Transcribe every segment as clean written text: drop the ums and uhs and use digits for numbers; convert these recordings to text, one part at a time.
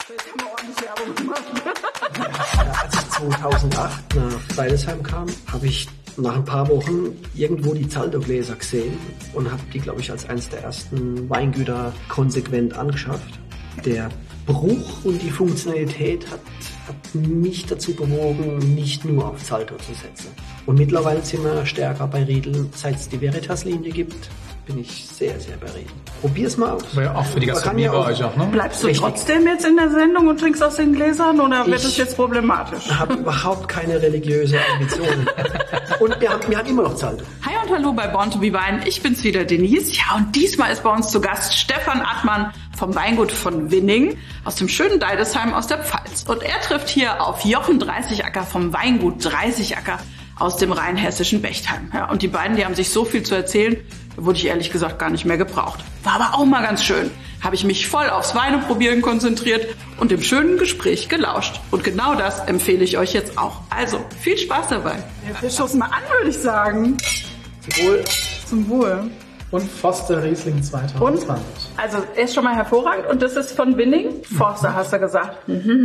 Jetzt haben wir ordentlich Werbung gemacht. Ja, als ich 2008 nach Deidesheim kam, habe ich nach ein paar Wochen irgendwo die Zaldo-Gläser gesehen und habe die, glaube ich, als eines der ersten Weingüter konsequent angeschafft. Der Bruch und die Funktionalität hat mich dazu bewogen, nicht nur auf Zaldo zu setzen. Und mittlerweile sind wir stärker bei Riedel, seit es die Veritas-Linie gibt. Bin ich sehr, sehr bei Riedel. Probier's mal aus. Aber ja, auch für die Gastronomie bei euch auch, ne? Bleibst du trotzdem jetzt in der Sendung und trinkst aus den Gläsern oder wird es jetzt problematisch? Ich habe überhaupt keine religiöse Ambitionen. Und wir haben immer noch Zaldo. Hi und hallo bei Born to be Wine. Ich bin's wieder, Denise. Ja, und diesmal ist bei uns zu Gast Stefan Attmann vom Weingut von Winning aus dem schönen Deidesheim aus der Pfalz. Und er trifft hier auf Jochen Dreißigacker vom Weingut Dreißigacker aus dem rheinhessischen Bechtheim. Ja, und die beiden, die haben sich so viel zu erzählen, da wurde ich ehrlich gesagt gar nicht mehr gebraucht. War aber auch mal ganz schön. Habe ich mich voll aufs Weineprobieren konzentriert und dem schönen Gespräch gelauscht. Und genau das empfehle ich euch jetzt auch. Also, viel Spaß dabei. Ja, wir stoßen mal an, würde ich sagen. Zum Wohl. Zum Wohl. Und Forster Riesling 2020. Also, er ist schon mal hervorragend. Und das ist von Winning? Forster, hast du gesagt.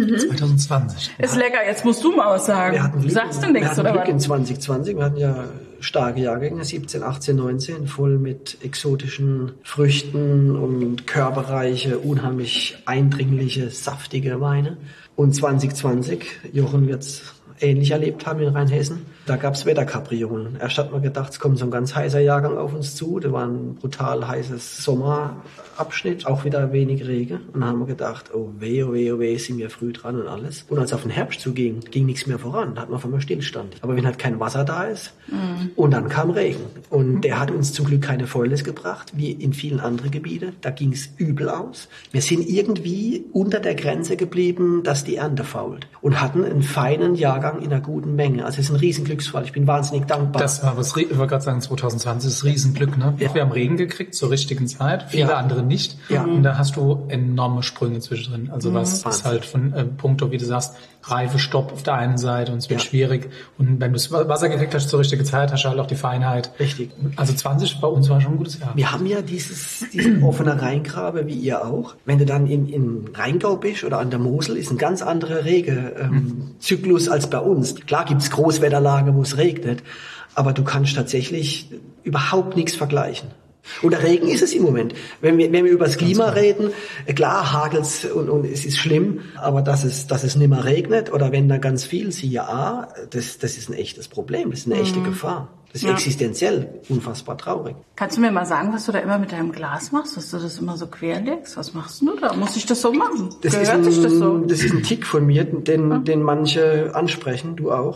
2020. Ist lecker, jetzt musst du mal was sagen. Sagst du nichts, oder Glück was? in 2020. Wir hatten ja starke Jahrgänge, 17, 18, 19, voll mit exotischen Früchten und körperreiche, unheimlich eindringliche, saftige Weine. Und 2020, Jochen wird's ähnlich erlebt haben in Rheinhessen. Da gab's Wetterkapriolen. Erst hat man gedacht, es kommt so ein ganz heißer Jahrgang auf uns zu. Da war ein brutal heißes Sommerabschnitt, auch wieder wenig Regen. Und dann haben wir gedacht, oh weh, sind wir früh dran und alles. Und als es auf den Herbst zuging, ging nichts mehr voran. Da hat man auf einmal Stillstand. Aber wenn halt kein Wasser da ist, und dann kam Regen. Und der hat uns zum Glück keine Fäulnis gebracht, wie in vielen anderen Gebieten. Da ging's übel aus. Wir sind irgendwie unter der Grenze geblieben, dass die Ernte fault. Und hatten einen feinen Jahrgang in einer guten Menge. Also es ist ein Riesenglücksfall. Ich bin wahnsinnig dankbar. Das war was, ich wollte gerade sagen, 2020 ist Riesenglück, ne? Ja. Wir haben Regen gekriegt zur richtigen Zeit, viele andere nicht. Ja. Und da hast du enorme Sprünge zwischendrin. Also was ist halt von Punkto, wie du sagst, Reifestopp auf der einen Seite und es wird schwierig. Und wenn du das Wasser gekriegt hast zur richtigen Zeit, hast du halt auch die Feinheit. Richtig. Also 20 bei uns war schon ein gutes Jahr. Wir haben ja diesen offenen Rheingrabe, wie ihr auch. Wenn du dann in Rheingau bist oder an der Mosel, ist ein ganz anderer Regenzyklus als bei uns. Klar gibt's Großwetterlage, wo es regnet, aber du kannst tatsächlich überhaupt nichts vergleichen. Und der Regen ist es im Moment. Wenn wir über das Klima reden, klar hagelt's und es ist schlimm, aber dass es nicht mehr regnet oder wenn da ganz viel, siehe A, das ist ein echtes Problem, das ist eine echte Gefahr. Das ist existenziell unfassbar traurig. Kannst du mir mal sagen, was du da immer mit deinem Glas machst? Dass du das immer so querlegst? Was machst du da? Muss ich das so machen? Gehört sich das so? Das ist ein Tick von mir, den manche ansprechen, du auch.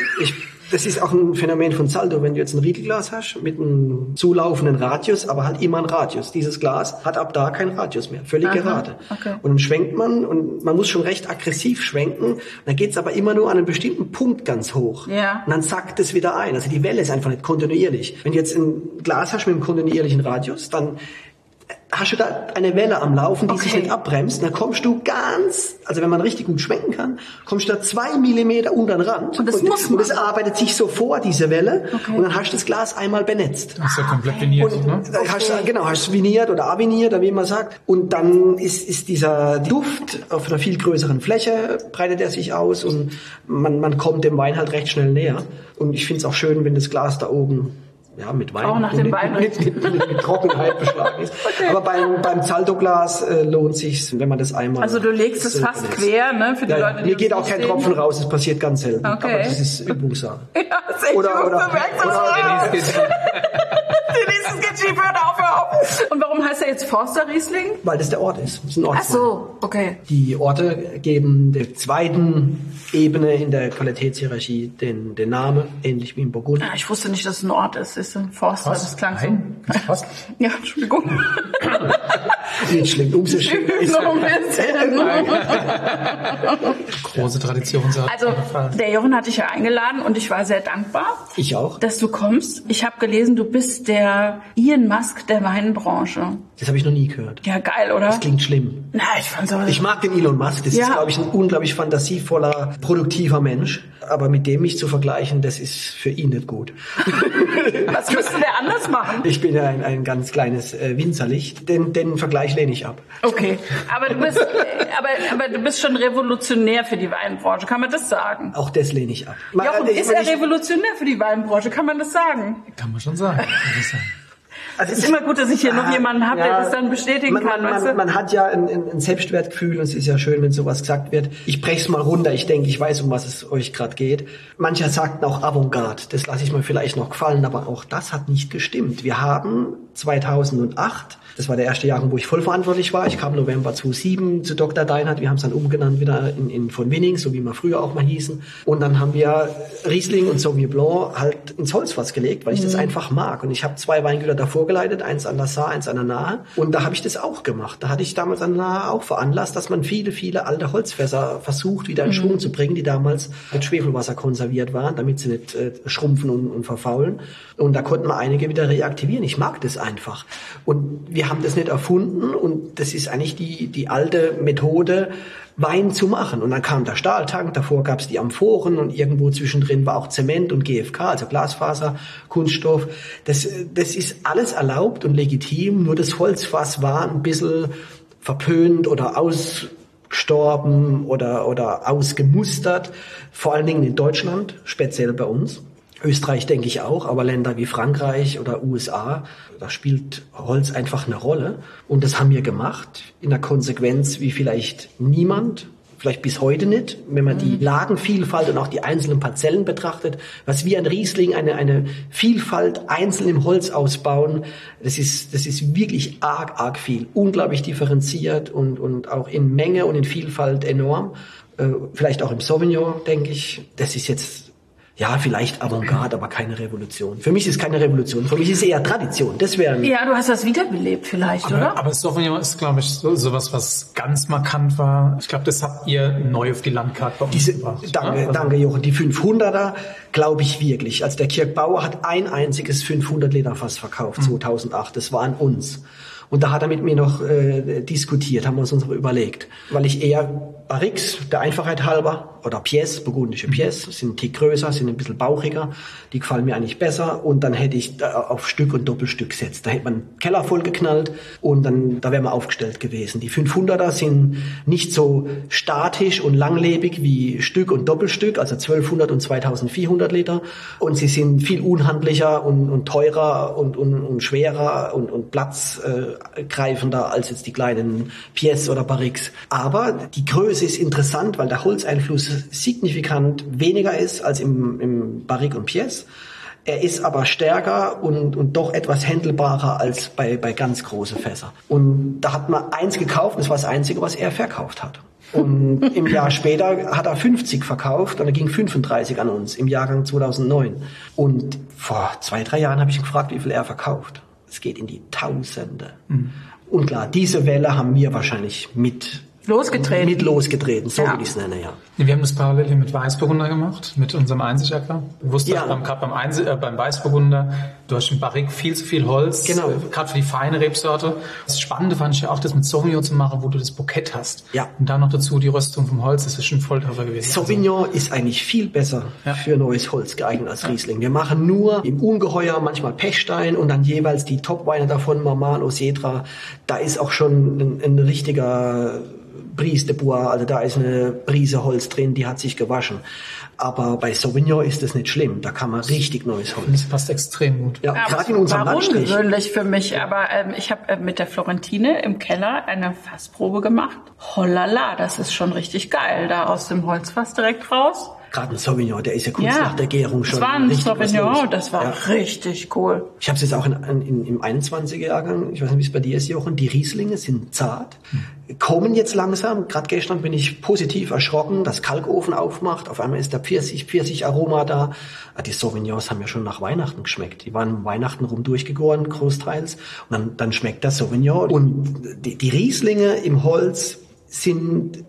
Das ist auch ein Phänomen von Zaldo, wenn du jetzt ein Riedelglas hast mit einem zulaufenden Radius, aber halt immer ein Radius. Dieses Glas hat ab da keinen Radius mehr, völlig gerade. Okay. Und dann schwenkt man und man muss schon recht aggressiv schwenken. Dann geht's aber immer nur an einem bestimmten Punkt ganz hoch. Ja. Und dann sackt es wieder ein. Also die Welle ist einfach nicht kontinuierlich. Wenn du jetzt ein Glas hast mit einem kontinuierlichen Radius, dann hast du da eine Welle am Laufen, die sich nicht abbremst. Dann kommst du also wenn man richtig gut schwenken kann, kommst du da 2 Millimeter unter den Rand. Und das arbeitet sich so vor, diese Welle. Okay. Und dann hast du das Glas einmal benetzt. Das ist ja komplett viniert, ne? Hast du viniert oder aviniert, oder wie man sagt. Und dann ist dieser Duft auf einer viel größeren Fläche, breitet er sich aus und man kommt dem Wein halt recht schnell näher. Und ich finde es auch schön, wenn das Glas da oben mit Wein. Auch nach dem Wein. Mit Trockenheit beschlagen ist. Okay. Aber beim Zaldo-Glas lohnt sich's, wenn man das einmal... Also du legst es fast quer, ne? Für die Leute, die mir geht auch kein Tropfen raus, es passiert ganz selten. Okay. Aber das ist Übungssache. Ja, das ist echt Denise, es geht schief, hör auf. Und warum heißt er jetzt Forster Riesling? Weil das der Ort ist. Das ist ein Ortswein. Ach so, okay. Die Orte geben der zweiten Ebene in der Qualitätshierarchie den Namen, ähnlich wie in Burgund. Ja, ich wusste nicht, dass es ein Ort ist. Ist ein Forster, das klang so. Ist fast. Ja, Entschuldigung. Nicht schlimm, umso schlimmer ist Noch ein bisschen. Große Tradition. Also, der Jochen hat dich ja eingeladen und ich war sehr dankbar. Ich auch. Dass du kommst. Ich habe gelesen, du bist der Elon Musk der Weinbranche. Das habe ich noch nie gehört. Ja, geil, oder? Das klingt schlimm. Na, ich fand's auch. Ich mag den Elon Musk. Das ist, glaube ich, ein unglaublich fantasievoller, produktiver Mensch. Aber mit dem mich zu vergleichen, das ist für ihn nicht gut. Was müsste der anders machen? Ich bin ja ein ganz kleines Winzerlicht. Den Vergleich lehne ich ab. Okay, aber du bist schon revolutionär für die Weinbranche. Kann man das sagen? Auch das lehne ich ab. Jochen, ist er revolutionär für die Weinbranche? Kann man das sagen? Kann man schon sagen. Also es ist immer gut, dass ich hier noch jemanden habe, der das dann bestätigen kann. Man hat ja ein Selbstwertgefühl und es ist ja schön, wenn sowas gesagt wird. Ich brech's mal runter, ich denke, ich weiß, um was es euch gerade geht. Mancher sagten auch Avantgarde, das lasse ich mir vielleicht noch gefallen, aber auch das hat nicht gestimmt. Wir haben 2008, das war der erste Jahr, wo ich vollverantwortlich war. Ich kam November 2007 zu Dr. Deinhardt. Wir haben es dann umgenannt wieder in von Winning, so wie wir früher auch mal hießen. Und dann haben wir Riesling und Sauvignon Blanc halt ins Holzfass gelegt, weil ich das einfach mag. Und ich habe 2 Weingüter davor geleitet, eins an der Saar, eins an der Nahe. Und da habe ich das auch gemacht. Da hatte ich damals an der Nahe auch veranlasst, dass man viele, viele alte Holzfässer versucht, wieder in Schwung zu bringen, die damals mit Schwefelwasser konserviert waren, damit sie nicht schrumpfen und verfaulen. Und da konnten wir einige wieder reaktivieren. Ich mag das einfach. Und wir haben das nicht erfunden und das ist eigentlich die alte Methode, Wein zu machen. Und dann kam der Stahltank, davor gab es die Amphoren und irgendwo zwischendrin war auch Zement und GFK, also Glasfaser, Kunststoff. Das ist alles erlaubt und legitim, nur das Holzfass war ein bisschen verpönt oder ausgestorben oder ausgemustert, vor allen Dingen in Deutschland, speziell bei uns. Österreich denke ich auch, aber Länder wie Frankreich oder USA, da spielt Holz einfach eine Rolle. Und das haben wir gemacht, in der Konsequenz wie vielleicht niemand, vielleicht bis heute nicht. Wenn man die Lagenvielfalt und auch die einzelnen Parzellen betrachtet, was wir an Riesling, eine Vielfalt einzeln im Holz ausbauen, das ist wirklich arg viel. Unglaublich differenziert und auch in Menge und in Vielfalt enorm. Vielleicht auch im Sauvignon, denke ich. Das ist jetzt... Ja, vielleicht Avantgarde, aber keine Revolution. Für mich ist keine Revolution. Für mich ist eher Tradition. Das wäre. Ja, du hast das wiederbelebt vielleicht, oder? Aber Sauvignon ist, glaube ich, sowas, was ganz markant war. Ich glaube, das habt ihr neu auf die Landkarte bei uns gebracht. Danke, Jochen. Die 500er glaube ich wirklich. Also der Kirchbauer hat ein einziges 500 Liter Fass verkauft, 2008. Das war an uns. Und da hat er mit mir noch diskutiert, haben wir uns noch überlegt. Weil ich eher Barriques, der Einfachheit halber, oder Pièce, burgundische Pièce, sind ein Tick größer, sind ein bisschen bauchiger, die gefallen mir eigentlich besser. Und dann hätte ich auf Stück und Doppelstück gesetzt. Da hätte man einen Keller voll geknallt und da wären wir aufgestellt gewesen. Die 500er sind nicht so statisch und langlebig wie Stück und Doppelstück, also 1200 und 2400 Liter. Und sie sind viel unhandlicher und teurer und schwerer und platzgreifender als jetzt die kleinen Pièce oder Barriques. Aber die Größe ist interessant, weil der Holzeinfluss signifikant weniger ist als im Barrique und Pièce. Er ist aber stärker und doch etwas händelbarer als bei ganz großen Fässern. Und da hat man eins gekauft, das war das Einzige, was er verkauft hat. Und im Jahr später hat er 50 verkauft und er ging 35 an uns im Jahrgang 2009. Und vor 2-3 Jahren habe ich ihn gefragt, wie viel er verkauft. Es geht in die Tausende. Und klar, diese Welle haben wir wahrscheinlich mit losgetreten, so würde ich es nennen, ja. Wir haben das parallel hier mit Weißburgunder gemacht, mit unserem Einsigacker. Du wusstest gerade beim Weißburgunder, du hast im Barrique viel zu viel Holz, genau. Gerade für die feine Rebsorte. Das Spannende fand ich ja auch, das mit Sauvignon zu machen, wo du das Bouquet hast. Ja. Und dann noch dazu die Röstung vom Holz, das ist schon Volltreffer gewesen. Sauvignon ist eigentlich viel besser für neues Holz geeignet als Riesling. Wir machen nur im Ungeheuer, manchmal Pechstein und dann jeweils die Top-Weine davon, Marmano, Cedra. Da ist auch schon ein richtiger Brise de Bois, also da ist eine Prise Holz drin, die hat sich gewaschen. Aber bei Sauvignon ist das nicht schlimm, da kann man richtig neues Holz. Das passt extrem gut. Ja, gerade in unserem Landstrich. Ungewöhnlich für mich, aber ich habe mit der Florentine im Keller eine Fassprobe gemacht. Hollala, das ist schon richtig geil, da aus dem Holzfass direkt raus. Gerade ein Sauvignon, der ist ja kurz nach der Gärung schon. Das war ein Sauvignon, das war richtig cool. Ich habe es jetzt auch im 21er-Jahrgang, ich weiß nicht, wie es bei dir ist, Jochen, die Rieslinge sind zart, kommen jetzt langsam. Gerade gestern bin ich positiv erschrocken, dass Kalkofen aufmacht, auf einmal ist der Pfirsich-Aroma da. Die Sauvignons haben ja schon nach Weihnachten geschmeckt. Die waren Weihnachten rum durchgegoren, großteils. Und dann schmeckt der Sauvignon. Und die Rieslinge im Holz sind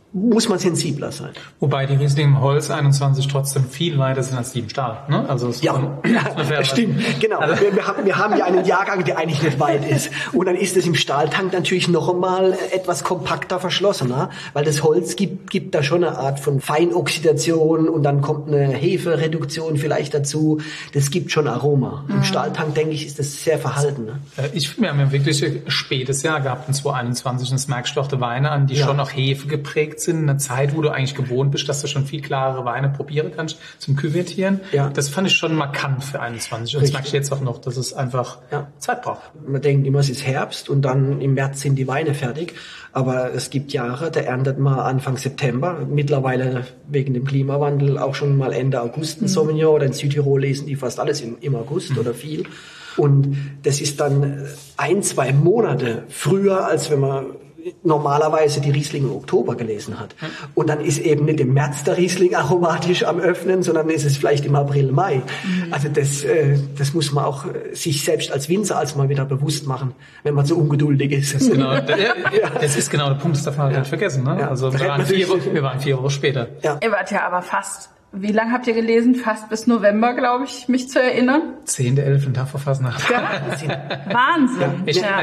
muss man sensibler sein. Wobei die Riesling im Holz 21 trotzdem viel weiter sind als die im Stahl. Ne? Also stimmt. Genau. Also, wir haben ja einen Jahrgang, der eigentlich nicht weit ist. Und dann ist es im Stahltank natürlich noch einmal etwas kompakter verschlossener, weil das Holz gibt da schon eine Art von Feinoxidation und dann kommt eine Hefereduktion vielleicht dazu. Das gibt schon Aroma. Im Stahltank, denke ich, ist das sehr verhalten. Ne? Wir haben ja wirklich ein spätes Jahr gehabt in 2021 und das merkst du auch die Weine an, die schon auch Hefe geprägt sind, in einer Zeit, wo du eigentlich gewohnt bist, dass du schon viel klarere Weine probieren kannst zum Küvettieren. Ja. Das fand ich schon markant für 21. Und das merke ich jetzt auch noch, dass es einfach Zeit braucht. Man denkt immer, es ist Herbst und dann im März sind die Weine fertig. Aber es gibt Jahre, da erntet man Anfang September. Mittlerweile wegen dem Klimawandel auch schon mal Ende August ein Sauvignon. Oder in Südtirol lesen die fast alles im August oder viel. Und das ist dann 1-2 Monate früher, als wenn man normalerweise die Riesling im Oktober gelesen hat. Und dann ist eben nicht im März der Riesling aromatisch am Öffnen, sondern ist es vielleicht im April, Mai. Also das muss man auch sich selbst als Winzer als mal wieder bewusst machen, wenn man so ungeduldig ist. Das ist genau der Punkt, das darf man halt nicht vergessen. Ne? Ja. Also wir waren 4 Wochen später. Ja. Ihr wart ja aber fast... Wie lange habt ihr gelesen? Fast bis November, glaube ich, mich zu erinnern. 10.11. Tag vor Fastnacht. Wahnsinn.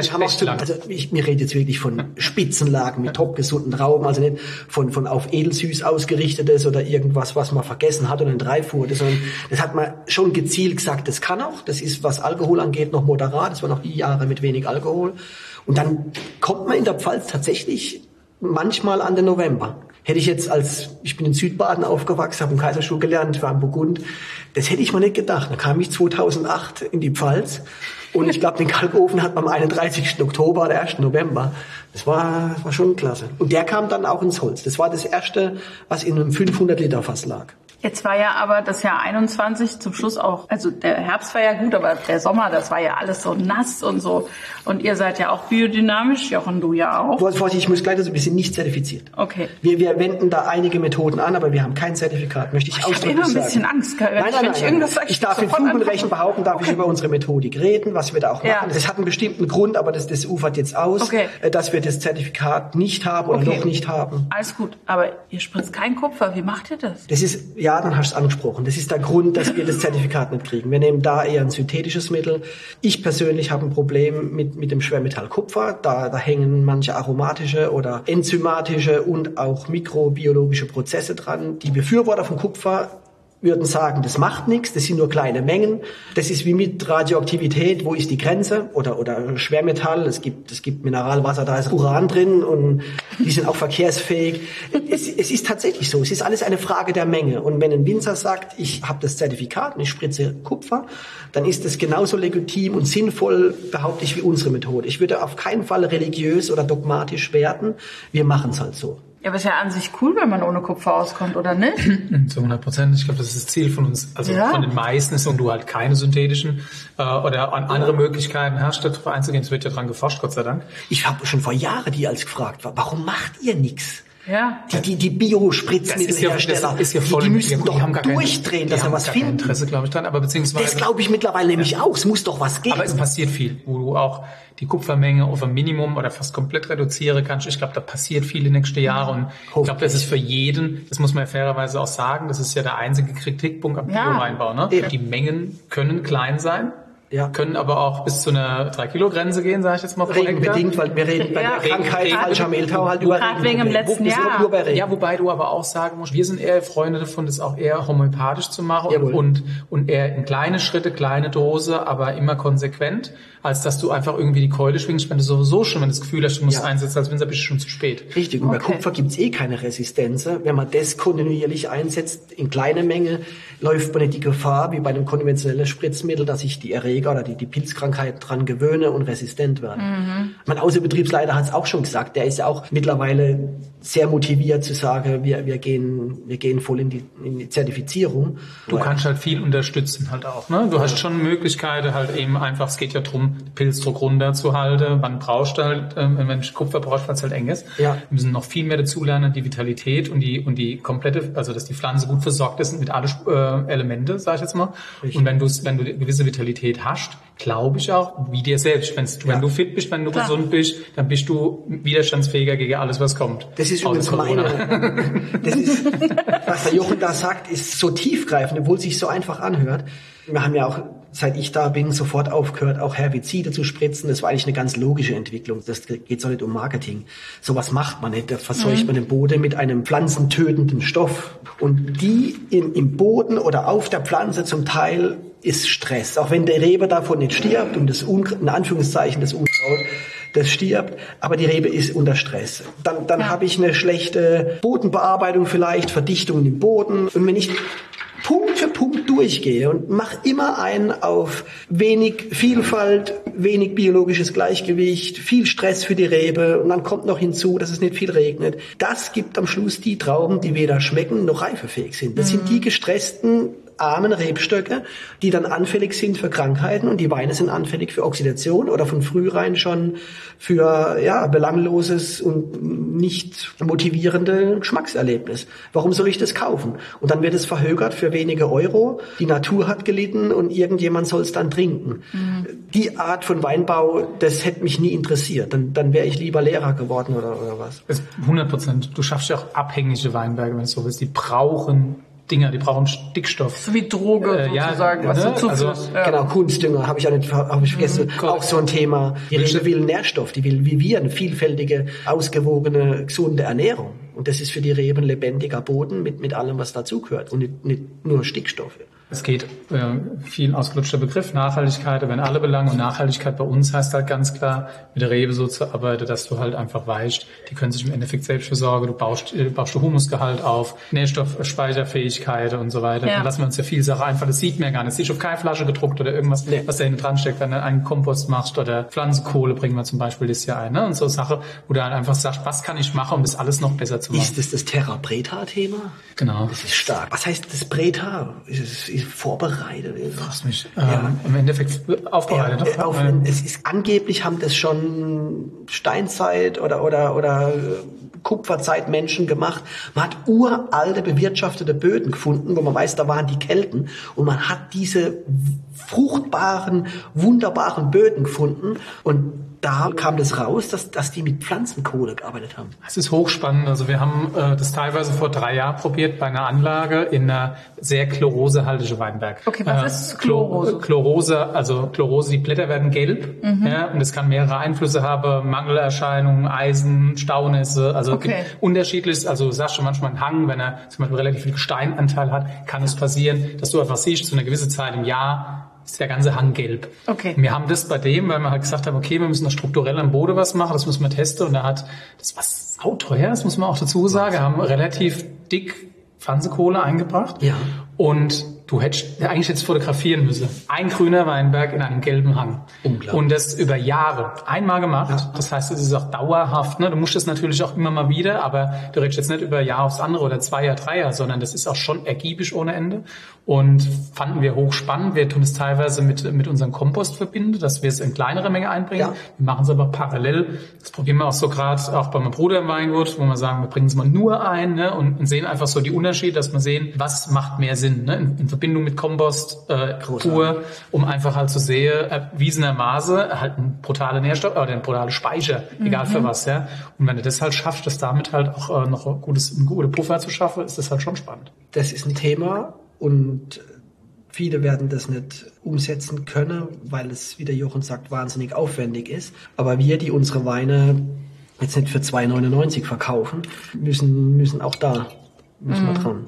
Mir redet jetzt wirklich von Spitzenlagen mit topgesunden Trauben, also nicht von auf edelsüß ausgerichtetes oder irgendwas, was man vergessen hat und in Dreifuhr, sondern das hat man schon gezielt gesagt, das kann auch, das ist, was Alkohol angeht, noch moderat, das waren noch die Jahre mit wenig Alkohol. Und dann kommt man in der Pfalz tatsächlich manchmal an den November. Hätte ich jetzt ich bin in Südbaden aufgewachsen, habe in Kaiserstuhl gelernt, war in Burgund, das hätte ich mir nicht gedacht. Da kam ich 2008 in die Pfalz und ich glaube, den Kalkofen hat man am 31. Oktober oder 1. November. Das war schon klasse. Und der kam dann auch ins Holz. Das war das erste, was in einem 500-Liter-Fass lag. Jetzt war ja aber das Jahr 21 zum Schluss auch, also der Herbst war ja gut, aber der Sommer, das war ja alles so nass und so. Und ihr seid ja auch biodynamisch, Jochen, du ja auch. Vorsicht, ich muss gleich dazu, wir sind nicht zertifiziert. Okay. Wir wenden da einige Methoden an, aber wir haben kein Zertifikat, möchte ich ausdrücklich sagen. Ich habe immer ein bisschen Angst. Nein. Ich darf in Fug und Recht behaupten, darf ich über unsere Methodik reden, was wir da auch machen. Das hat einen bestimmten Grund, aber das ufert jetzt aus, dass wir das Zertifikat nicht haben oder noch nicht haben. Alles gut, aber ihr spritzt kein Kupfer, wie macht ihr das? Das ist, dann hast du es angesprochen. Das ist der Grund, dass wir das Zertifikat nicht kriegen. Wir nehmen da eher ein synthetisches Mittel. Ich persönlich habe ein Problem mit dem Schwermetall Kupfer. Da hängen manche aromatische oder enzymatische und auch mikrobiologische Prozesse dran. Die Befürworter von Kupfer würden sagen, das macht nichts, das sind nur kleine Mengen. Das ist wie mit Radioaktivität, wo ist die Grenze? Oder Schwermetall, es gibt Mineralwasser, da ist Uran drin und die sind auch verkehrsfähig. Es ist tatsächlich so, es ist alles eine Frage der Menge. Und wenn ein Winzer sagt, ich habe das Zertifikat und ich spritze Kupfer, dann ist das genauso legitim und sinnvoll, behaupte ich, wie unsere Methode. Ich würde auf keinen Fall religiös oder dogmatisch werten, wir machen es halt so. Ja, aber ist ja an sich cool, wenn man ohne Kupfer auskommt, oder nicht? Zu 100%. Ich glaube, das ist das Ziel von uns. Also von den meisten ist, und du halt keine synthetischen oder andere Möglichkeiten hast, darauf einzugehen. Es wird ja dran geforscht, Gott sei Dank. Ich habe schon vor Jahren die als gefragt, warum macht ihr nichts? Ja. Die Biospritzmittelhersteller, die müssen doch durchdrehen, dass er was findet. Interesse, glaube ich, dran, aber beziehungsweise. Das glaube ich mittlerweile nämlich auch. Es muss doch was geben. Aber es passiert viel, wo du auch die Kupfermenge auf ein Minimum oder fast komplett reduzieren kannst. Ich glaube, da passiert viel in den nächsten Jahren. Und ich glaube, das ist für jeden, das muss man ja fairerweise auch sagen, das ist ja der einzige Kritikpunkt am Bio-Weinbau. Ne? Die Mengen können klein sein. Ja. Können aber auch bis zu einer 3-Kilo-Grenze gehen, sage ich jetzt mal. Regenbedingt, weil wir reden bei der Krankheit falscher Mehltau halt über Regen. Wegen im letzten Jahr. Ja, wobei du aber auch sagen musst, wir sind eher Freunde davon, das auch eher homöopathisch zu machen und eher in kleine Schritte, kleine Dose, aber immer konsequent, als dass du einfach irgendwie die Keule schwingst, wenn du sowieso schon, wenn du das Gefühl hast, du musst einsetzen, als Winzer bist du schon zu spät. Richtig, und bei Kupfer gibt's keine Resistenz. Wenn man das kontinuierlich einsetzt, in kleine Menge, läuft man nicht die Gefahr, wie bei einem konventionellen Spritzmittel, dass sich die Erreger oder die Pilzkrankheit dran gewöhne und resistent werden. Mein Außenbetriebsleiter hat es auch schon gesagt, der ist ja auch mittlerweile sehr motiviert zu sagen, wir gehen voll in die Zertifizierung. Du kannst halt viel unterstützen halt auch, ne? Du hast schon Möglichkeiten halt eben einfach, es geht ja darum, Pilzdruck runterzuhalten, wann brauchst du halt, wenn du Kupfer brauchst, weil es halt eng ist. Ja. Wir müssen noch viel mehr dazu lernen, die Vitalität und die komplette, also dass die Pflanze gut versorgt ist mit allen Elemente, sag ich jetzt mal. Richtig. Und wenn du eine gewisse Vitalität hast, glaube ich auch, wie dir selbst. Wenn du fit bist, wenn du gesund bist, dann bist du widerstandsfähiger gegen alles, was kommt. Das ist übrigens was der Jochen da sagt, ist so tiefgreifend, obwohl es sich so einfach anhört. Wir haben ja auch, seit ich da bin, sofort aufgehört, auch Herbizide zu spritzen. Das war eigentlich eine ganz logische Entwicklung. Das geht so nicht um Marketing. Sowas macht man nicht. Da verseucht man den Boden mit einem pflanzentötenden Stoff. Und die im Boden oder auf der Pflanze zum Teil ist Stress. Auch wenn der Rebe davon nicht stirbt und in Anführungszeichen das Unkraut, das stirbt, aber die Rebe ist unter Stress. Dann habe ich eine schlechte Bodenbearbeitung vielleicht, Verdichtungen im Boden. Und wenn ich Punkt für Punkt durchgehe und mache immer einen auf wenig Vielfalt, wenig biologisches Gleichgewicht, viel Stress für die Rebe und dann kommt noch hinzu, dass es nicht viel regnet. Das gibt am Schluss die Trauben, die weder schmecken noch reifefähig sind. Das sind die gestressten armen Rebstöcke, die dann anfällig sind für Krankheiten und die Weine sind anfällig für Oxidation oder von frührein schon für belangloses und nicht motivierende Geschmackserlebnis. Warum soll ich das kaufen? Und dann wird es verhökert für wenige Euro. Die Natur hat gelitten und irgendjemand soll es dann trinken. Die Art von Weinbau, das hätte mich nie interessiert. Dann wäre ich lieber Lehrer geworden oder was. 100%. Du schaffst ja auch abhängige Weinberge, wenn es so willst. Die brauchen Stickstoff. So wie Droge sozusagen, was du zuführst. Genau, Kunstdünger habe ich vergessen. Auch so ein Thema. Die Rebe will Nährstoff, die will wie wir eine vielfältige, ausgewogene, gesunde Ernährung. Und das ist für die Reben lebendiger Boden mit allem, was dazugehört und nicht nur Stickstoffe. Es geht, viel ausgelutschter Begriff, Nachhaltigkeit, aber in alle Belange. Und Nachhaltigkeit bei uns heißt halt ganz klar, mit der Rebe so zu arbeiten, dass du halt einfach weißt, die können sich im Endeffekt selbst versorgen, du baust Humusgehalt auf, Nährstoffspeicherfähigkeit und so weiter. Ja. Dann lassen wir uns ja viel Sache einfach, das sieht man ja gar nicht. Das ist auf keine Flasche gedruckt oder irgendwas, was da hinten dran steckt, wenn du einen Kompost machst oder Pflanzenkohle bringen wir zum Beispiel das Jahr ein, ne? Und so Sache, wo du halt einfach sagst, was kann ich machen, um das alles noch besser zu machen. Ist das Terra Preta-Thema? Genau. Das ist stark. Was heißt das Preta? Ist vorbereitet? Fragst mich. Im Endeffekt aufbereitet. Angeblich haben das schon Steinzeit oder Kupferzeit Menschen gemacht. Man hat uralte bewirtschaftete Böden gefunden, wo man weiß, da waren die Kelten. Und man hat diese fruchtbaren, wunderbaren Böden gefunden. Und da kam das raus, dass die mit Pflanzenkohle gearbeitet haben. Es ist hochspannend. Also wir haben das teilweise vor 3 Jahren probiert bei einer Anlage in einer sehr chlorosehaltigen Weinberg. Okay, was ist Chlorose? Chlorose, die Blätter werden gelb. Ja, und es kann mehrere Einflüsse haben, Mangelerscheinungen, Eisen, Staunässe, also unterschiedliches. Also du sagst schon manchmal einen Hang, wenn er zum Beispiel relativ viel Gesteinanteil hat, kann es passieren, dass du einfach siehst, zu einer gewissen Zeit im Jahr ist der ganze Hang gelb. Okay. Wir haben das bei dem, weil wir halt gesagt haben, okay, wir müssen da strukturell am Boden was machen, das müssen wir testen. Und das war sauteuer, das muss man auch dazu sagen, haben relativ dick Pflanzenkohle eingebracht. Ja. Und du hättest eigentlich jetzt fotografieren müssen. Ein grüner Weinberg in einem gelben Hang. Unglaublich. Und das über Jahre. Einmal gemacht. Ja. Das heißt, es ist auch dauerhaft. Ne? Du musst das natürlich auch immer mal wieder, aber du redest jetzt nicht über Jahr aufs andere oder 2 Jahr, 3 Jahre, sondern das ist auch schon ergiebig ohne Ende. Und fanden wir hochspannend. Wir tun es teilweise mit unserem Kompost verbinden, dass wir es in kleinere Menge einbringen. Ja. Wir machen es aber parallel. Das probieren wir auch so gerade auch bei meinem Bruder im Weingut, wo wir sagen, wir bringen es mal nur ein, ne? und sehen einfach so die Unterschiede, dass wir sehen, was macht mehr Sinn, ne? In Verbindung mit Kompost, pur, um einfach halt zu sehen, erwiesenermaßen halt ein brutaler Nährstoff oder ein brutaler Speicher, egal für was, ja. Und wenn du das halt schaffst, das damit halt auch noch einen guten Puffer zu schaffen, ist das halt schon spannend. Das ist ein Thema. Und viele werden das nicht umsetzen können, weil es, wie der Jochen sagt, wahnsinnig aufwendig ist. Aber wir, die unsere Weine jetzt nicht für 2,99 verkaufen, müssen auch da wir dran.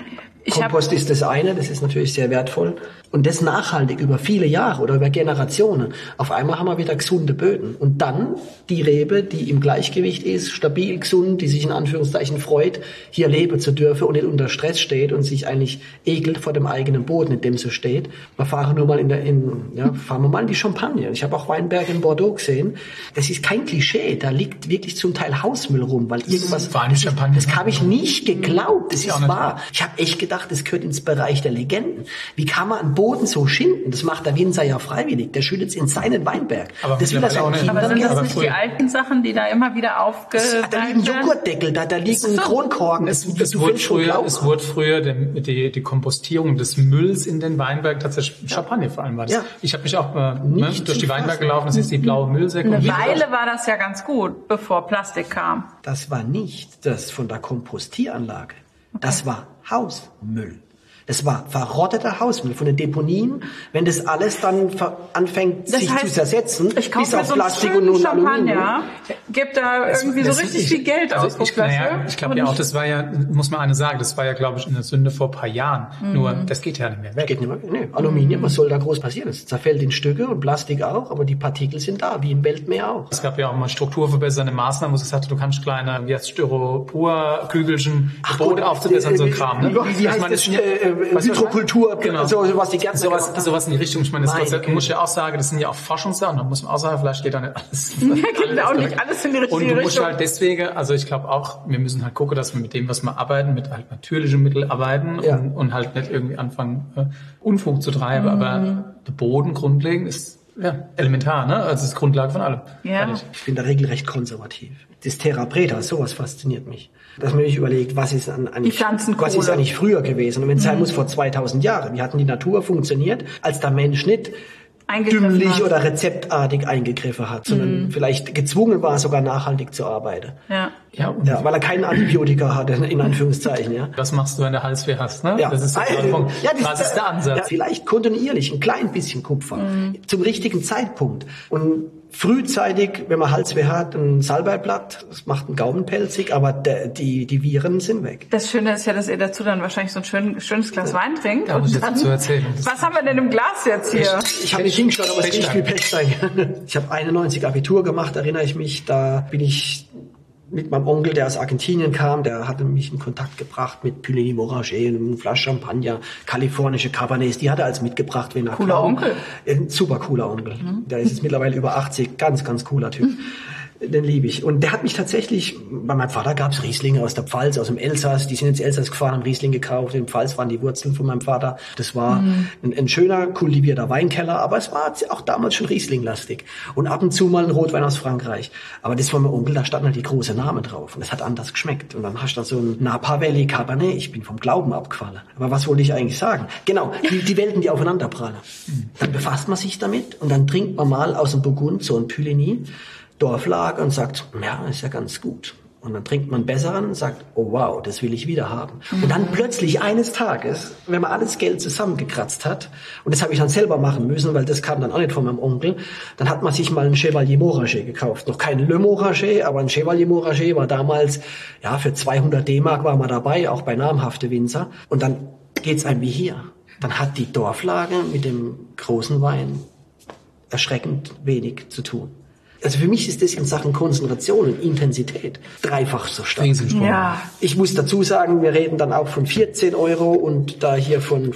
Kompost ist das eine, das ist natürlich sehr wertvoll. Und das nachhaltig über viele Jahre oder über Generationen. Auf einmal haben wir wieder gesunde Böden. Und dann die Rebe, die im Gleichgewicht ist, stabil, gesund, die sich in Anführungszeichen freut, hier leben zu dürfen und nicht unter Stress steht und sich eigentlich ekelt vor dem eigenen Boden, in dem sie steht. Wir fahren nur mal fahren wir mal in die Champagne. Ich habe auch Weinberge in Bordeaux gesehen. Das ist kein Klischee. Da liegt wirklich zum Teil Hausmüll rum, weil irgendwas, das habe ich nicht geglaubt. Das ist wahr. Ich habe echt gedacht, gedacht, das gehört ins Bereich der Legenden. Wie kann man einen Boden so schinden? Das macht der Winzer ja freiwillig. Der schüttet es in seinen Weinberg. Aber das will er seinen Kindern aber sind geben. das nicht die alten Sachen, die da immer wieder aufgefallen Da liegen Joghurtdeckel, da liegen ein Kronkorken. Es wurde früher die Kompostierung des Mülls in den Weinberg tatsächlich Champagner vor allem war das. Ja. Ich habe mich auch durch die Weinberge gelaufen, das ist die blaue Müllsäcke. Eine Weile war das ja ganz gut, bevor Plastik kam. Das war nicht das von der Kompostieranlage. Okay. Das war Hausmüll. Das war verrotteter Hausmüll von den Deponien. Wenn das alles dann anfängt, sich zu zersetzen, bis auf Plastik und Aluminium. Gibt da irgendwie so richtig viel Geld aus. Ich glaube ja auch, das war ja, muss man eine sagen, das war ja, glaube ich, eine Sünde vor ein paar Jahren. Nur, das geht ja nicht mehr weg. Geht nicht mehr weg. Nee. Aluminium, was soll da groß passieren? Es zerfällt in Stücke und Plastik auch, aber die Partikel sind da, wie im Weltmeer auch. Es gab ja auch mal strukturverbessernde Maßnahmen, wo es gesagt hat, du kannst kleine, Styropor-Kügelchen Boden aufzubessern, so ein Kram. Ne? Wie heißt das? Hydrokultur, genau. sowas die ganze sowas in die Richtung. Ich meine, das muss ja auch sagen, das sind ja auch Forschungssachen. Da muss man auch sagen, vielleicht geht da nicht alles. Geht auch nicht alles in die richtige Richtung. Und du musst halt deswegen, also ich glaube auch, wir müssen halt gucken, dass wir mit dem, was wir arbeiten, mit halt natürlichen Mitteln arbeiten und halt nicht irgendwie anfangen, Unfug zu treiben. Aber der Boden grundlegend ist elementar, ne? Also das ist Grundlage von allem. Ja. Ich bin da regelrecht konservativ. Das Terra Preta, sowas fasziniert mich. Dass man sich überlegt, was ist eigentlich früher gewesen? Und wenn es sein muss, vor 2000 Jahren. Wie hat denn die Natur funktioniert, als der Mensch nicht dümmlich oder rezeptartig eingegriffen hat, sondern vielleicht gezwungen war, sogar nachhaltig zu arbeiten. Weil er keinen Antibiotika hatte, in Anführungszeichen. Ja. Was machst du, wenn du Halsweh hast? Ne? Das ist was ist der Ansatz? Ja, vielleicht kontinuierlich, ein klein bisschen Kupfer, zum richtigen Zeitpunkt. Und frühzeitig, wenn man Halsweh hat, ein Salbeiblatt, das macht einen Gaumen pelzig, aber die Viren sind weg. Das Schöne ist ja, dass ihr dazu dann wahrscheinlich so ein schönes Glas Wein trinkt. Da muss ich jetzt zu erzählen. Was haben wir denn im Glas jetzt hier? Ich habe nicht hingeschaut, aber es riecht wie Pechstein. Ich habe 91 Abitur gemacht, erinnere ich mich. Da bin ich mit meinem Onkel, der aus Argentinien kam, der hatte mich in Kontakt gebracht mit Puligny Morachet, eine Flasche Champagner, kalifornische Cabernets, die hat er als mitgebracht, wenn er cooler kam. Onkel. Ein super cooler Onkel. Der ist jetzt mittlerweile über 80, ganz, ganz cooler Typ. Den liebe ich. Und der hat mich tatsächlich, bei meinem Vater gab's Rieslinge aus der Pfalz, aus dem Elsass, die sind ins Elsass gefahren, haben Riesling gekauft, in Pfalz waren die Wurzeln von meinem Vater. Das war ein schöner, kultivierter Weinkeller, aber es war auch damals schon Riesling-lastig. Und ab und zu mal ein Rotwein aus Frankreich. Aber das von meinem Onkel, da standen halt die großen Namen drauf. Und das hat anders geschmeckt. Und dann hast du da so ein Napa Valley Cabernet, ich bin vom Glauben abgefallen. Aber was wollte ich eigentlich sagen? Genau, die Welten, die aufeinanderprallen. Dann befasst man sich damit und dann trinkt man mal aus dem Burgund so ein Puligny, Dorflage und sagt, ja, ist ja ganz gut. Und dann trinkt man einen besseren und sagt, oh wow, das will ich wieder haben. Und dann plötzlich eines Tages, wenn man alles Geld zusammengekratzt hat, und das habe ich dann selber machen müssen, weil das kam dann auch nicht von meinem Onkel, dann hat man sich mal einen Chevalier Morachet gekauft. Noch kein Le Morachet, aber ein Chevalier Morachet war damals, für 200 D-Mark war man dabei, auch bei namhafte Winzer. Und dann geht's einem wie hier. Dann hat die Dorflage mit dem großen Wein erschreckend wenig zu tun. Also für mich ist das in Sachen Konzentration und Intensität dreifach so stark. Ja. Ich muss dazu sagen, wir reden dann auch von 14 Euro und da hier von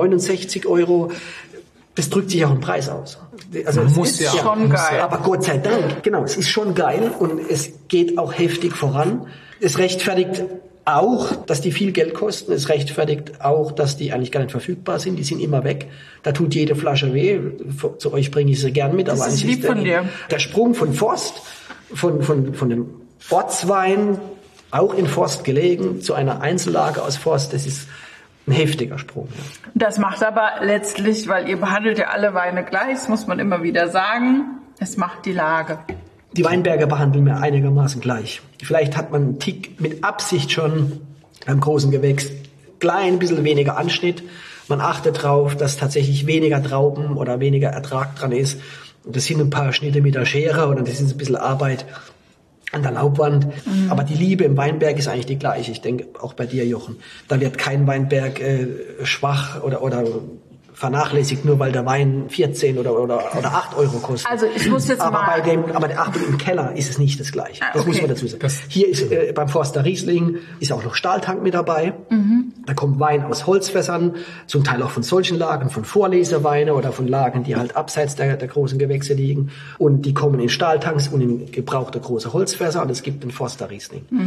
69 Euro. Das drückt sich auch im Preis aus. Also es ist schon geil. Aber Gott sei Dank, genau, es ist schon geil und es geht auch heftig voran. Es rechtfertigt auch, dass die viel Geld kosten. Es rechtfertigt auch, dass die eigentlich gar nicht verfügbar sind. Die sind immer weg. Da tut jede Flasche weh. Zu euch bringe ich sie gern mit. Das aber ist lieb von dir. Der Sprung von Forst, von dem Ortswein, auch in Forst gelegen, zu einer Einzellage aus Forst, das ist ein heftiger Sprung. Ja. Das macht aber letztlich, weil ihr behandelt ja alle Weine gleich, das muss man immer wieder sagen, es macht die Lage. Die Weinberge behandeln wir einigermaßen gleich. Vielleicht hat man einen Tick mit Absicht schon beim großen Gewächs klein bisschen weniger Anschnitt. Man achtet darauf, dass tatsächlich weniger Trauben oder weniger Ertrag dran ist. Und das sind ein paar Schnitte mit der Schere oder das ist ein bisschen Arbeit an der Laubwand. Aber die Liebe im Weinberg ist eigentlich die gleiche. Ich denke auch bei dir, Jochen. Da wird kein Weinberg schwach oder vernachlässigt, nur weil der Wein 14 oder 8 Euro kostet. Also ich muss jetzt aber der Achtung, im Keller ist es nicht das Gleiche. Das muss man dazu sagen. Hier ist beim Forster Riesling ist auch noch Stahltank mit dabei. Da kommt Wein aus Holzfässern, zum Teil auch von solchen Lagen, von Vorleseweine oder von Lagen, die halt abseits der großen Gewächse liegen. Und die kommen in Stahltanks und in gebrauchte große Holzfässer und es gibt den Forster Riesling.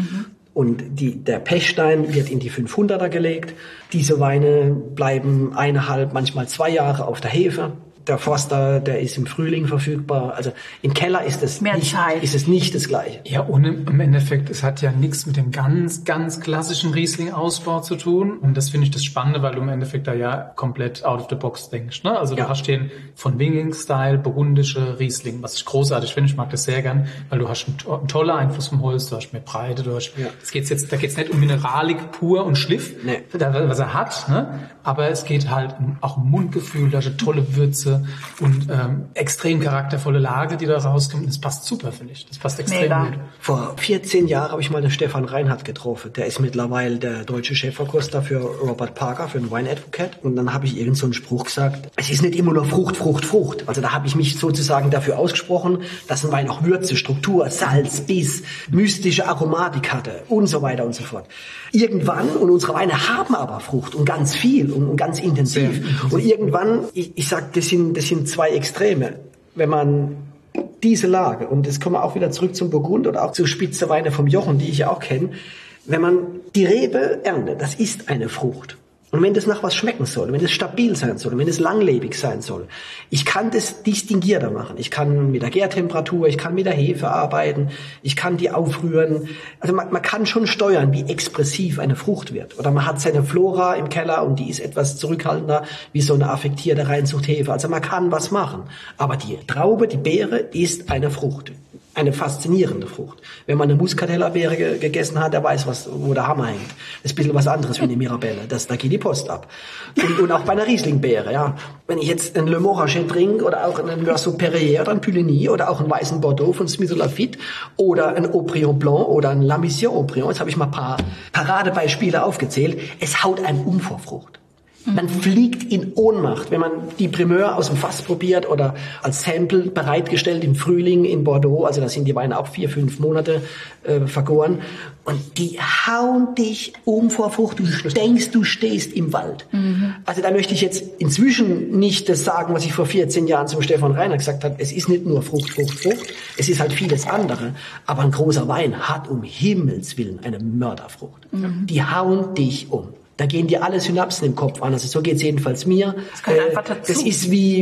Und der Pechstein wird in die 500er gelegt. Diese Weine bleiben 1,5, manchmal 2 Jahre auf der Hefe. Der Forster, der ist im Frühling verfügbar. Also im Keller ist es nicht das Gleiche. Ja, und im Endeffekt, es hat ja nichts mit dem ganz, ganz klassischen Riesling-Ausbau zu tun. Und das finde ich das Spannende, weil du im Endeffekt da ja komplett out of the box denkst. Ne? Also du hast den von Winging-Style burgundische Riesling, was ich großartig finde. Ich mag das sehr gern, weil du hast einen tollen Einfluss vom Holz, du hast mehr Breite, da geht's nicht um Mineralik pur und Schliff, was er hat, ne? Aber es geht halt auch um Mundgefühl, da hast eine tolle Würze und extrem charaktervolle Lage, die da rauskommt. Das passt super, finde ich. Das passt extrem gut. Vor 14 Jahren habe ich mal den Stefan Reinhardt getroffen. Der ist mittlerweile der deutsche Chefverkoster für Robert Parker, für den Wine Advocate. Und dann habe ich irgend so einen Spruch gesagt, es ist nicht immer nur Frucht, Frucht, Frucht. Also da habe ich mich sozusagen dafür ausgesprochen, dass ein Wein auch Würze, Struktur, Salz, Biss, mystische Aromatik hatte und so weiter und so fort. Irgendwann, und unsere Weine haben aber Frucht und ganz viel und ganz intensiv. Und irgendwann, ich sag, das sind 2 Extreme. Wenn man diese Lage, und das kommen wir auch wieder zurück zum Burgund oder auch zu Spitzenweine vom Jochen, die ich ja auch kenne, wenn man die Rebe erntet, das ist eine Frucht. Und wenn das nach was schmecken soll, wenn das stabil sein soll, wenn es langlebig sein soll, ich kann das distinguierter machen. Ich kann mit der Gärtemperatur, ich kann mit der Hefe arbeiten, ich kann die aufrühren. Also man kann schon steuern, wie expressiv eine Frucht wird. Oder man hat seine Flora im Keller und die ist etwas zurückhaltender, wie so eine affektierte Reinzuchthefe. Also man kann was machen. Aber die Traube, die Beere ist eine Frucht. Eine faszinierende Frucht. Wenn man eine Muscatella-Beere gegessen hat, der weiß, wo der Hammer hängt. Das ist ein bisschen was anderes wie eine Mirabelle. Da geht die Post ab. Und auch bei einer Riesling-Beere, ja. Wenn ich jetzt einen Le Morachet trinke oder auch einen Meursault-Perrier oder einen Puligny oder auch einen weißen Bordeaux von Smith Lafite oder einen Haut-Brion Blanc oder einen La Mission Haut-Brion, jetzt habe ich mal ein paar Paradebeispiele aufgezählt, es haut einem um vor Frucht. Man fliegt in Ohnmacht, wenn man die Primeur aus dem Fass probiert oder als Sample bereitgestellt im Frühling in Bordeaux. Also da sind die Weine auch 4-5 Monate vergoren. Und die hauen dich um vor Frucht. Du denkst, du stehst im Wald. Mhm. Also da möchte ich jetzt inzwischen nicht das sagen, was ich vor 14 Jahren zum Stefan Reinhardt gesagt habe. Es ist nicht nur Frucht, Frucht, Frucht. Es ist halt vieles andere. Aber ein großer Wein hat um Himmels Willen eine Mörderfrucht. Mhm. Die hauen dich um. Da gehen dir alle Synapsen im Kopf an. Also so geht's jedenfalls mir. Das kommt einfach dazu. Das ist wie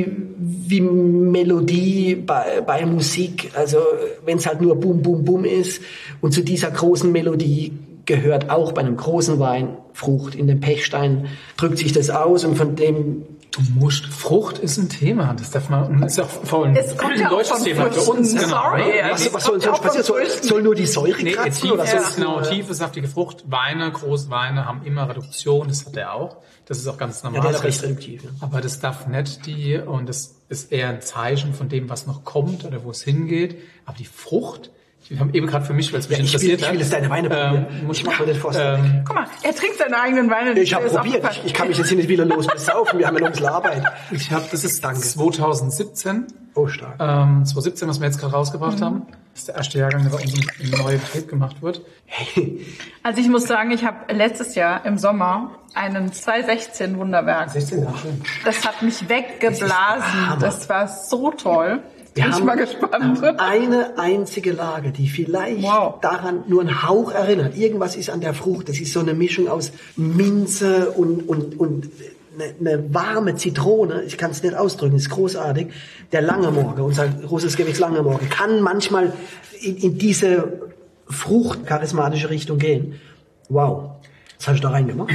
Melodie bei Musik. Also wenn es halt nur Bum, Bum, Bum ist. Und zu dieser großen Melodie gehört auch bei einem großen Wein Frucht. In dem Pechstein drückt sich das aus und von dem... Du musst, Frucht ist ein Thema, das darf man, das ist auch vor allem ein deutsches Thema für uns. Genau. Was soll sonst passieren? Soll nur die Säure kratzen? Tiefe, saftige Frucht. Weine, Großweine haben immer Reduktion, das hat er auch. Das ist auch ganz normal. Ja, der ist recht reduktiv. Ja. Aber das darf nicht und das ist eher ein Zeichen von dem, was noch kommt oder wo es hingeht. Aber die Frucht, wir haben eben gerade für mich, weil es mich interessiert hat. Ich will jetzt deine Weine probieren. Ich mach mir das vorstellen. Guck mal, er trinkt seine eigenen Weine. Ich habe probiert. Ich kann mich jetzt hier nicht wieder los besaufen. Wir haben ja noch ein bisschen Arbeit. Das ist 2017. Oh, stark. 2017, was wir jetzt gerade rausgebracht haben. Das ist der erste Jahrgang, der bei uns im neuen Betrieb gemacht wird. Also ich muss sagen, ich habe letztes Jahr im Sommer einen 2016 Wunderwerk. 16 Jahre schön. Das hat mich weggeblasen. Das war so toll. Wir haben mal gespannt. Eine einzige Lage, die vielleicht daran nur einen Hauch erinnert. Irgendwas ist an der Frucht. Das ist so eine Mischung aus Minze und eine warme Zitrone. Ich kann es nicht ausdrücken, ist großartig. Der Langemorge, unser großes Gewächs Langemorge, kann manchmal in diese fruchtcharismatische Richtung gehen. Wow. Was hast du da reingemacht?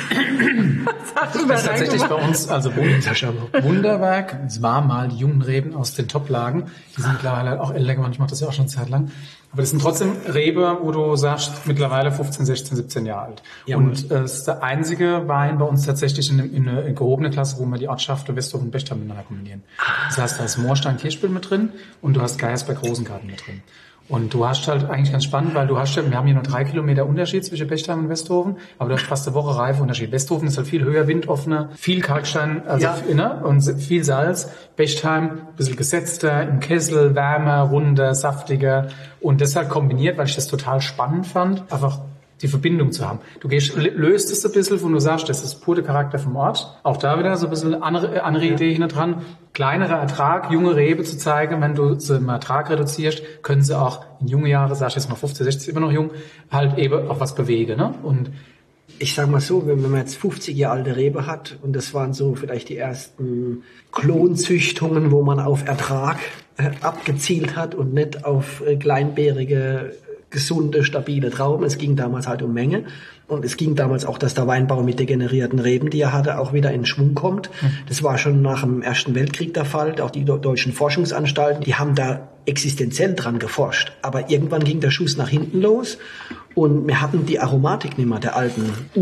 Das ist tatsächlich bei uns, also Wunderwerk. Es war mal die jungen Reben aus den Toplagen. Die sind mittlerweile auch älter geworden. Ich mache das ja auch schon eine Zeit lang. Aber das sind trotzdem Rebe, wo du sagst, mittlerweile 15, 16, 17 Jahre alt. Ja, und es ist der einzige Wein bei uns tatsächlich in eine gehobene Klasse, wo wir die Ortschaften Westhofen und Bechstein miteinander kombinieren. Das heißt, da ist Moorstein-Kirschbill mit drin und du hast Geiersberg-Rosengarten mit drin. Und du hast halt eigentlich ganz spannend, weil wir haben hier nur 3 Kilometer Unterschied zwischen Bechtheim und Westhofen, aber du hast fast eine Woche Reifeunterschied. Westhofen ist halt viel höher, windoffener, viel Kalkstein, und viel Salz. Bechtheim ein bisschen gesetzter, im Kessel, wärmer, runder, saftiger und deshalb kombiniert, weil ich das total spannend fand, einfach die Verbindung zu haben. Du löst es ein bisschen, wo du sagst, das ist pur der Charakter vom Ort. Auch da wieder so ein bisschen andere Idee hinter dran. Kleinerer Ertrag, junge Rebe zu zeigen, wenn du sie im Ertrag reduzierst, können sie auch in junge Jahre, sag ich jetzt mal 15, 16, immer noch jung, halt eben auch was bewegen, ne? Und ich sag mal so, wenn man jetzt 50 Jahre alte Rebe hat und das waren so vielleicht die ersten Klonzüchtungen, wo man auf Ertrag abgezielt hat und nicht auf kleinbärige, gesunde, stabile Trauben. Es ging damals halt um Menge und es ging damals auch, dass der Weinbau mit degenerierten Reben, die er hatte, auch wieder in Schwung kommt. Das war schon nach dem Ersten Weltkrieg der Fall. Auch die deutschen Forschungsanstalten, die haben da existenziell dran geforscht. Aber irgendwann ging der Schuss nach hinten los und wir hatten die Aromatik nicht mehr der alten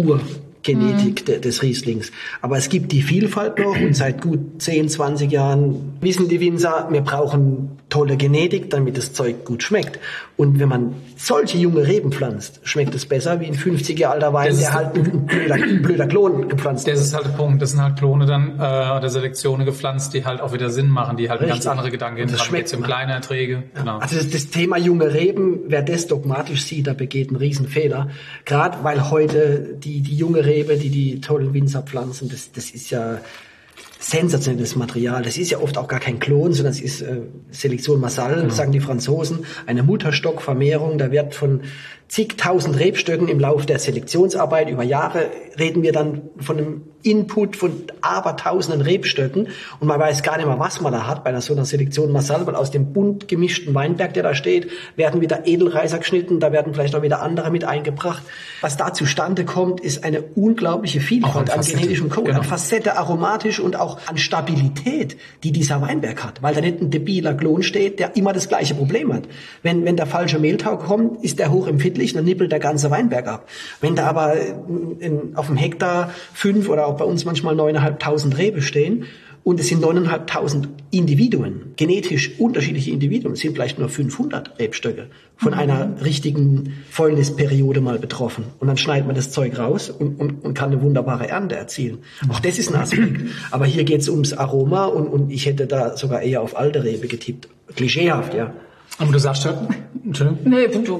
Urgenetik des Rieslings. Aber es gibt die Vielfalt noch und seit gut 10, 20 Jahren wissen die Winzer, wir brauchen tolle Genetik, damit das Zeug gut schmeckt. Und wenn man solche junge Reben pflanzt, schmeckt es besser wie ein 50 Jahre alter Wein, der halt ein blöder Klon gepflanzt ist. Das ist halt der Punkt. Das sind halt Klone dann oder Selektionen gepflanzt, die halt auch wieder Sinn machen, die halt ganz andere Gedanken haben. Da geht es um kleine Erträge. Ja. Genau. Also das Thema junge Reben, wer das dogmatisch sieht, der begeht einen Riesenfehler. Gerade weil heute die junge Rebe, die tollen Winzer pflanzen, das ist ja sensationelles Material. Das ist ja oft auch gar kein Klon, sondern es ist Selektion Massal, sagen die Franzosen, eine Mutterstockvermehrung. Da wird von zigtausend Rebstöcken im Laufe der Selektionsarbeit über Jahre reden wir dann von einem Input von abertausenden Rebstöcken und man weiß gar nicht mehr, was man da hat bei so einer Selektion Massal, weil aus dem bunt gemischten Weinberg, der da steht, werden wieder Edelreiser geschnitten, da werden vielleicht auch wieder andere mit eingebracht. Was da zustande kommt, ist eine unglaubliche Vielfalt an genetischem Code, an Facette, aromatisch und auch an Stabilität, die dieser Weinberg hat, weil da nicht ein debiler Klon steht, der immer das gleiche Problem hat. Wenn der falsche Mehltau kommt, ist der hochempfindlich, dann nippelt der ganze Weinberg ab. Wenn da aber auf dem Hektar 5 oder auch bei uns manchmal 9.500 Rebe stehen und es sind 9.500 Individuen, genetisch unterschiedliche Individuen, es sind vielleicht nur 500 Rebstöcke von einer richtigen Fäulnisperiode mal betroffen. Und dann schneidet man das Zeug raus und kann eine wunderbare Ernte erzielen. Auch das ist ein Aspekt. Aber hier geht es ums Aroma und ich hätte da sogar eher auf alte Rebe getippt. Klischeehaft, ja. Aber du sagst ja, Entschuldigung. Nee, du.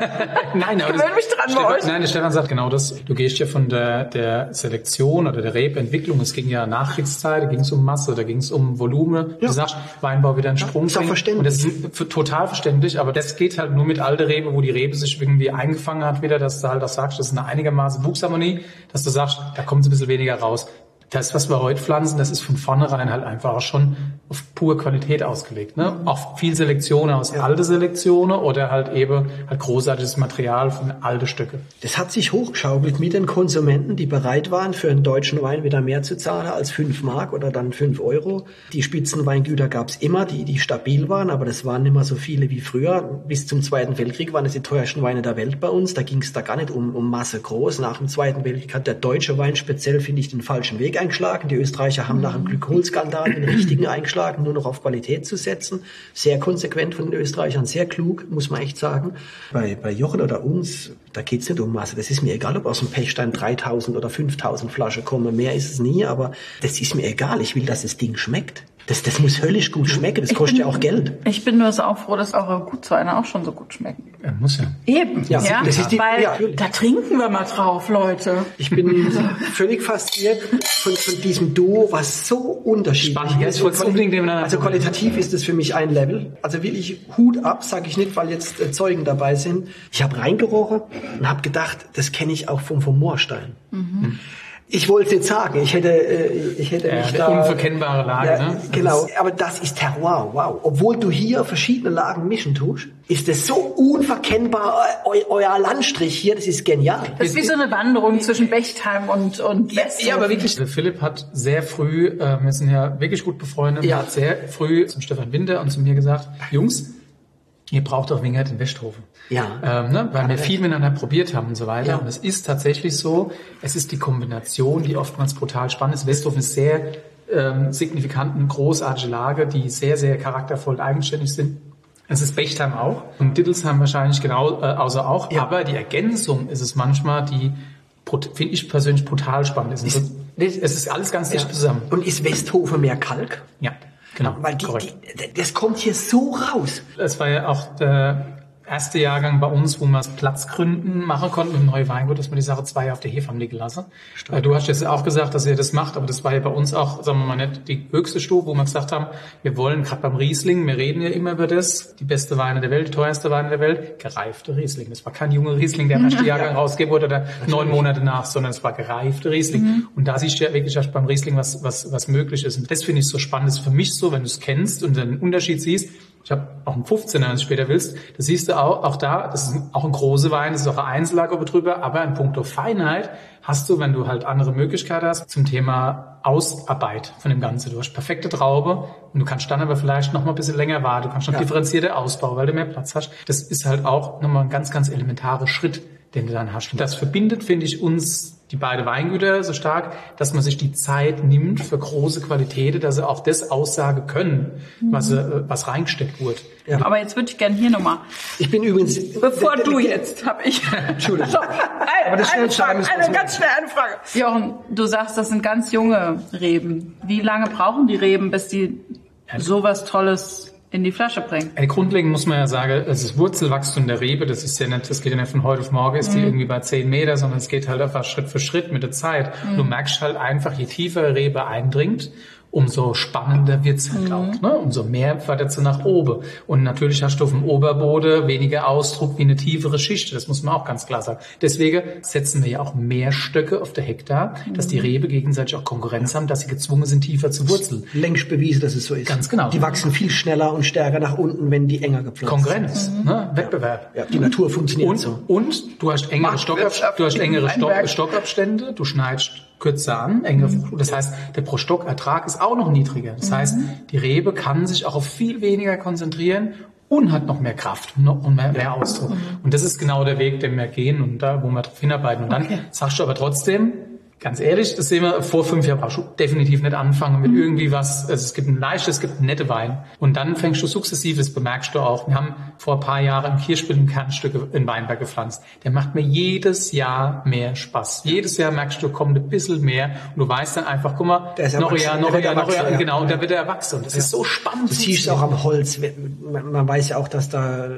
Nein, aber der Stefan sagt genau das. Du gehst ja von der Selektion oder der Rebentwicklung. Es ging ja Nachkriegszeit, da ging es um Masse, da ging es um Volumen. Ja. Du sagst, Weinbau wieder einen Sprung bringen. Und das ist total verständlich, aber das geht halt nur mit alter Rebe, wo die Rebe sich irgendwie eingefangen hat wieder, dass du halt auch sagst, das ist eine einigermaßen Wuchsharmonie, dass du sagst, da kommt es ein bisschen weniger raus. Das, was wir heute pflanzen, das ist von vornherein halt einfach schon auf pure Qualität ausgelegt, ne? Auch viel Selektionen aus alte Selektionen oder halt eben halt großartiges Material von alte Stücke. Das hat sich hochgeschaukelt mit den Konsumenten, die bereit waren, für einen deutschen Wein wieder mehr zu zahlen als 5 Mark oder dann 5 Euro. Die Spitzenweingüter gab's immer, die stabil waren, aber das waren nicht mehr so viele wie früher. Bis zum Zweiten Weltkrieg waren es die teuersten Weine der Welt bei uns. Da ging's da gar nicht um Masse groß. Nach dem Zweiten Weltkrieg hat der deutsche Wein speziell, finde ich, den falschen Weg eingeschlagen. Die Österreicher haben nach dem Glykolskandal den richtigen eingeschlagen, nur noch auf Qualität zu setzen. Sehr konsequent von den Österreichern, sehr klug, muss man echt sagen. Bei Jochen oder uns, da geht's nicht um Masse. Das ist mir egal, ob aus dem Pechstein 3.000 oder 5.000 Flaschen kommen. Mehr ist es nie, aber das ist mir egal. Ich will, dass das Ding schmeckt. Das muss höllisch gut schmecken. Das kostet ja auch Geld. Ich bin nur so auch froh, dass eure Gutsweine auch schon so gut schmecken. Ja, muss ja. Eben. Ja, das ist weil da trinken wir mal drauf, Leute. Ich bin völlig fasziniert von diesem Duo, was so unterschiedlich ist. Also qualitativ ist es für mich ein Level. Also wirklich Hut ab, sage ich nicht, weil jetzt Zeugen dabei sind. Ich habe reingerochen und habe gedacht, das kenne ich auch vom Moorstein. Mhm. Ich wollte es jetzt sagen, ich hätte mich da... Unverkennbare Lage, ja, ne? Genau, aber das ist Terroir, wow. Obwohl du hier verschiedene Lagen mischen tust, ist das so unverkennbar, euer Landstrich hier, das ist genial. Das ist wie so eine Wanderung zwischen Bechtheim und West. Ja, aber wirklich, der Philipp hat sehr früh, wir sind ja wirklich gut befreundet, hat sehr früh zum Stefan Winter und zu mir gesagt, Jungs, ihr braucht doch Wingert in Westhofen. Ja. Weil wir viel miteinander probiert haben und so weiter. Ja. Und es ist tatsächlich so, es ist die Kombination, die oftmals brutal spannend ist. Westhofen ist sehr signifikant eine großartige Lage, die sehr, sehr charaktervoll und eigenständig sind. Es ist Bechtheim auch und Dittelsheim wahrscheinlich genau außer auch. Ja. Aber die Ergänzung ist es manchmal, die finde ich persönlich brutal spannend ist. Es ist alles ganz dicht zusammen. Und ist Westhofen mehr Kalk? Ja. Genau, weil das kommt hier so raus. Es war ja auch erste Jahrgang bei uns, wo wir aus Platzgründen machen konnten mit dem neuen Weingut, dass wir die Sache 2 Jahre auf der Hefe haben liegen lassen. Du hast jetzt auch gesagt, dass ihr das macht, aber das war ja bei uns auch, sagen wir mal, nicht die höchste Stufe, wo wir gesagt haben, wir wollen gerade beim Riesling, wir reden ja immer über das, die beste Weine der Welt, die teuerste Weine der Welt, gereifte Riesling. Das war kein junger Riesling, der im ersten Jahrgang rausgegeben wurde oder 9 Monate nach, sondern es war gereifte Riesling. Und da siehst du ja wirklich beim Riesling, was möglich ist. Und das finde ich so spannend. Das ist für mich so, wenn du es kennst und den Unterschied siehst. Ich habe auch einen 15er, wenn du später willst. Das siehst du auch da, das ist auch ein großer Wein, das ist auch ein Einzellager drüber, aber in puncto Feinheit hast du, wenn du halt andere Möglichkeiten hast, zum Thema Ausarbeit von dem Ganzen. Du hast perfekte Traube und du kannst dann aber vielleicht noch mal ein bisschen länger warten. Du kannst noch differenzierter Ausbau, weil du mehr Platz hast. Das ist halt auch nochmal ein ganz, ganz elementarer Schritt, den du dann hast. Und das verbindet, finde ich, uns die beiden Weingüter so stark, dass man sich die Zeit nimmt für große Qualitäten, dass sie auch das aussagen können, was reingesteckt wurde. Ja. Aber jetzt würde ich gerne hier nochmal. Ich bin übrigens... Bevor du jetzt, habe ich... Entschuldigung. Aber das eine Frage, ganz schnell eine Frage. Jochen, du sagst, das sind ganz junge Reben. Wie lange brauchen die Reben, bis die sowas Tolles in die Flasche bringen? Grundlegend muss man ja sagen, es ist Wurzelwachstum der Rebe, das geht ja nicht von heute auf morgen, ist die irgendwie bei 10 Meter, sondern es geht halt einfach Schritt für Schritt mit der Zeit. Du merkst halt einfach, je tiefer Rebe eindringt, umso spannender wird's halt auch, ne? Umso mehr fördert sie nach oben. Und natürlich hast du auf dem Oberboden weniger Ausdruck wie eine tiefere Schicht. Das muss man auch ganz klar sagen. Deswegen setzen wir ja auch mehr Stöcke auf der Hektar, dass die Rebe gegenseitig auch Konkurrenz haben, dass sie gezwungen sind, tiefer zu wurzeln. Längst bewiesen, dass es so ist. Ganz genau. Die wachsen viel schneller und stärker nach unten, wenn die enger gepflanzt sind. Konkurrenz, ne? Wettbewerb. Ja, die Natur funktioniert so. Und du hast engere Stockabstände, du schneidest kürzer an, enge Frucht. Das heißt, der pro Stockertrag ist auch noch niedriger. Das heißt, die Rebe kann sich auch auf viel weniger konzentrieren und hat noch mehr Kraft und mehr Ausdruck. Und das ist genau der Weg, den wir gehen und da, wo wir drauf hinarbeiten. Und dann sagst du aber trotzdem, ganz ehrlich, das sehen wir vor 5 Jahren, brauchst du definitiv nicht anfangen mit irgendwie was, also es gibt ein leichtes, es gibt einen netten Wein. Und dann fängst du sukzessiv, das bemerkst du auch. Wir haben vor ein paar Jahren ein Kirschspiel im Kernstück in Weinberg gepflanzt. Der macht mir jedes Jahr mehr Spaß. Jedes Jahr merkst du, kommt ein bisschen mehr und du weißt dann einfach, guck mal, noch ein Jahr, genau, und da wird er erwachsen. Und das ist so spannend. Du siehst es auch am Holz. Man weiß ja auch, dass da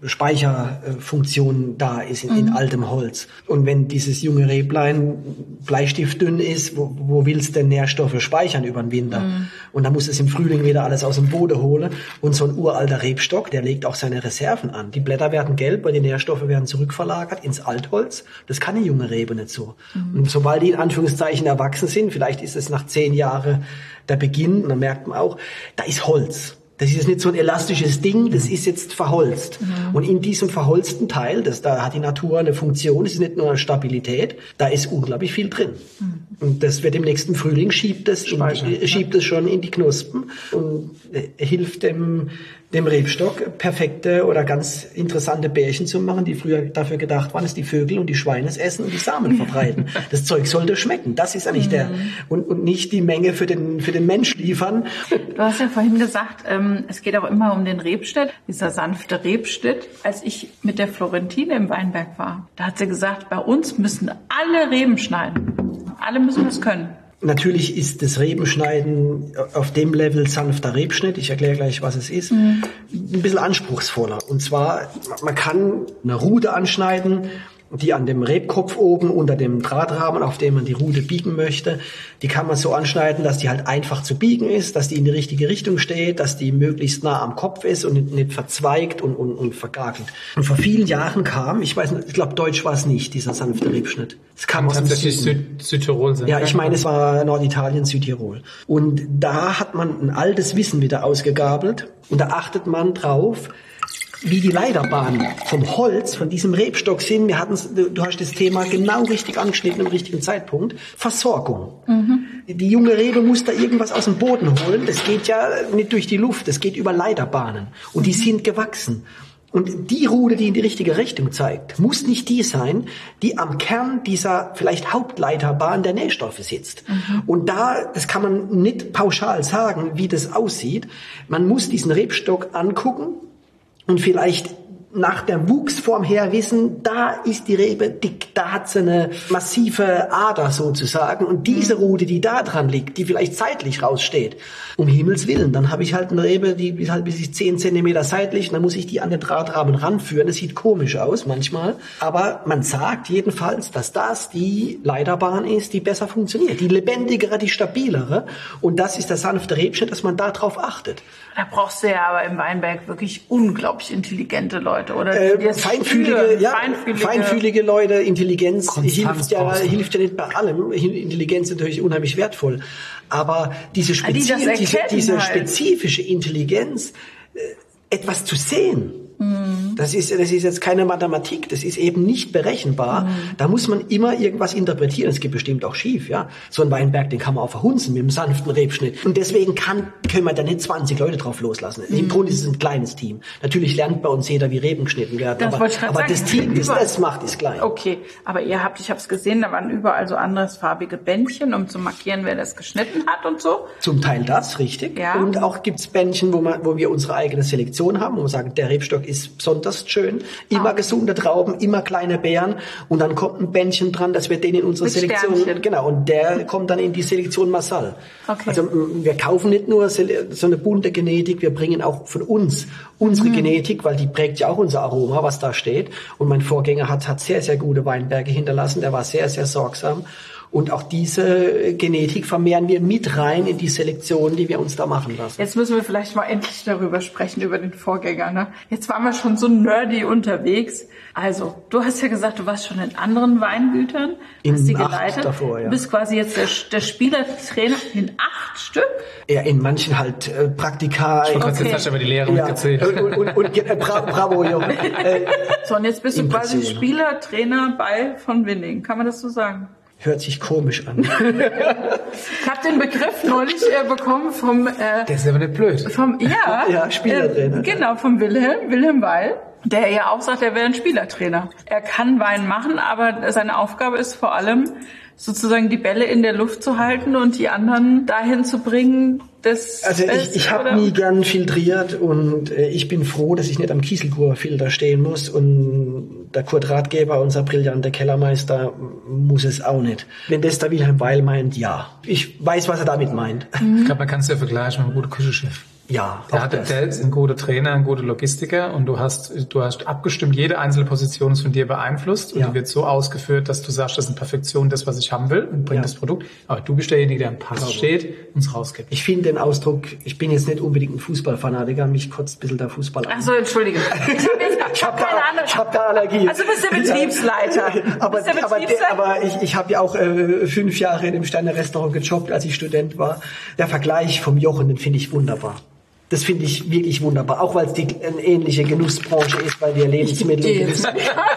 Speicherfunktion da ist in altem Holz. Und wenn dieses junge Reblein bleistiftdünn ist, wo willst du denn Nährstoffe speichern über den Winter? Und dann muss es im Frühling wieder alles aus dem Boden holen. Und so ein uralter Rebstock, der legt auch seine Reserven an. Die Blätter werden gelb, weil die Nährstoffe werden zurückverlagert ins Altholz. Das kann eine junge Rebe nicht so. Und sobald die in Anführungszeichen erwachsen sind, vielleicht ist es nach 10 Jahren der Beginn, und dann merkt man auch, da ist Holz. Das ist jetzt nicht so ein elastisches Ding, das ist jetzt verholzt. Und in diesem verholzten Teil, da hat die Natur eine Funktion, es ist nicht nur eine Stabilität, da ist unglaublich viel drin. Und das wird im nächsten Frühling, schiebt es schon in die Knospen und hilft dem Rebstock perfekte oder ganz interessante Bärchen zu machen, die früher dafür gedacht waren, dass die Vögel und die Schweine es essen und die Samen verbreiten. Das Zeug sollte schmecken. Das ist eigentlich und nicht die Menge für den Mensch liefern. Du hast ja vorhin gesagt, es geht auch immer um den Rebschnitt, dieser sanfte Rebschnitt. Als ich mit der Florentine im Weinberg war, da hat sie gesagt, bei uns müssen alle Reben schneiden. Alle müssen das können. Natürlich ist das Rebenschneiden auf dem Level sanfter Rebschnitt, ich erkläre gleich, was es ist, ein bisschen anspruchsvoller. Und zwar, man kann eine Rute anschneiden, die an dem Rebkopf oben unter dem Drahtrahmen, auf dem man die Rute biegen möchte, die kann man so anschneiden, dass die halt einfach zu biegen ist, dass die in die richtige Richtung steht, dass die möglichst nah am Kopf ist und nicht verzweigt und vergagelt. Und vor vielen Jahren kam, ich glaube Deutsch war es nicht, dieser sanfte Rebschnitt. Es kam aus dem Südtirol sein. Ja, ich meine, es war Norditalien, Südtirol. Und da hat man ein altes Wissen wieder ausgegabelt und da achtet man drauf, wie die Leiterbahnen vom Holz, von diesem Rebstock sind. Du hast das Thema genau richtig angeschnitten im richtigen Zeitpunkt. Versorgung. Die junge Rebe muss da irgendwas aus dem Boden holen. Das geht ja nicht durch die Luft, das geht über Leiterbahnen. Und die sind gewachsen. Und die Rute, die in die richtige Richtung zeigt, muss nicht die sein, die am Kern dieser vielleicht Hauptleiterbahn der Nährstoffe sitzt. Und das kann man nicht pauschal sagen, wie das aussieht. Man muss diesen Rebstock angucken und vielleicht nach der Wuchsform her wissen, da ist die Rebe dick, da hat sie eine massive Ader sozusagen und diese Rute, die da dran liegt, die vielleicht seitlich raussteht, um Himmels Willen, dann habe ich halt eine Rebe, die ist halt bis 10 Zentimeter seitlich, dann muss ich die an den Drahtrahmen ranführen. Das sieht komisch aus manchmal, aber man sagt jedenfalls, dass das die Leiterbahn ist, die besser funktioniert, die lebendigere, die stabilere und das ist der sanfte Rebschnitt, dass man da drauf achtet. Da brauchst du ja aber im Weinberg wirklich unglaublich intelligente Leute, oder? Feinfühlige Leute, Intelligenz hilft ja nicht bei allem. Intelligenz ist natürlich unheimlich wertvoll. Aber diese spezifische Intelligenz, etwas zu sehen, das ist jetzt keine Mathematik, das ist eben nicht berechenbar. Da muss man immer irgendwas interpretieren. Es geht bestimmt auch schief, ja. So ein Weinberg, den kann man auch verhunzen mit einem sanften Rebschnitt. Und deswegen können wir da nicht 20 Leute drauf loslassen. Im Grunde ist es ein kleines Team. Natürlich lernt bei uns jeder, wie Reben geschnitten werden. Aber das Team, das macht, ist klein. Okay, aber ich habe es gesehen, da waren überall so andersfarbige Bändchen, um zu markieren, wer das geschnitten hat und so. Zum Teil das, richtig. Ja. Und auch gibt's Bändchen, wo wir unsere eigene Selektion haben, wo wir sagen, der Rebstock ist besonders schön, immer gesunde Trauben, immer kleine Beeren und dann kommt ein Bändchen dran, dass wir den in unsere Selektion, genau, und der kommt dann in die Selektion Massal. Okay. Also wir kaufen nicht nur so eine bunte Genetik, wir bringen auch von uns unsere Genetik, weil die prägt ja auch unser Aroma, was da steht. Und mein Vorgänger hat sehr, sehr gute Weinberge hinterlassen, der war sehr, sehr sorgsam. Und auch diese Genetik vermehren wir mit rein in die Selektion, die wir uns da machen lassen. Jetzt müssen wir vielleicht mal endlich darüber sprechen, über den Vorgänger. Ne? Jetzt waren wir schon so nerdy unterwegs. Also, du hast ja gesagt, du warst schon in anderen Weingütern, hast sie geleitet. Davor, ja. Du bist quasi jetzt der Spielertrainer in 8 Stück? Ja, in manchen halt Praktika. Ich wollte jetzt hast du aber die Lehre mitgezählt. Bravo, Jochen. So, und jetzt bist du quasi Spielertrainer von Winning. Kann man das so sagen? Hört sich komisch an. Ich habe den Begriff neulich bekommen vom... der ist aber nicht blöd. Ja, Spielertrainer. Genau, vom Wilhelm Weil, der ja auch sagt, er wäre ein Spielertrainer. Er kann Wein machen, aber seine Aufgabe ist vor allem, sozusagen die Bälle in der Luft zu halten und die anderen dahin zu bringen, Also ich habe nie gern filtriert und ich bin froh, dass ich nicht am Kieselguhrfilter stehen muss und der Kurt Ratgeber, unser brillanter Kellermeister, muss es auch nicht. Wenn das der Wilhelm Weil meint, ja. Ich weiß, was er damit meint. Ich glaube, man kann es ja vergleichen mit einem guten Küchenchef. Ja, der ist ein guter Trainer, ein guter Logistiker und du hast abgestimmt, jede einzelne Position ist von dir beeinflusst und die wird so ausgeführt, dass du sagst, das ist in Perfektion das, was ich haben will und bringt das Produkt. Aber du bist derjenige, der am Pass steht und es rausgibt. Ich finde den Ausdruck, ich bin jetzt nicht unbedingt ein Fußballfanatiker, mich kotzt ein bisschen der Fußball an. Ach so, entschuldige. Ich hab keine Ahnung. Ich habe da Allergie. Also bist du Betriebsleiter. Aber ich habe ja auch 5 Jahre in dem Sterne-Restaurant gejobbt, als ich Student war. Der Vergleich vom Jochen, den finde ich wunderbar. Das finde ich wirklich wunderbar, auch weil es eine ähnliche Genussbranche ist, weil wir Lebensmittel und Genuss.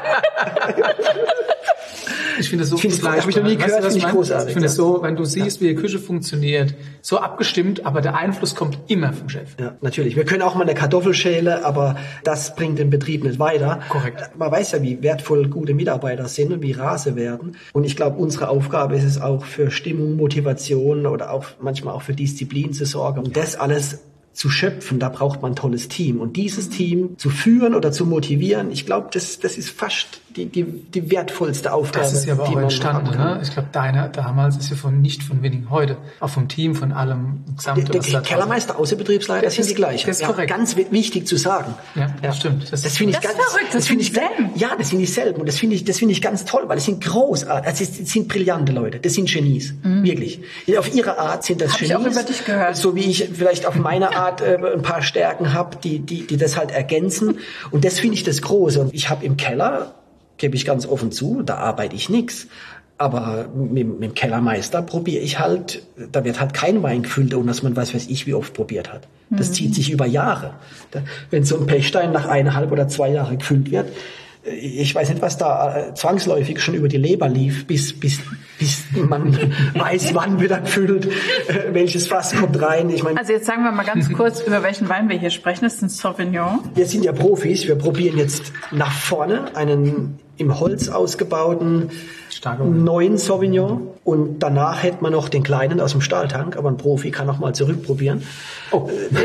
Ich finde es so habe ich noch nie gehört, finde ich großartig. Ich finde es so, wenn du siehst, wie die Küche funktioniert, so abgestimmt, aber der Einfluss kommt immer vom Chef. Ja, natürlich. Wir können auch mal eine Kartoffel schälen, aber das bringt den Betrieb nicht weiter. Korrekt. Man weiß ja, wie wertvoll gute Mitarbeiter sind und wie rar sie werden. Und ich glaube, unsere Aufgabe ist es auch für Stimmung, Motivation oder auch manchmal auch für Disziplin zu sorgen. Und das alles zu schöpfen, da braucht man ein tolles Team. Und dieses Team zu führen oder zu motivieren, ich glaube, das ist fast die wertvollste Aufgabe. Das ist ja aber auch entstanden, ne? Ich glaube, deiner damals ist ja nicht von Winning heute, auch vom Team, von allem Gesamte. Der Kellermeister, Außenbetriebsleiter sind die gleichen. Das ist korrekt. Ganz wichtig zu sagen. Ja, das stimmt. Das finde ich ganz verrückt. Das finde ich dieselben. Ja, das sind dieselben. Und das finde ich ganz toll, weil das sind großartig. Das sind brillante Leute. Das sind Genies. Wirklich. Auf ihre Art sind das Genies. Hab ich auch über dich gehört. So wie ich vielleicht auf meine Art ein paar Stärken habe, die das halt ergänzen. Und das finde ich das Große. Und ich habe im Keller, gebe ich ganz offen zu, da arbeite ich nix. Aber mit dem Kellermeister probiere ich halt, da wird halt kein Wein gefüllt, ohne dass man weiß ich wie oft probiert hat. Das zieht sich über Jahre. Wenn so ein Pechstein nach 1,5 oder 2 Jahren gefüllt wird, ich weiß nicht, was da zwangsläufig schon über die Leber lief, bis man weiß, wann wird er gefüllt, welches Fass kommt rein. Ich meine, also jetzt sagen wir mal ganz kurz, über welchen Wein wir hier sprechen. Das ist ein Sauvignon. Wir sind ja Profis. Wir probieren jetzt nach vorne einen im Holz ausgebauten Starker einen neuen Sauvignon und danach hätte man noch den kleinen aus dem Stahltank, aber ein Profi kann noch mal zurückprobieren. Oh.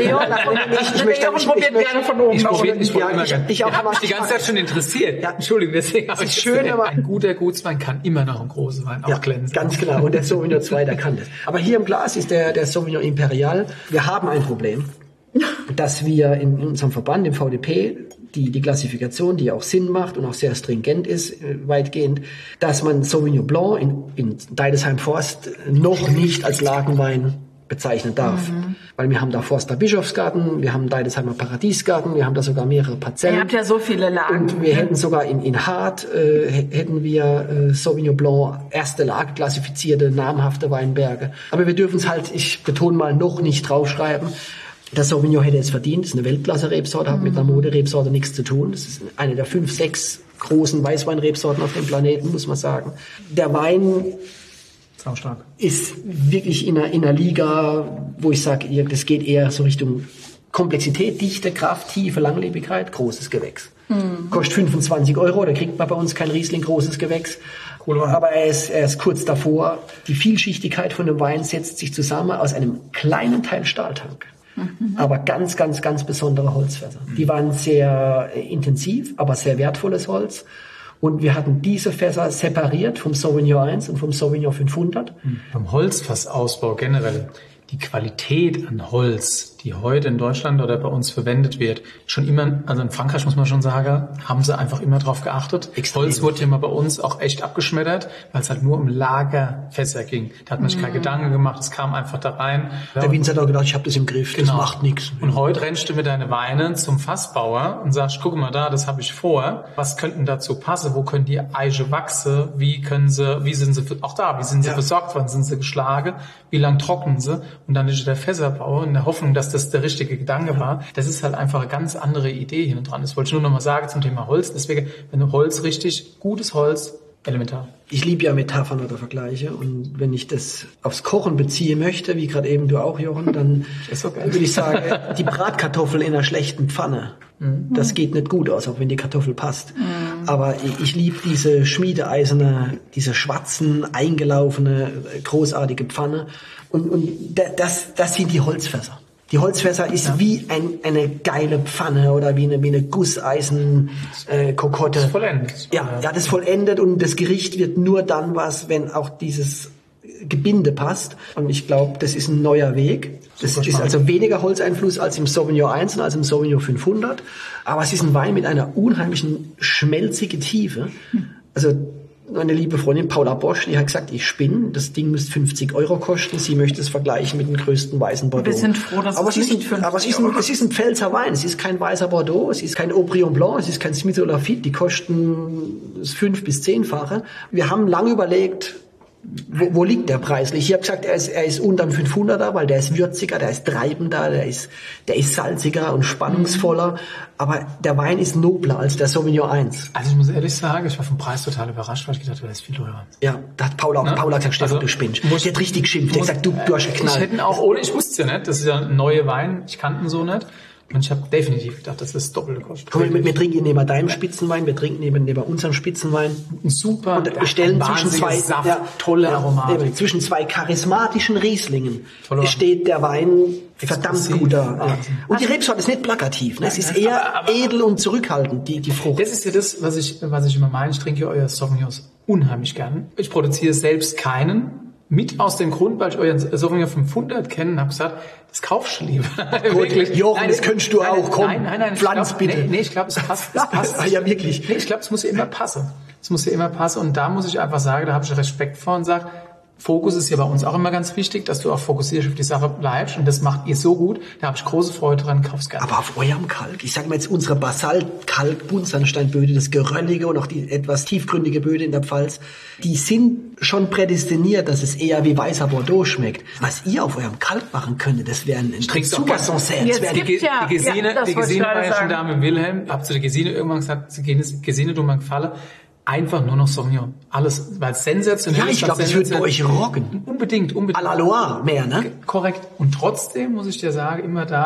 Ich habe mich die ganze Zeit schon interessiert. Ja. Entschuldigung, deswegen habe ich schön, aber ein guter Gutswein kann immer noch ein großer Wein auch glänzen. Ganz genau. Und der Sauvignon 2, der kann das. Aber hier im Glas ist der Sauvignon Imperial. Wir haben ein Problem, dass wir in unserem Verband, im VDP, die Klassifikation, die auch Sinn macht und auch sehr stringent ist, weitgehend, dass man Sauvignon Blanc in Deidesheim Forst noch nicht als Lagenwein bezeichnen darf. Weil wir haben da Forster Bischofsgarten, wir haben Deidesheimer Paradiesgarten, wir haben da sogar mehrere Parzellen. Ihr habt ja so viele Lagen. Und wir hätten sogar in Hart, hätten wir Sauvignon Blanc, erste Lage klassifizierte, namhafte Weinberge. Aber wir dürfen es halt, ich betone mal, noch nicht draufschreiben. Der Sauvignon hätte es verdient, das ist eine Weltklasse-Rebsorte, hat mit einer Mode-Rebsorte nichts zu tun. Das ist eine der 5, 6 großen Weißwein-Rebsorten auf dem Planeten, muss man sagen. Der Wein ist wirklich in einer Liga, wo ich sage, das geht eher so Richtung Komplexität, Dichte, Kraft, Tiefe, Langlebigkeit, großes Gewächs. Kostet 25 €, da kriegt man bei uns kein Riesling großes Gewächs. Cool. Aber er ist kurz davor. Die Vielschichtigkeit von dem Wein setzt sich zusammen aus einem kleinen Teil Stahltank. Aber ganz, ganz, ganz besondere Holzfässer. Die waren sehr intensiv, aber sehr wertvolles Holz. Und wir hatten diese Fässer separiert vom Sauvignon 1 und vom Sauvignon 500. Beim Holzfassausbau generell, die Qualität an Holz, die heute in Deutschland oder bei uns verwendet wird, schon immer, also in Frankreich muss man schon sagen, haben sie einfach immer drauf geachtet. Extrem. Holz wurde ja mal bei uns auch echt abgeschmettert, weil es halt nur um Lagerfässer ging. Da hat man sich keine Gedanken gemacht, es kam einfach da rein. Der Winzer hat auch gedacht, ich habe das im Griff, das macht nichts. Und heute rennst du mit deinen Weinen zum Fassbauer und sagst, guck mal da, das habe ich vor. Was könnten dazu passen? Wo können die Eiche wachsen? Wie sind sie besorgt? Wann sind sie geschlagen? Wie lang trocknen sie? Und dann ist der Fässerbauer in der Hoffnung, dass das der richtige Gedanke war. Das ist halt einfach eine ganz andere Idee hinten dran. Das wollte ich nur noch mal sagen zum Thema Holz. Deswegen, wenn du Holz richtig, gutes Holz, elementar. Ich liebe ja Metaphern oder Vergleiche und wenn ich das aufs Kochen beziehen möchte, wie gerade eben du auch, Jochen, dann würde ich sagen, die Bratkartoffel in einer schlechten Pfanne, das geht nicht gut aus, auch wenn die Kartoffel passt. Aber ich liebe diese schmiedeeiserne, diese schwarzen, eingelaufene, großartige Pfanne und das sind die Holzfässer. Die Holzfässer ist wie eine geile Pfanne oder wie eine Gusseisen-Kokotte. Das vollendet. Ja, das vollendet und das Gericht wird nur dann was, wenn auch dieses Gebinde passt. Und ich glaube, das ist ein neuer Weg. Das ist also weniger Holzeinfluss als im Sauvignon 1 und als im Sauvignon 500. Aber es ist ein Wein mit einer unheimlichen schmelzigen Tiefe. Also meine liebe Freundin Paula Bosch, die hat gesagt, ich spinne, das Ding müsste 50 € kosten, sie möchte es vergleichen mit dem größten weißen Bordeaux. Wir sind froh, dass es nicht 50 Aber es ist ein Pfälzer Wein, es ist kein weißer Bordeaux, es ist kein Aubryon Blanc, es ist kein Smith oder Lafitte, die kosten das 5- bis 10-fache. Wir haben lange überlegt, wo liegt der preislich? Ich habe gesagt, er ist unterm 500er, weil der ist würziger, der ist treibender, der ist salziger und spannungsvoller. Aber der Wein ist nobler als der Sauvignon 1. Also ich muss ehrlich sagen, ich war vom Preis total überrascht, weil ich gedacht habe, der ist viel teurer. Ja, da hat Paula gesagt, Stefan, du spinnst. Die hat richtig geschimpft. Die hat gesagt, du hast geknallt. Ich wusste es ja nicht, das ist ja ein neuer Wein, ich kannte ihn so nicht. Und ich habe definitiv gedacht, dass das doppelte kostet. Komm, wir trinken neben deinem Spitzenwein, wir trinken neben unserem Spitzenwein. Super. Und wir stellen zwischen zwei Saft, tolle Aromatik. Zwischen zwei charismatischen Rieslingen steht der Wein verdammt gut da. Und die Rebsorte ist nicht plakativ. Ne? Es ist eher edel und zurückhaltend, die Frucht. Das ist ja das, was ich immer meine. Ich trinke euer Sauvignons unheimlich gern. Ich produziere selbst keinen. Mit aus dem Grund, weil ich euren Sauvignon 500 kenne und habe gesagt, das kaufst du lieber. Wirklich. Jochen, das könntest du auch. Komm, nein, pflanz bitte. Nee, ich glaube, es passt. Es passt. Ja, wirklich. Nee, ich glaube, es muss ja immer passen. Und da muss ich einfach sagen, da habe ich Respekt vor und sage, Fokus ist ja bei uns auch immer ganz wichtig, dass du auch fokussierst auf die Sache bleibst und das macht ihr so gut, da habe ich große Freude dran, kauf's gerne. Aber auf eurem Kalk, ich sage mal jetzt unsere Basalt-Kalk-Buntsandsteinböde, das geröllige und auch die etwas tiefgründige Böde in der Pfalz, die sind schon prädestiniert, dass es eher wie weißer Bordeaux schmeckt. Was ihr auf eurem Kalk machen könntet, das wäre ein super Sancerre. Die Gesine Dame Wilhelm, habt ihr der Gesine irgendwann gesagt, Gesine, du mal gefallen, einfach nur noch Sauvignon. Alles, weil es sensationell ist. Ja, ich glaube, das wird bei euch rocken. Unbedingt. À la Loire mehr, ne? Korrekt. Und trotzdem muss ich dir sagen, immer da,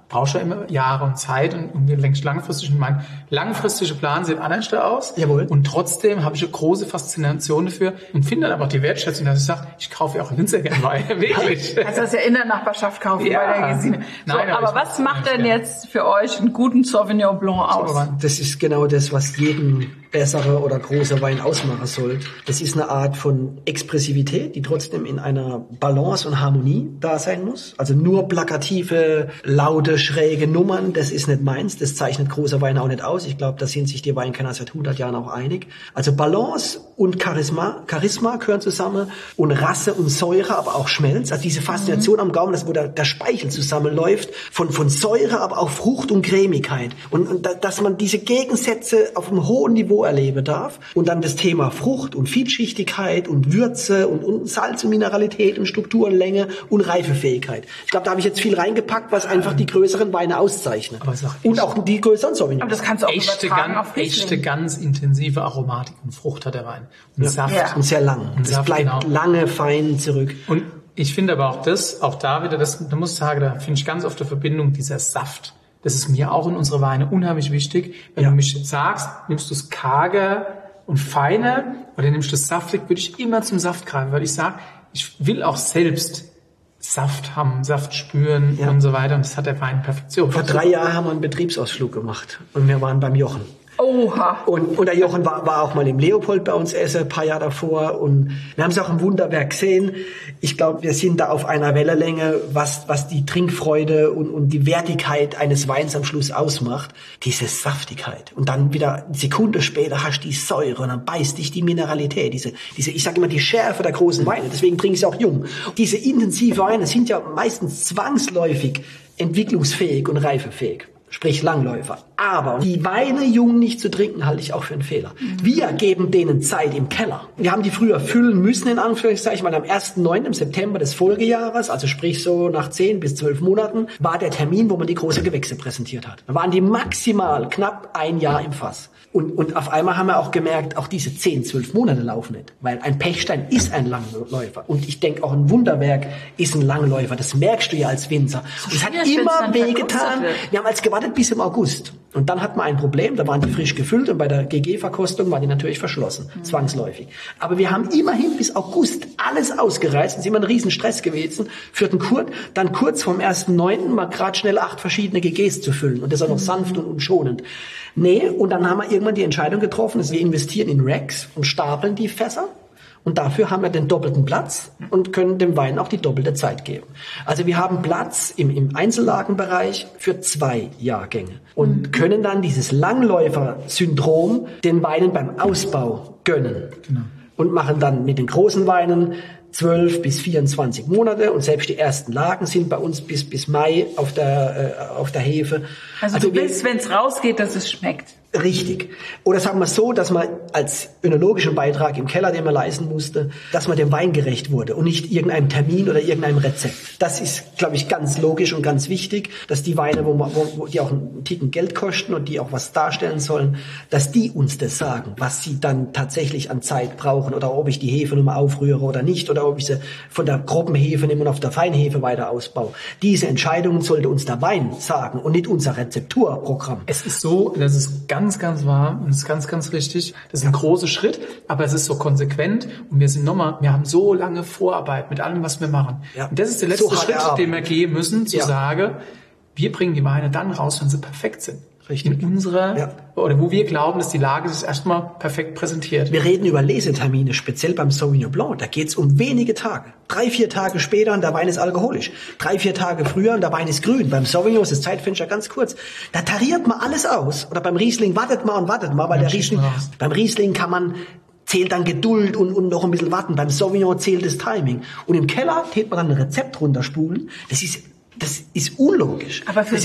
brauchst du immer Jahre und Zeit und wir langfristig. Mein langfristiger Plan sieht anders aus. Jawohl. Und trotzdem habe ich eine große Faszination dafür und finde dann aber auch die Wertschätzung, dass ich sage, ich kaufe ja auch in Winzer gerne Wein. Wirklich. Also das ja in der Nachbarschaft kaufen bei der Gesine. So, Nein, aber was macht denn jetzt für euch einen guten Sauvignon Blanc aus? Das ist genau das, was jeden bessere oder große Wein ausmachen soll. Das ist eine Art von Expressivität, die trotzdem in einer Balance und Harmonie da sein muss. Also nur plakative, laute, schräge Nummern, das ist nicht meins. Das zeichnet große Weine auch nicht aus. Ich glaube, da sind sich die Weinkenner seit 100 Jahren auch einig. Also Balance und Charisma gehören zusammen und Rasse und Säure, aber auch Schmelz. Also diese Faszination am Gaumen, wo der Speichel zusammenläuft, von Säure, aber auch Frucht und Cremigkeit. Und dass man diese Gegensätze auf einem hohen Niveau erleben darf. Und dann das Thema Frucht und Vielschichtigkeit und Würze und Salz und Mineralität und Struktur und Länge und Reifefähigkeit. Ich glaube, da habe ich jetzt viel reingepackt, was einfach die größeren Weine auszeichnet. Und auch die größeren Sauvignons. Aber das kannst du auch übertragen auf Riesling. Echte, ganz intensive Aromatik und Frucht hat der Wein. Und Saft. Ja. Und sehr lang. Und es Saft, bleibt lange fein zurück. Und ich finde aber auch da wieder, da muss ich sagen, da finde ich ganz oft die Verbindung dieser Saft. Das ist mir auch in unsere Weine unheimlich wichtig. Wenn du mich sagst, nimmst du es karger und feiner oder nimmst du es saftig, würde ich immer zum Saft greifen, weil ich sage, ich will auch selbst Saft haben, Saft spüren und so weiter. Und das hat der Wein Perfektion. Vor 3 Jahren haben wir einen Betriebsausflug gemacht und wir waren beim Jochen. Oha. Und der Jochen war auch mal im Leopold bei uns essen, ein paar Jahre davor. Und wir haben es auch im Wunderwerk gesehen. Ich glaube, wir sind da auf einer Wellenlänge, was die Trinkfreude und die Wertigkeit eines Weins am Schluss ausmacht. Diese Saftigkeit. Und dann wieder eine Sekunde später hast du die Säure und dann beißt dich die Mineralität. Diese, ich sage immer, die Schärfe der großen Weine. Deswegen trinke ich sie auch jung. Diese intensiven Weine sind ja meistens zwangsläufig entwicklungsfähig und reifefähig. Sprich Langläufer. Aber die Weine jung nicht zu trinken, halte ich auch für einen Fehler. Wir geben denen Zeit im Keller. Wir haben die früher füllen müssen, in Anführungszeichen, weil am 1.9. im September des Folgejahres, also sprich so nach 10 bis 12 Monaten, war der Termin, wo man die große Gewächse präsentiert hat. Da waren die maximal knapp 1 Jahr im Fass. Und auf einmal haben wir auch gemerkt, auch diese 10, 12 Monate laufen nicht. Weil ein Pechstein ist ein Langläufer. Und ich denke, auch ein Wunderwerk ist ein Langläufer. Das merkst du ja als Winzer. Und es hat immer wehgetan. Wir haben als gewartet bis im August. Und dann hat man ein Problem. Da waren die frisch gefüllt. Und bei der GG-Verkostung waren die natürlich verschlossen. Zwangsläufig. Aber wir haben immerhin bis August alles ausgereizt. Das ist immer ein Riesenstress gewesen für den Kurt. Dann kurz vom 1.9. mal gerade schnell 8 verschiedene GGs zu füllen. Und das auch noch sanft und schonend. Nee, und dann haben wir irgendwann die Entscheidung getroffen, dass wir investieren in Racks und stapeln die Fässer. Und dafür haben wir den doppelten Platz und können dem Wein auch die doppelte Zeit geben. Also wir haben Platz im Einzellagenbereich für 2 Jahrgänge und können dann dieses Langläufer-Syndrom den Weinen beim Ausbau gönnen. Genau. Und machen dann mit den großen Weinen 12 bis 24 Monate und selbst die ersten Lagen sind bei uns bis Mai auf der Hefe. Also du willst, wenn es rausgeht, dass es schmeckt. Richtig. Oder sagen wir so, dass man als önologischen Beitrag im Keller, den man leisten musste, dass man dem Wein gerecht wurde und nicht irgendeinem Termin oder irgendeinem Rezept. Das ist, glaube ich, ganz logisch und ganz wichtig, dass die Weine, wo die auch einen Ticken Geld kosten und die auch was darstellen sollen, dass die uns das sagen, was sie dann tatsächlich an Zeit brauchen oder ob ich die Hefe nochmal aufrühre oder nicht oder ob ich sie von der groben Hefe nehme und auf der Feinhefe weiter ausbaue. Diese Entscheidungen sollte uns der Wein sagen und nicht unser Rezepturprogramm. Es ist so, das ist ganz, ganz wahr und es ist ganz, ganz richtig. Das ist ein großer Schritt, aber es ist so konsequent und wir haben so lange Vorarbeit mit allem, was wir machen. Ja. Und das ist der letzte Schritt, den wir gehen müssen, zu sagen, wir bringen die Weine dann raus, wenn sie perfekt sind. Richtig. In unserer, oder wo wir glauben, dass die Lage sich erstmal perfekt präsentiert. Wir reden über Lesetermine, speziell beim Sauvignon Blanc. Da geht's um wenige Tage. 3-4 Tage später und der Wein ist alkoholisch. 3-4 Tage früher und der Wein ist grün. Beim Sauvignon ist das Zeitfenster ganz kurz. Da tariert man alles aus. Oder beim Riesling wartet man, weil der Riesling, beim Riesling zählt dann Geduld und noch ein bisschen warten. Beim Sauvignon zählt das Timing. Und im Keller tät man dann ein Rezept runterspulen. Das ist unlogisch. Aber für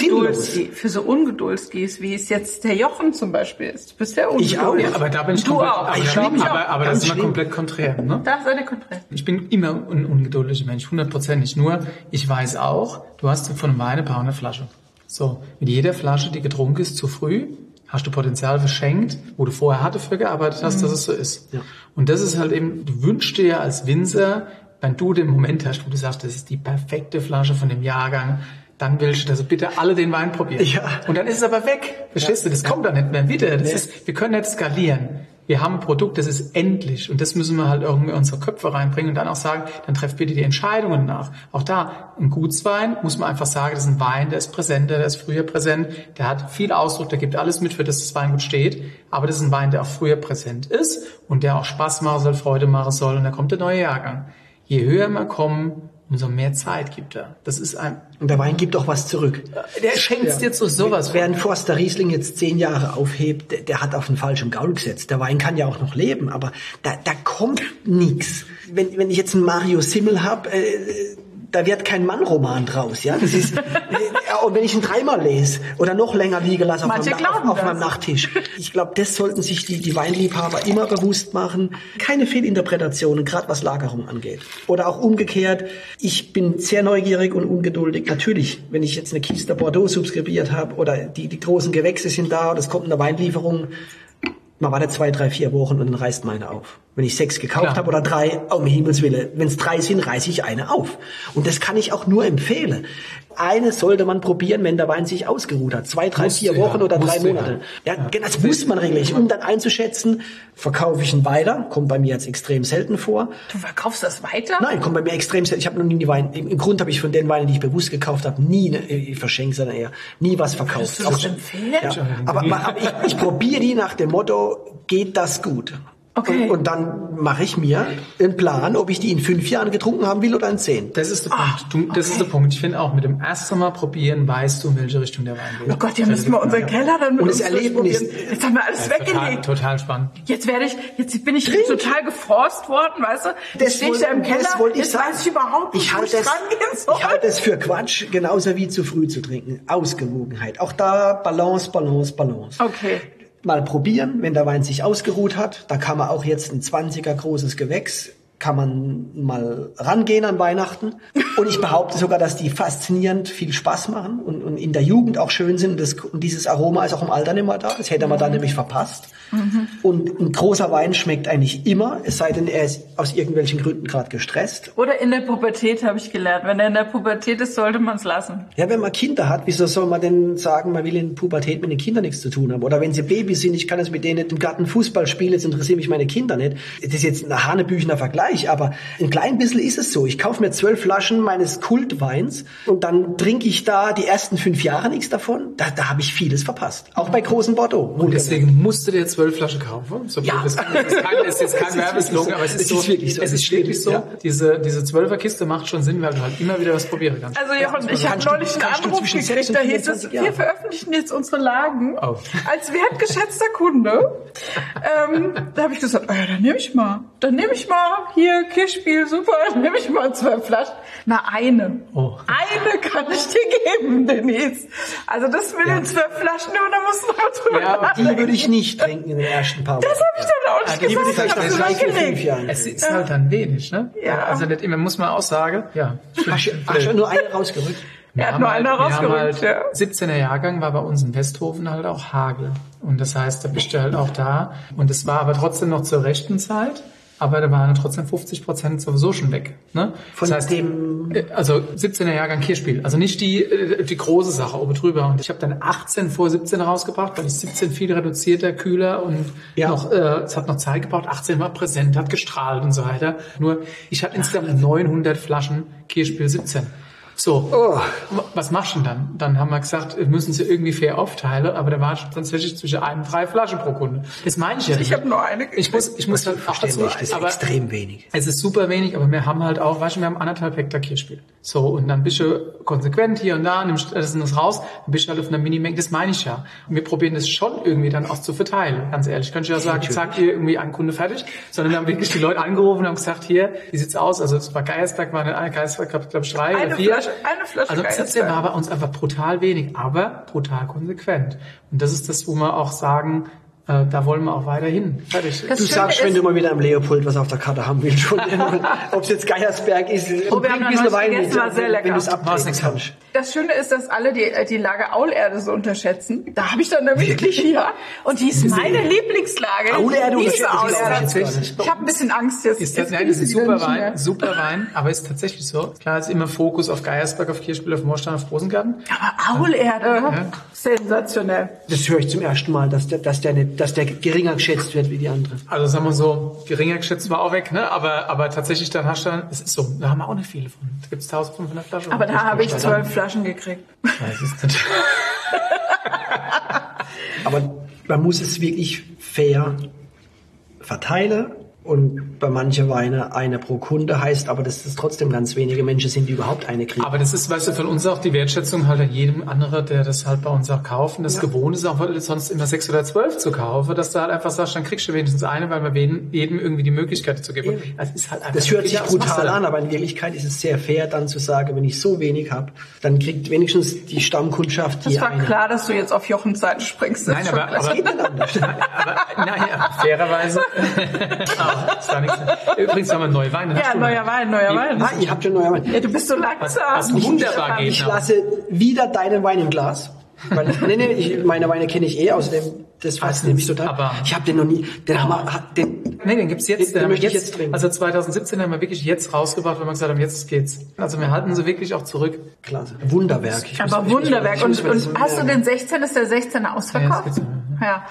so Ungeduldsgies, wie es jetzt der Jochen zum Beispiel ist, du bist ja ungeduldig. Ich auch, ja, aber da bin ich komplett, aber das ist immer schlimm. Komplett konträr. Ne? Da seid ihr konträr. Ich bin immer ein ungeduldiger Mensch, 100%. Nur, ich weiß auch, du hast von einem Wein ein paar 100 Flaschen. So, mit jeder Flasche, die getrunken ist, zu früh, hast du Potenzial verschenkt, wo du vorher hart dafür gearbeitet hast, dass es so ist. Ja. Und das ist halt eben, du wünschst dir ja als Winzer, wenn du den Moment hast, wo du sagst, das ist die perfekte Flasche von dem Jahrgang, dann willst du, dass bitte alle den Wein probieren. Ja. Und dann ist es aber weg. Verstehst du? Das kommt dann nicht mehr wieder. Wir können nicht skalieren. Wir haben ein Produkt, das ist endlich. Und das müssen wir halt irgendwie in unsere Köpfe reinbringen und dann auch sagen, dann trefft bitte die Entscheidungen nach. Auch da, ein Gutswein, muss man einfach sagen, das ist ein Wein, der ist präsenter, der ist früher präsent, der hat viel Ausdruck, der gibt alles mit, für das Weingut steht. Aber das ist ein Wein, der auch früher präsent ist und der auch Spaß machen soll, Freude machen soll. Und da kommt der neue Jahrgang. Je höher wir kommen, umso mehr Zeit gibt er. Das ist und der Wein gibt auch was zurück. Der schenkt dir zu sowas. Wer einen Forster Riesling jetzt 10 Jahre aufhebt, der hat auf den falschen Gaul gesetzt. Der Wein kann ja auch noch leben, aber da kommt nichts. Wenn ich jetzt einen Mario Simmel habe, da wird kein Mann-Roman draus, ja. Das ist, und wenn ich ihn 3-mal lese oder noch länger liegen lasse auf meinem Nachttisch. Ich glaube, das sollten sich die Weinliebhaber immer bewusst machen. Keine Fehlinterpretationen, gerade was Lagerung angeht. Oder auch umgekehrt. Ich bin sehr neugierig und ungeduldig. Natürlich, wenn ich jetzt eine Kiste Bordeaux subskribiert habe oder die großen Gewächse sind da und es kommt eine Weinlieferung, man wartet 2, 3, 4 Wochen und dann reißt meine auf. Wenn ich 6 gekauft habe oder 3, um Himmels Willen, wenn es 3 sind, reiße ich eine auf. Und das kann ich auch nur empfehlen. Eine sollte man probieren, wenn der Wein sich ausgeruht hat. 2, 3, 4 Wochen oder 3 Monate. Ja, das muss man regelmäßig, um dann einzuschätzen, verkaufe ich ihn weiter, kommt bei mir jetzt extrem selten vor. Du verkaufst das weiter? Nein, kommt bei mir extrem selten. Ich habe noch nie die Weine, im Grund habe ich von den Weinen, die ich bewusst gekauft habe, nie, ich verschenke sondern eher, nie was verkauft. Würdest du das empfehlen? Ja, aber ich probiere die nach dem Motto, geht das gut? Okay. Und dann mache ich mir einen Plan, ob ich die in 5 Jahren getrunken haben will oder in 10. Das ist der Punkt. Das ist der Punkt. Ich finde auch, mit dem ersten Mal probieren, weißt du, in welche Richtung der Wein geht. Oh Gott, hier müssen wir unseren Keller dann mit und uns das Erlebnis. Jetzt haben wir alles weggelegt. Total spannend. Jetzt bin ich total geforst worden, weißt du? Jetzt stehe ich da im Keller, jetzt weiß ich überhaupt nicht, wo ich rangehen soll. Ich halte es für Quatsch, genauso wie zu früh zu trinken. Ausgewogenheit. Auch da Balance. Okay. Mal probieren, wenn der Wein sich ausgeruht hat. Da kann man auch jetzt ein 20er großes Gewächs, kann man mal rangehen an Weihnachten. Und ich behaupte sogar, dass die faszinierend viel Spaß machen und in der Jugend auch schön sind. Und dieses Aroma ist auch im Alter nicht mehr da. Das hätte man dann nämlich verpasst. Und ein großer Wein schmeckt eigentlich immer, es sei denn, er ist aus irgendwelchen Gründen gerade gestresst. Oder in der Pubertät, habe ich gelernt. Wenn er in der Pubertät ist, sollte man es lassen. Ja, wenn man Kinder hat, wieso soll man denn sagen, man will in der Pubertät mit den Kindern nichts zu tun haben? Oder wenn sie Babys sind, ich kann jetzt mit denen nicht im Garten Fußball spielen, jetzt interessieren mich meine Kinder nicht. Das ist jetzt ein hanebüchener Vergleich, aber ein klein bisschen ist es so. Ich kaufe mir 12 Flaschen meines Kultweins und dann trinke ich da die ersten 5 Jahre nichts davon. Da habe ich vieles verpasst. Auch bei großen Bordeaux. Und deswegen musst du dir 12 Flaschen kaufen. So ja. Das ist jetzt kein Werbeslogan, aber es ist wirklich so. Es ist wirklich so. Ja. Diese 12er Kiste macht schon Sinn, weil du halt immer wieder was probieren kannst. Also Jochen, ich habe neulich einen Anruf gekriegt, da hieß es, wir veröffentlichen jetzt unsere Lagen als wertgeschätzter Kunde. Da habe ich gesagt, ja, dann nehme ich mal hier Kirschspiel, super, dann nehme ich mal 12 Flaschen. Na, eine. Eine kann ich dir geben, Denise. Also das mit den 12 Flaschen, da musst du noch drüber nachdenken. Die würde ich nicht trinken in den ersten paar Wochen. Das habe ich dann auch nicht gesagt. Die würde ich vielleicht nach 5 Jahren. Es ist halt dann wenig, ne? Ja. Also nicht immer, muss man auch sagen, ja. Hast du nur eine rausgerückt? Er hat nur eine rausgerückt, ja. 17er Jahrgang war bei uns in Westhofen halt auch Hagel. Und das heißt, da bist du halt auch da. Und es war aber trotzdem noch zur rechten Zeit. Aber da waren trotzdem 50% sowieso schon weg. Ne? Von das heißt, also 17er Jahrgang Kirschspiel. Also nicht die große Sache oben drüber. Und ich habe dann 18 vor 17 rausgebracht, weil ich 17 viel reduzierter, kühler und es hat noch Zeit gebraucht. 18 war präsent, hat gestrahlt und so weiter. Nur ich hatte insgesamt 900 Flaschen Kirschspiel 17. So, was machst du denn dann? Dann haben wir gesagt, wir müssen sie irgendwie fair aufteilen, aber da war tatsächlich zwischen 1 und 3 Flaschen pro Kunde. Das meine ich ja nicht. Ich habe nur eine gekriegt. Ich muss halt auch dazu, das ist extrem wenig. Es ist super wenig, aber wir haben halt auch, weißt du, wir haben 1,5 Hektar Kirschspiel. So, und dann bist du konsequent hier und da, nimmst das und das raus, dann bist du halt auf einer Minimenge, das meine ich ja. Und wir probieren das schon irgendwie dann auch zu verteilen, ganz ehrlich. Ich könnte ja sagen, zack, hier irgendwie ein Kunde fertig, sondern wir haben wirklich die Leute angerufen und haben gesagt, hier, wie sieht's aus? Also es war Geierstag, glaube ich 3 oder 4. Eine Flasche also 17 war bei uns einfach brutal wenig, aber brutal konsequent. Und das ist das, wo wir auch sagen, da wollen wir auch weiterhin. Fertig. Du sagst, wenn du mal wieder am Leopold was auf der Karte haben willst, ob es jetzt Geiersberg ist, wir haben ein bisschen Wein mit, war sehr lecker. wenn du es abtreten kannst. Das Schöne ist, dass alle die Lage Aulerde so unterschätzen. Da habe ich dann wirklich ja. Und die ist meine Lieblingslage. Aulerde, diese Aulerde. Ich habe ein bisschen Angst jetzt. Nein, das ist super Wein, aber ist tatsächlich so. Klar, ist immer Fokus auf Geiersberg, auf Kirchspiel, auf Moorstein, auf Rosengarten. Aber Aulerde, sensationell. Das höre ich zum ersten Mal, dass der geringer geschätzt wird wie die andere. Also sagen wir so, geringer geschätzt war auch weg, ne? Aber tatsächlich, dann hast du dann, es ist so, da haben wir auch nicht viele von. Da gibt es 1500 Flaschen. Aber da habe ich 12 Flaschen gekriegt. Ja, das ist natürlich Aber man muss es wirklich fair verteilen. Und bei manchen Weine eine pro Kunde heißt aber, dass es trotzdem ganz wenige Menschen sind, die überhaupt eine kriegen. Aber das ist, weißt du, von uns auch die Wertschätzung halt an jedem anderen, der das halt bei uns auch kauft. Und das Gewohnt ist auch sonst immer 6 oder 12 zu kaufen, dass du halt einfach sagst, dann kriegst du wenigstens eine, weil wir jedem irgendwie die Möglichkeit zu geben. Das ist halt einfach, das hört sich brutal an, aber in Wirklichkeit ist es sehr fair, dann zu sagen, wenn ich so wenig habe, dann kriegt wenigstens die Stammkundschaft die eine. Es war klar, dass du jetzt auf Jochens Seite springst. Nein, aber fairerweise. Das war nichts. Übrigens haben wir neue Weine. Ja, neuer Wein. Ah, ihr habt schon neuer Wein. Ja, du bist so langsam. Was wunderbar geht. Ich lasse wieder deinen Wein im Glas. Weil, meine Weine kenne ich außerdem, das fasziniert mich total. Ich habe den noch nie, den gibt's jetzt, den möchte ich jetzt trinken. Also 2017 haben wir wirklich jetzt rausgebracht, weil wir gesagt haben, jetzt geht's. Also wir halten sie wirklich auch zurück. Klasse. Wunderwerk. Wunderwerk. Und hast du den 16, ist der 16er ausverkauft? Ja.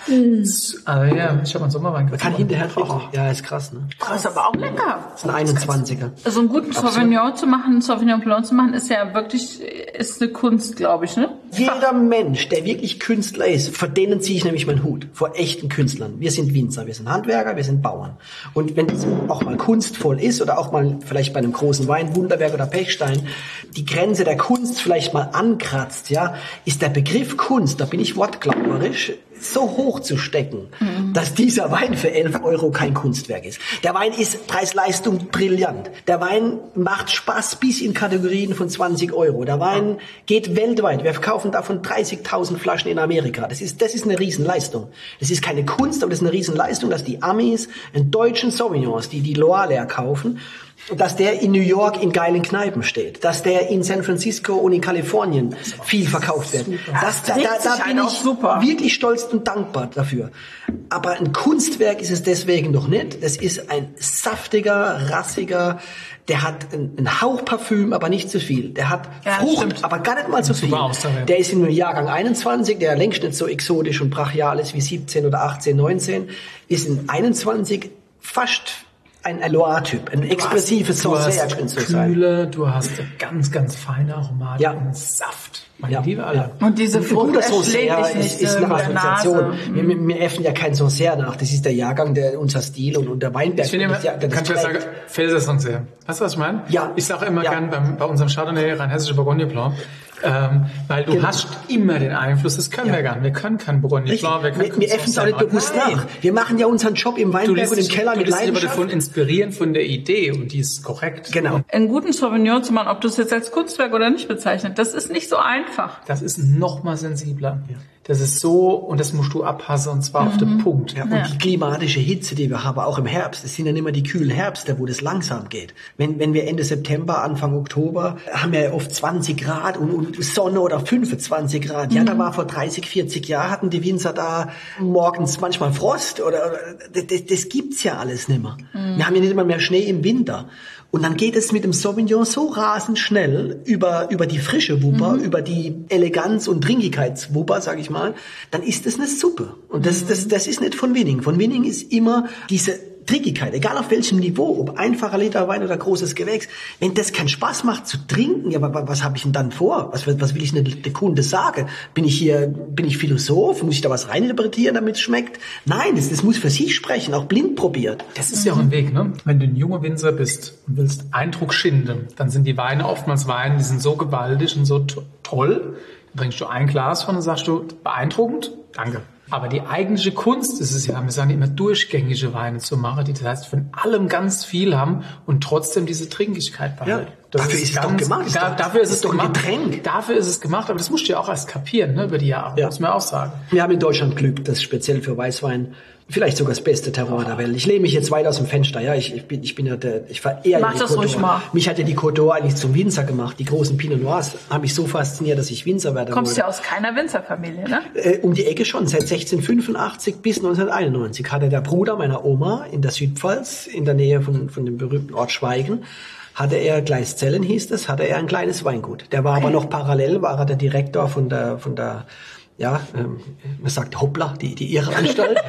Also ja, ich habe einen Sommerwein gekauft. Man kann hinterher trinken. Ja, ist krass, ne? Das ist aber auch lecker. Das ist ein 21er. Also einen guten Sauvignon Blanc zu machen, ist ja wirklich, ist eine Kunst, glaube ich, ne? Jeder Mensch, der wirklich Künstler ist, vor denen ziehe ich nämlich meinen Hut. Vor echten Künstlern. Wir sind Winzer, wir sind Handwerker, wir sind Bauern. Und wenn es auch mal kunstvoll ist oder auch mal vielleicht bei einem großen Wein, Wunderwerk oder Pechstein, die Grenze der Kunst vielleicht mal ankratzt, ja, ist der Begriff Kunst, da bin ich wortglauberisch, so hoch zu stecken, dass dieser Wein für 11 € kein Kunstwerk ist. Der Wein ist Preis-Leistung brillant. Der Wein macht Spaß bis in Kategorien von 20 €. Der Wein geht weltweit. Wir verkaufen davon 30.000 Flaschen in Amerika. Das ist eine Riesenleistung. Das ist keine Kunst, aber das ist eine Riesenleistung, dass die Amis einen deutschen Sauvignon, die Loire leer kaufen, dass der in New York in geilen Kneipen steht, dass der in San Francisco und in Kalifornien viel verkauft wird. Da bin ich wirklich stolz und dankbar dafür. Aber ein Kunstwerk ist es deswegen noch nicht. Es ist ein saftiger, rassiger, der hat einen Hauch Parfüm, aber nicht zu viel. Der hat Frucht, aber gar nicht mal so viel. Der ist im Jahrgang 21, der längst nicht so exotisch und brachial ist wie 17 oder 18, 19, ist in 21 fast ein Loire-Typ, ein expressives Sancerre könnte so sein. Kühle, du hast ganz, ganz feine Aromatik und Saft. Meine Liebe alle. Und diese Frucht Sancerre ist eine Assoziation. Wir äffen ja kein Sancerre nach. Das ist der Jahrgang, unser Stil und der Weinberg. Ich finde, kann ich ja sagen, Pfälzer Sancerre. Weißt du, was ich meine? Ja. Ich sage immer gern bei unserem Chardonnay, rheinhessische Bourgogne Blanc, weil du hast immer den Einfluss, das können wir gar nicht. Wir können kein Bourgogne Blanc, wir äffen es auch nicht bewusst nach. Wir machen ja unseren Job im Weinberg und im Keller mit Leidenschaft. Du lässt dich aber davon inspirieren von der Idee und die ist korrekt. Genau. Einen guten Sauvignon zu machen, ob du es jetzt als Kunstwerk oder nicht bezeichnet, das ist nicht so einfach. Das ist noch mal sensibler. Ja. Das ist so, und das musst du abpassen, und zwar auf den Punkt. Ja, und die klimatische Hitze, die wir haben, auch im Herbst, es sind ja nicht immer die kühlen Herbste, wo das langsam geht. Wenn wir Ende September, Anfang Oktober, haben wir ja oft 20 Grad und Sonne oder 25 Grad. Ja, da war vor 30, 40 Jahren, hatten die Winzer da morgens manchmal Frost oder das gibt's ja alles nicht mehr. Wir haben ja nicht immer mehr Schnee im Winter. Und dann geht es mit dem Sauvignon so rasend schnell über die frische Wupper, über die Eleganz- und Trinkigkeitswupper, sag ich mal, dann ist das eine Suppe. Und das ist nicht von Winning. Von Winning ist immer diese Trickigkeit, egal auf welchem Niveau, ob einfacher Liter Wein oder großes Gewächs, wenn das keinen Spaß macht zu trinken, ja, aber was habe ich denn dann vor? Was will ich denn der Kunde sagen? Bin ich Philosoph? Muss ich da was reininterpretieren, damit es schmeckt? Nein, das muss für sich sprechen, auch blind probiert. Das ist ja auch ein Weg, ne? Wenn du ein junger Winzer bist und willst Eindruck schinden, dann sind die Weine oftmals Weine, die sind so gewaltig und so toll. Dann bringst du ein Glas von und sagst du, beeindruckend? Danke. Aber die eigentliche Kunst ist es ja, wir sagen immer durchgängige Weine zu machen, die das heißt von allem ganz viel haben und trotzdem diese Trinkigkeit behalten. Ja, dafür ist es doch gemacht. Dafür ist es doch ein gemacht. Getränk. Dafür ist es gemacht, aber das musst du ja auch erst kapieren, ne, über die Jahre, muss man auch sagen. Wir haben in Deutschland Glück, das speziell für Weißwein vielleicht sogar das beste Terroir der Welt. Ich lehne mich jetzt weit aus dem Fenster, ja. Ich verehre Mach die das Côte ruhig d'Or. mal. Mich hat ja die Côte d'Or eigentlich zum Winzer gemacht. Die großen Pinot Noirs haben mich so fasziniert, dass ich Winzer werden Kommst wollte. ja aus keiner Winzerfamilie, ne? Um die Ecke schon. Seit 1685 bis 1991 hatte der Bruder meiner Oma in der Südpfalz, in der Nähe von dem berühmten Ort Schweigen, hatte er, Gleiszellen hieß es, hatte er ein kleines Weingut. Der war aber noch parallel, war er der Direktor von der man sagt Hoppla, die Irrenanstalt.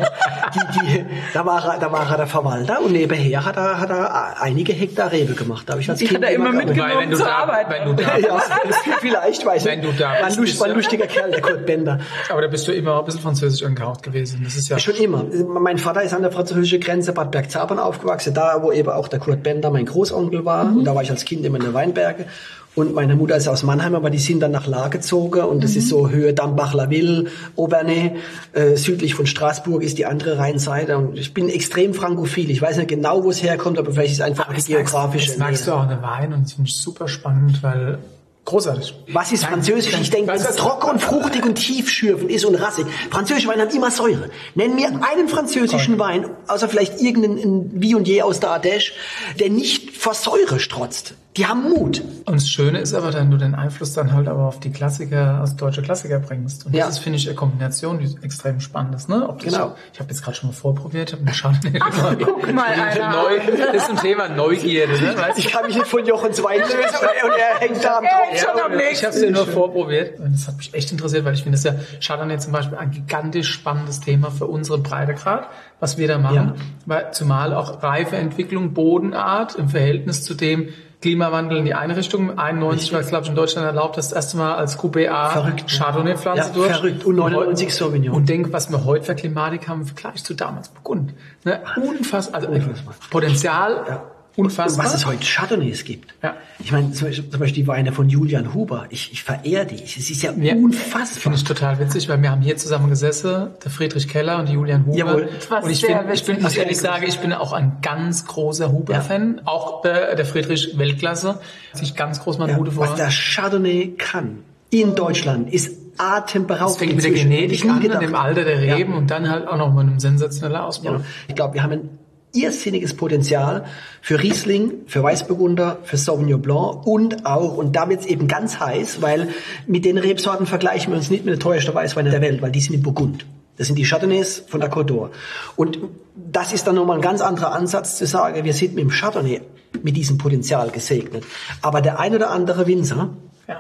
Da war er der Verwalter und nebenher hat er einige Hektar Rebe gemacht. Da habe ich als Kind hat er immer mitgenommen zur Arbeit. Wenn du da ja, vielleicht, weiß ich. Wenn du da bist, war ein lustiger Kerl, der Kurt Bender. Aber da bist du immer ein bisschen französisch angehaucht gewesen. Das ist ja Schon immer. Mein Vater ist an der französischen Grenze Bad Bergzabern aufgewachsen, da wo eben auch der Kurt Bender mein Großonkel war. Und da war ich als Kind immer in den Weinbergen. Und meine Mutter ist aus Mannheim, aber die sind dann nach Lahr gezogen. Und das ist so Höhe Dambach-la-Ville, Aubernais, südlich von Straßburg ist die andere Rheinseite. Und ich bin extrem frankophil. Ich weiß nicht genau, wo es herkommt, aber vielleicht ist es einfach die geografische Das magst du auch eine Wein und das finde ich super spannend, weil großartig. Was ist Französisch? Ich denke, wenn es trocken und fruchtig und tiefschürfend ist und rassig. Französische Weine haben immer Säure. Nenn mir einen französischen Wein, außer vielleicht irgendeinen Wie und Je aus der Ardèche, der nicht vor Säure strotzt. Die haben Mut. Und das Schöne ist aber, wenn du den Einfluss dann halt aber auf die Klassiker, aus deutsche Klassiker bringst. Und das ist, finde ich, eine Kombination, die extrem spannend ist. Ne? Genau. Ich habe jetzt gerade schon mal vorprobiert, habe eine Chardonnay. Guck mal, einer. Das ist ein Thema Neugierde. Ne? Weißt du? Ich kann mich nicht von Jochens Wein lösen und er hängt da am Tropf. Schon am nächsten. Ich habe es ja nur vorprobiert und das hat mich echt interessiert, weil ich finde, das ist ja Chardonnay zum Beispiel ein gigantisch spannendes Thema für unseren Breitengrad, was wir da machen. Weil zumal auch Reifeentwicklung, Bodenart im Verhältnis zu dem Klimawandel in die eine Richtung. 91 war es, glaube ich, in Deutschland erlaubt, das erste Mal als Coupé A Chardonnay-Pflanze durch. Verrückt. Und 99 Sauvignon. Und denk, was wir heute für Klimatik haben im Vergleich zu damals Burgund. Ne? Unfassbar. Also Potenzial. Unfassbar. Und was es heute Chardonnays gibt. Ja. Ich meine, zum Beispiel die Weine von Julian Huber. Ich verehre die. Es ist ja unfassbar. Finde ich total witzig, weil wir haben hier zusammen gesessen, der Friedrich Keller und die Julian Huber. Jawohl. Und ich muss ehrlich sagen, ich bin auch ein ganz großer Huber-Fan. Auch der Friedrich Weltklasse. Sich ganz groß mal Hude vor. Was der Chardonnay kann in Deutschland ist atemberaubend. Das fängt mit der Genetik an, dem Alter der Reben und dann halt auch noch mit einem sensationellen Ausbau. Ja. Ich glaube, wir haben ein irrsinniges Potenzial für Riesling, für Weißburgunder, für Sauvignon Blanc und auch, und da wird's eben ganz heiß, weil mit den Rebsorten vergleichen wir uns nicht mit der teuersten Weißweine der Welt, weil die sind in Burgund. Das sind die Chardonnays von der Côte d'Or. Und das ist dann nochmal ein ganz anderer Ansatz zu sagen, wir sind mit dem Chardonnay mit diesem Potenzial gesegnet. Aber der ein oder andere Winzer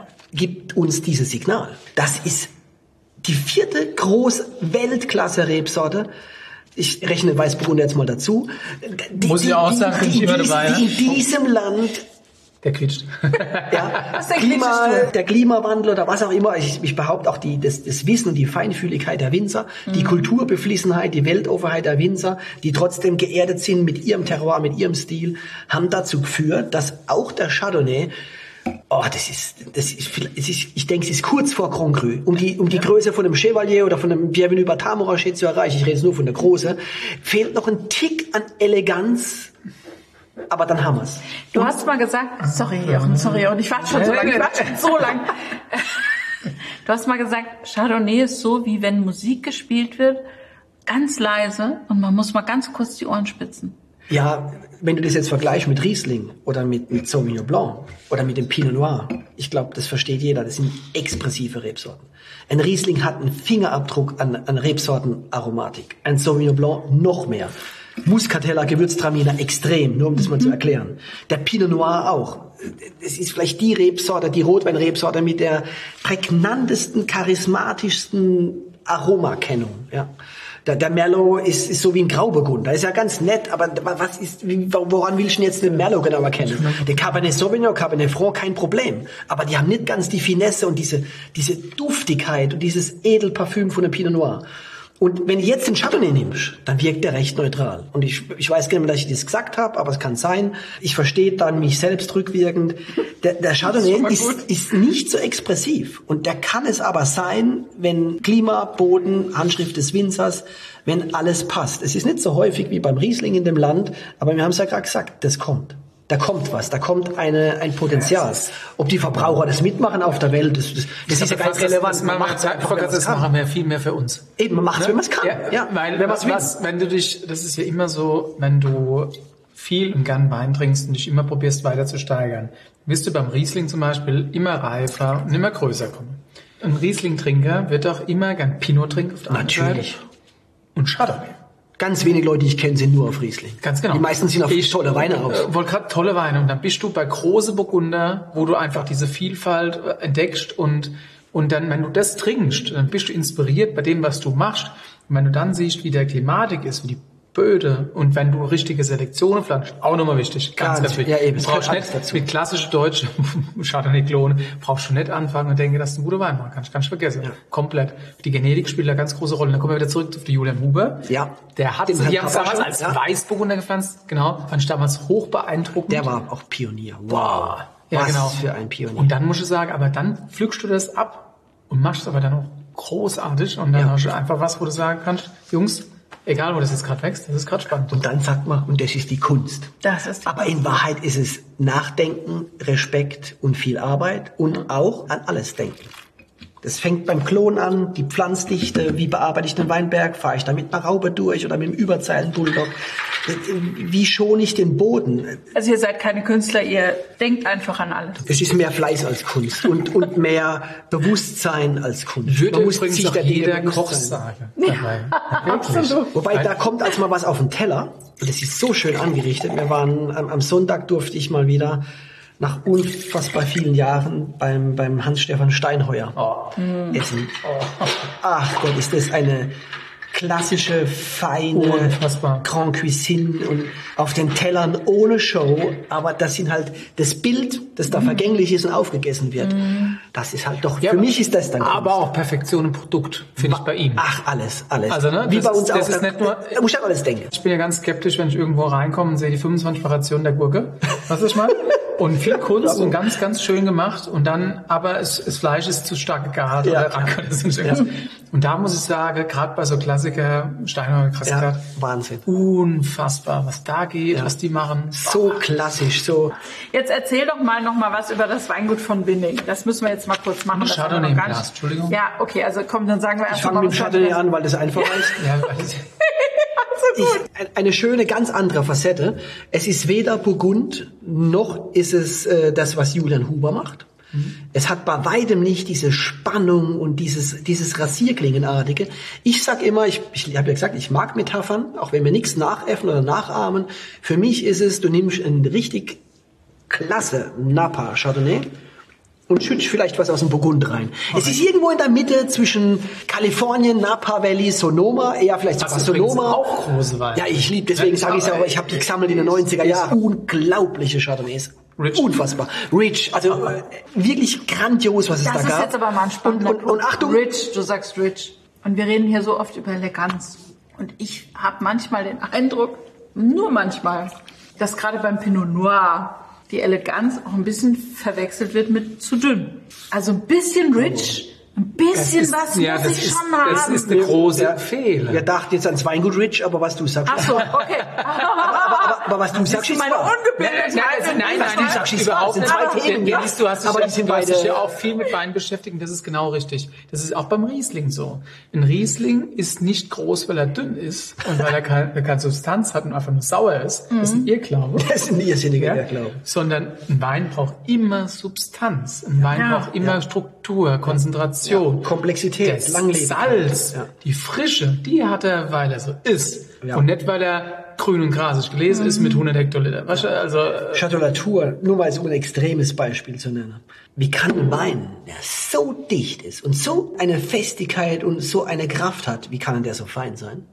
gibt uns dieses Signal. Das ist die 4. Groß-Weltklasse-Rebsorte. Ich rechne Weißburgunder jetzt mal dazu. Muss ich auch sagen, finde ich immer dabei. In diesem Land. Der quietscht. Ja, der Klimawandel oder was auch immer. Ich behaupte auch das Wissen und die Feinfühligkeit der Winzer, die Kulturbeflissenheit, die Weltoffenheit der Winzer, die trotzdem geerdet sind mit ihrem Terroir, mit ihrem Stil, haben dazu geführt, dass auch der Chardonnay, ich denke, es ist kurz vor Grand Cru. Um die Größe von einem Chevalier oder von einem Bienvenu Batamorache zu erreichen, ich rede jetzt nur von der Große, fehlt noch ein Tick an Eleganz, aber dann haben wir's. Du hast mal gesagt, sorry, und ich warte schon so lange, Du hast mal gesagt, Chardonnay ist so, wie wenn Musik gespielt wird, ganz leise und man muss mal ganz kurz die Ohren spitzen. Ja, wenn du das jetzt vergleichst mit Riesling oder mit Sauvignon Blanc oder mit dem Pinot Noir, ich glaube, das versteht jeder, das sind expressive Rebsorten. Ein Riesling hat einen Fingerabdruck an Rebsortenaromatik, ein Sauvignon Blanc noch mehr. Muscatella, Gewürztraminer extrem, nur um das mal zu erklären. Der Pinot Noir auch. Es ist vielleicht die Rebsorte, die Rotweinrebsorte mit der prägnantesten, charismatischsten Aromakennung, ja. Der Merlot ist so wie ein Grauburgunder. Ist ja ganz nett, aber woran willst du denn jetzt den Merlot genau erkennen? Der Cabernet Sauvignon, Cabernet Franc, kein Problem. Aber die haben nicht ganz die Finesse und diese Duftigkeit und dieses Edelparfüm von dem Pinot Noir. Und wenn du jetzt den Chardonnay nimmst, dann wirkt der recht neutral. Und ich weiß gar nicht mehr, dass ich das gesagt habe, aber es kann sein. Ich verstehe dann mich selbst rückwirkend. Der Chardonnay ist nicht so expressiv. Und der kann es aber sein, wenn Klima, Boden, Handschrift des Winzers, wenn alles passt. Es ist nicht so häufig wie beim Riesling in dem Land, aber wir haben es ja gerade gesagt, das kommt. Da kommt was, da kommt ein Potenzial. Ob die Verbraucher das mitmachen auf der Welt, das ist ja gar nicht relevant. Das machen wir viel mehr für uns. Eben, man macht es, wenn man es kann. Ja, weil wenn du dich, das ist ja immer so, wenn du viel und gern Wein trinkst und dich immer probierst weiter zu steigern, wirst du beim Riesling zum Beispiel immer reifer und immer größer kommen. Ein Riesling-Trinker wird auch immer gern Pinot trinken auf der anderen Seite und Chardonnay. Ganz wenig Leute, die ich kenne, sind nur auf Riesling. Ganz genau. Die meisten sind auf tolle Weine aus. Wollte gerade tolle Weine. Und dann bist du bei große Burgunder, wo du einfach diese Vielfalt entdeckst und dann, wenn du das trinkst, dann bist du inspiriert bei dem, was du machst. Und wenn du dann siehst, wie der Klimatik ist, wie die Böde und wenn du richtige Selektionen pflanzt, auch nochmal wichtig, ganz wichtig. Ja, eben. Du brauchst nicht mit klassischen deutschen Chardonnay-Klonen, brauchst du nicht anfangen und denken, dass du einen guten Wein machen kannst. Kannst du vergessen. Ja. Komplett. Die Genetik spielt eine ganz große Rolle. Dann kommen wir wieder zurück auf die Julian Huber. Ja. Die haben es damals als Weißburgunder gepflanzt. Genau. Fand ich damals hoch beeindruckend. Der war auch Pionier. Wow. Ja, was genau. für ein Pionier. Und dann musst du sagen, aber dann pflückst du das ab und machst es aber dann auch großartig und dann hast du einfach was, wo du sagen kannst, Jungs, egal, wo das jetzt gerade wächst, das ist gerade spannend. Und dann sagt man, und das ist die Kunst. Aber in Wahrheit ist es Nachdenken, Respekt und viel Arbeit und auch an alles denken. Das fängt beim Klon an, die Pflanzdichte, wie bearbeite ich den Weinberg, fahre ich da mit einer Raube durch oder mit einem Überzeilen-Bulldog, wie schone ich den Boden. Also ihr seid keine Künstler, ihr denkt einfach an alles. Es ist mehr Fleiß als Kunst und mehr Bewusstsein als Kunst. Würde übrigens auch jeder Koch sagen. Absolut. Wobei, da kommt als mal was auf den Teller und das ist so schön angerichtet. Wir waren, am Sonntag durfte ich mal wieder nach unfassbar vielen Jahren beim Hans-Stefan Steinheuer essen. Ach Gott, ist das eine klassische, feine Grand Cuisine und auf den Tellern ohne Show, aber das sind halt das Bild, das da vergänglich ist und aufgegessen wird. Das ist halt doch, für mich ist das dann Kunst. Aber auch Perfektion im Produkt, finde ich bei ihm. Ach, alles. Also, ne, wie bei uns das auch. Ist nicht nur, da muss ich an alles denken. Ich bin ja ganz skeptisch, wenn ich irgendwo reinkomme und sehe die 25 Variationen der Gurke. Was ist mal? Und viel Kunst und ganz, ganz schön gemacht. Und dann, aber das Fleisch ist zu stark gegart. Und da muss ich sagen, gerade bei so Klassiker, Steinheuer, Krassgard, Wahnsinn. Unfassbar, was da geht, was die machen. So klassisch, so. Jetzt erzähl doch mal noch mal was über das Weingut von Winning. Das müssen wir jetzt mal kurz machen. Chardonnay im Glas, Entschuldigung. Ja, okay, also komm, dann sagen wir erst mal. Ich fange mit dem Chardonnay an, weil das einfach ist. Eine schöne, ganz andere Facette. Es ist weder Burgund, noch ist es das, was Julian Huber macht. Es hat bei weitem nicht diese Spannung und dieses Rasierklingenartige. Ich sag immer, ich habe ja gesagt, ich mag Metaphern, auch wenn wir nichts nachäffen oder nachahmen. Für mich ist es, du nimmst einen richtig klasse Napa Chardonnay und schützt vielleicht was aus dem Burgund rein. Okay. Es ist irgendwo in der Mitte zwischen Kalifornien, Napa Valley, Sonoma, eher vielleicht sogar Sonoma. Auch große Weine. Ja, ich liebe, deswegen sage ich es ja, aber ich habe die gesammelt in den 90er Jahren. Unglaubliche Chardonnays. Rich. Unfassbar. Rich, also wirklich grandios, was es da gab. Das ist jetzt aber mal ein spannender Punkt. Und Achtung. Rich, du sagst rich. Und wir reden hier so oft über Eleganz. Und ich habe manchmal den Eindruck, nur manchmal, dass gerade beim Pinot Noir die Eleganz auch ein bisschen verwechselt wird mit zu dünn. Also ein bisschen rich, ein bisschen was muss ich schon haben. Das ist eine große Fehler. Ihr dacht jetzt ans Weingut Rich, aber was du sagst. Ach so, okay. aber was du sagst, ist meine Ungebildetheit. Nein, du sagst, ist wahr. Das sind zwei Themen. Du hast dich ja auch viel mit Wein beschäftigt, das ist genau richtig. Das ist auch beim Riesling so. Ein Riesling ist nicht groß, weil er dünn ist und weil er keine Substanz hat und einfach nur sauer ist. Das ist ein Irrglaube. Das ist ein irrsinniger Irrglaube. Sondern ein Wein braucht immer Substanz. Ein Wein braucht immer Struktur, Konzentration. Komplexität, Langlebigkeit. Salz, die Frische, die hat er, weil er so ist. Ja. Und nicht, weil er grün und grasig gelesen ist mit 100 Hektoliter. Weißt du, also, Chatolatur, nur mal so ein extremes Beispiel zu nennen. Wie kann ein Wein, der so dicht ist und so eine Festigkeit und so eine Kraft hat, wie kann der so fein sein?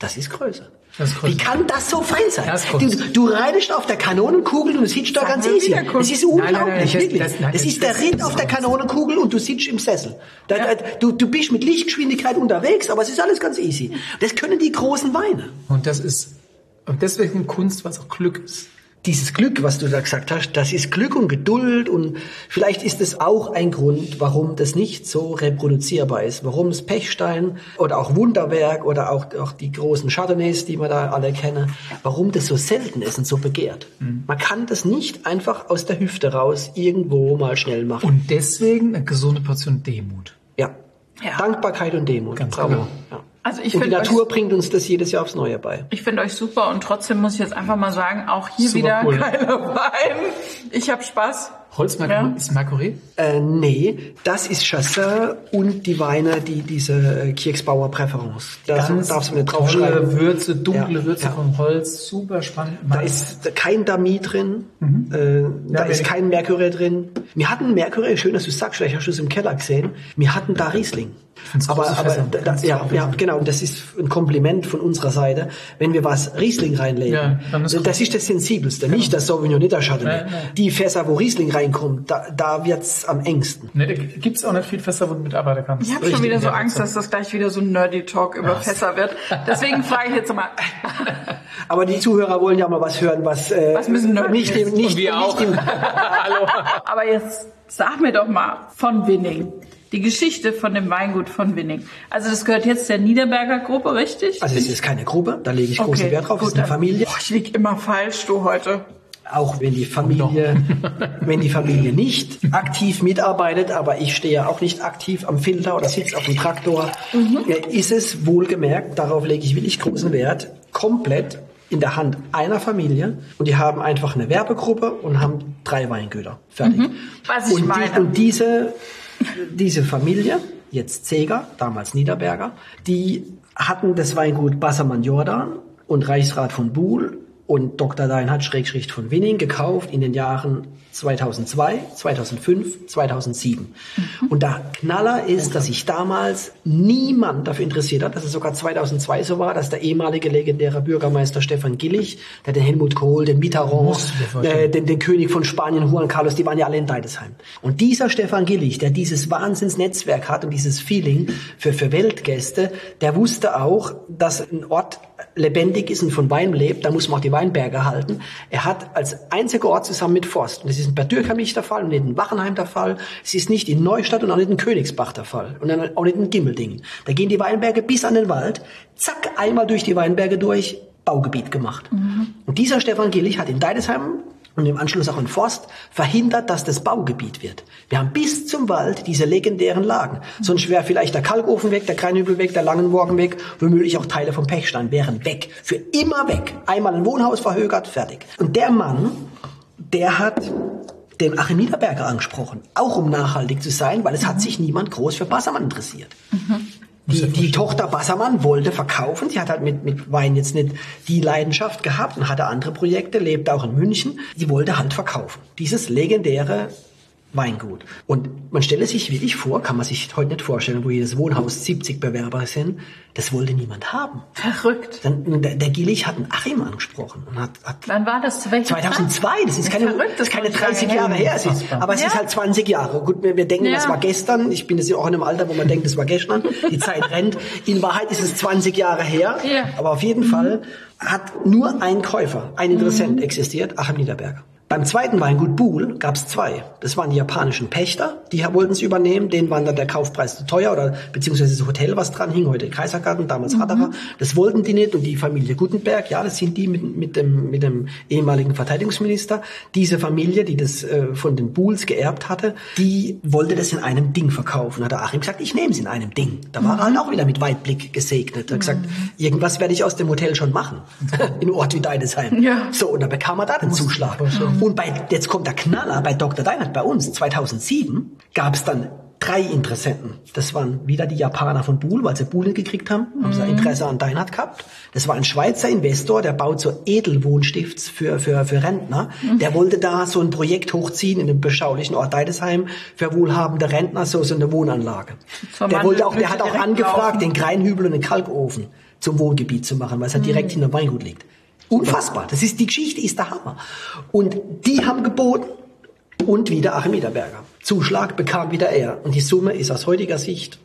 Das ist größer. Das ist größer. Wie kann das so fein sein? Das ist Kunst. Du reitest auf der Kanonenkugel und du sitzt da ganz easy. Das ist unglaublich, wirklich. Das ist der Ritt auf der Kanonenkugel und du sitzt im Sessel. Du bist mit Lichtgeschwindigkeit unterwegs, aber es ist alles ganz easy. Das können die großen Weine. Und deswegen Kunst, was auch Glück ist. Dieses Glück, was du da gesagt hast, das ist Glück und Geduld und vielleicht ist es auch ein Grund, warum das nicht so reproduzierbar ist, warum es Pechstein oder auch Wunderwerk oder auch die großen Chardonnays, die wir da alle kennen, warum das so selten ist und so begehrt. Man kann das nicht einfach aus der Hüfte raus irgendwo mal schnell machen. Und deswegen eine gesunde Portion Demut. Ja. Dankbarkeit und Demut. Ganz genau. Ja. Also und die Natur bringt uns das jedes Jahr aufs Neue bei. Ich finde euch super und trotzdem muss ich jetzt einfach mal sagen, auch hier Super wieder cool. geiler Wein. Ich habe Spaß. Holzmarguerite? Ist Marguerite? Nee, das ist Chassin und die Weine, die diese Kirchsbauer Präference. Da darfst du nicht draufschreiben. Tolle Würze, dunkle Ja, Würze ja. vom Holz, super spannend. Da ist kein Dami drin, da ist kein Mercury drin. Wir hatten Mercury, schön, dass du sagst, vielleicht hast du es im Keller gesehen, wir hatten da Riesling. Aber genau, und das ist ein Kompliment von unserer Seite, wenn wir was Riesling reinlegen. Ja, dann ist das ist das Sensibelste, nicht das Sauvignon, nicht das Chardonnay. Die Fässer, wo Riesling reinkommt, da wird's am engsten. Ne, da gibt's auch nicht viel Fässer, wo du mitarbeiten kannst. Ich habe schon wieder so Angst, dass das gleich wieder so ein Nerdy Talk über Fässer wird. Deswegen frage ich jetzt mal. Aber die Zuhörer wollen ja mal was hören, was müssen nerdy nicht ist. nicht Und wir auch. Hallo. Aber jetzt sag mir doch mal von Winning. Die Geschichte von dem Weingut von Winning. Also das gehört jetzt der Niederberger Gruppe, richtig? Also es ist keine Gruppe, da lege ich großen Wert drauf, es ist eine Familie. Boah, ich lieg immer falsch, du heute. Auch wenn die Familie nicht aktiv mitarbeitet, aber ich stehe ja auch nicht aktiv am Filter oder sitze auf dem Traktor, ist es wohlgemerkt, darauf lege ich wirklich großen Wert, komplett in der Hand einer Familie und die haben einfach eine Werbegruppe und haben 3 Weingüter. Fertig. Was ich meine. Und diese Familie, jetzt Zeger, damals Niederberger, die hatten das Weingut Bassermann Jordan und Reichsrat von Buhl und Dr. Deinhardt / von Winning gekauft in den Jahren 2002, 2005, 2007. Und der Knaller ist, dass sich damals niemand dafür interessiert hat, dass es sogar 2002 so war, dass der ehemalige legendäre Bürgermeister Stefan Gillig, der den Helmut Kohl, den Mitterrand, den König von Spanien, Juan Carlos, die waren ja alle in Deidesheim. Und dieser Stefan Gillig, der dieses Wahnsinnsnetzwerk hat und dieses Feeling für Weltgäste, der wusste auch, dass ein Ort lebendig ist und von Wein lebt, da muss man auch die Weinberge halten. Er hat als einziger Ort zusammen mit Forst, und das ist in Bad Dürkheim nicht der Fall und nicht in Wachenheim der Fall, es ist nicht in Neustadt und auch nicht in Königsbach der Fall und auch nicht in Gimmeldingen. Da gehen die Weinberge bis an den Wald, zack, einmal durch die Weinberge durch, Baugebiet gemacht. Und dieser Stefan Gillig hat in Deidesheim und im Anschluss auch in Forst verhindert, dass das Baugebiet wird. Wir haben bis zum Wald diese legendären Lagen. Sonst wäre vielleicht der Kalkofen weg, der Kreinhübel weg, der Langenmorgen weg, womöglich auch Teile vom Pechstein wären weg. Für immer weg. Einmal ein Wohnhaus verhökert, fertig. Und der Mann, der hat den Achim Niederberger angesprochen, auch um nachhaltig zu sein, weil es hat sich niemand groß für Bassermann interessiert. Die Tochter Bassermann wollte verkaufen. Sie hat halt mit Wein jetzt nicht die Leidenschaft gehabt und hatte andere Projekte, lebte auch in München. Sie wollte halt verkaufen. Dieses legendäre Weingut. Und man stelle sich wirklich vor, kann man sich heute nicht vorstellen, wo jedes Wohnhaus 70 Bewerber sind. Das wollte niemand haben. Verrückt. Dann, der Gillig hat einen Achim angesprochen. Und hat Wann war das? Zu welchem 2002, das ist keine 30 Jahre her. Aber es ist halt 20 Jahre. Gut, wir denken, das war gestern. Ich bin jetzt ja auch in einem Alter, wo man denkt, das war gestern. Die Zeit rennt. In Wahrheit ist es 20 Jahre her. Ja. Aber auf jeden Fall hat nur ein Käufer, ein Interessent existiert, Achim Niederberger. Beim zweiten Weingut Buhl gab es 2. Das waren die japanischen Pächter, die wollten es übernehmen. Denen war dann der Kaufpreis zu teuer oder beziehungsweise das Hotel, was dran hing, heute Kaisergarten, damals Ratterer. Das wollten die nicht und die Familie Guttenberg, ja, das sind die mit dem ehemaligen Verteidigungsminister. Diese Familie, die das von den Buhls geerbt hatte, die wollte das in einem Ding verkaufen. Hat der Achim gesagt, ich nehme es in einem Ding. Da war er halt auch wieder mit Weitblick gesegnet. Er hat gesagt, irgendwas werde ich aus dem Hotel schon machen. In Ort wie Deidesheim. Ja. So, und da bekam er da den Zuschlag. Und jetzt kommt der Knaller, bei Dr. Deinhardt bei uns, 2007, gab es dann 3 Interessenten. Das waren wieder die Japaner von Buhl, weil sie Buhl nicht gekriegt haben, haben sie Interesse an Deinhardt gehabt. Das war ein Schweizer Investor, der baut so Edelwohnstifts für Rentner. Der wollte da so ein Projekt hochziehen in dem beschaulichen Ort Deidesheim für wohlhabende Rentner, so eine Wohnanlage. Der hat auch angefragt, den Kreinhübel und den Kalkofen zum Wohngebiet zu machen, weil es ja direkt hinter Weingut liegt. Unfassbar. Die Geschichte ist der Hammer. Und die haben geboten und wieder Achim Niederberger. Zuschlag bekam wieder er. Und die Summe ist aus heutiger Sicht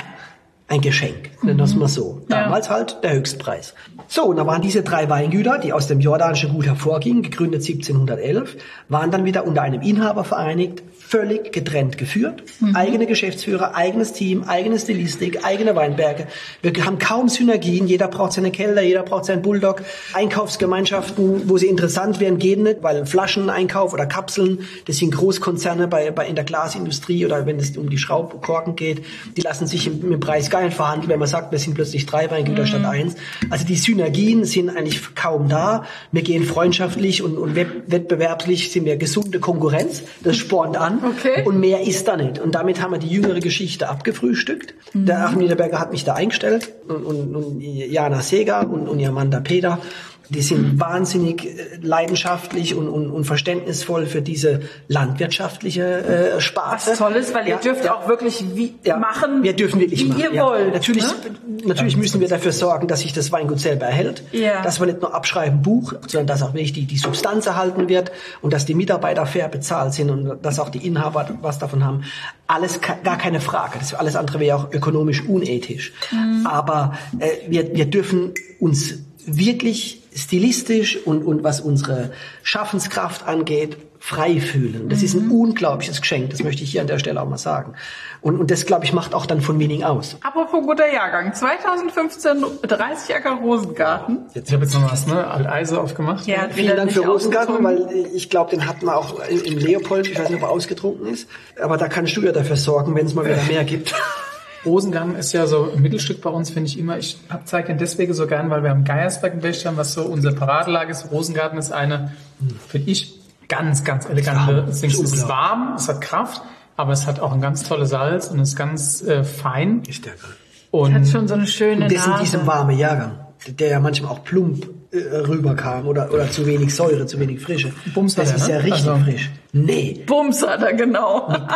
ein Geschenk, nennen wir es mal so. Damals halt der Höchstpreis. So, und da waren diese 3 Weingüter, die aus dem jordanischen Gut hervorgingen, gegründet 1711, waren dann wieder unter einem Inhaber vereinigt, völlig getrennt geführt. Eigene Geschäftsführer, eigenes Team, eigene Stilistik, eigene Weinberge. Wir haben kaum Synergien. Jeder braucht seine Keller, jeder braucht seinen Bulldog. Einkaufsgemeinschaften, wo sie interessant wären, gehen nicht, weil Flascheneinkauf oder Kapseln, das sind Großkonzerne in der Glasindustrie oder wenn es um die Schraubkorken geht, die lassen sich im Preis gar nicht verhandeln, wenn man sagt, wir sind plötzlich 3 Weingüter statt 1. Also die Synergien sind eigentlich kaum da. Wir gehen freundschaftlich und wettbewerblich sind wir gesunde Konkurrenz. Das spornt an. Okay. Und mehr ist da nicht. Und damit haben wir die jüngere Geschichte abgefrühstückt. Der Achim Niederberger hat mich da eingestellt und Jana Seger und Amanda Peter. Die sind wahnsinnig leidenschaftlich und verständnisvoll für diese landwirtschaftliche Sparte. Was toll ist, weil ihr dürft auch wirklich machen, wir dürfen wirklich wie machen. ihr wollt. Natürlich müssen wir dafür sorgen, dass sich das Weingut selber erhält. Ja. Dass wir nicht nur abschreiben Buch, sondern dass auch wirklich die Substanz erhalten wird und dass die Mitarbeiter fair bezahlt sind und dass auch die Inhaber was davon haben. Alles gar keine Frage. Alles andere wäre auch ökonomisch unethisch. Aber wir dürfen uns wirklich stilistisch und was unsere Schaffenskraft angeht, frei fühlen. Das ist ein unglaubliches Geschenk, das möchte ich hier an der Stelle auch mal sagen. Und das, glaube ich, macht auch dann von Winning aus. Apropos guter Jahrgang, 2015 30 Acker Rosengarten. Ich habe jetzt noch was, Alteise aufgemacht. Ja, Vielen Dank für Rosengarten, weil ich glaube, den hatten wir auch im Leopold, ich weiß nicht, ob er ausgetrunken ist, aber da kannst du ja dafür sorgen, wenn es mal wieder mehr gibt. Rosengarten ist ja so ein Mittelstück bei uns, finde ich immer. Ich zeige ihn deswegen so gern, weil wir am Geiersberg in Bechstein, was so unsere Paradelage ist. Rosengarten ist eine, finde ich, ganz, ganz elegante. Es ist warm, es hat Kraft, aber es hat auch ein ganz tolles Salz und ist ganz fein. Ist der geil. Und hat schon so eine schöne das in Nase. diesem warmen Jahrgang, der ja manchmal auch plump rüberkam oder zu wenig Säure, zu wenig Frische. Bums das hat er, ist ja ne? richtig Also frisch. Nee, Bums hat er, genau. mit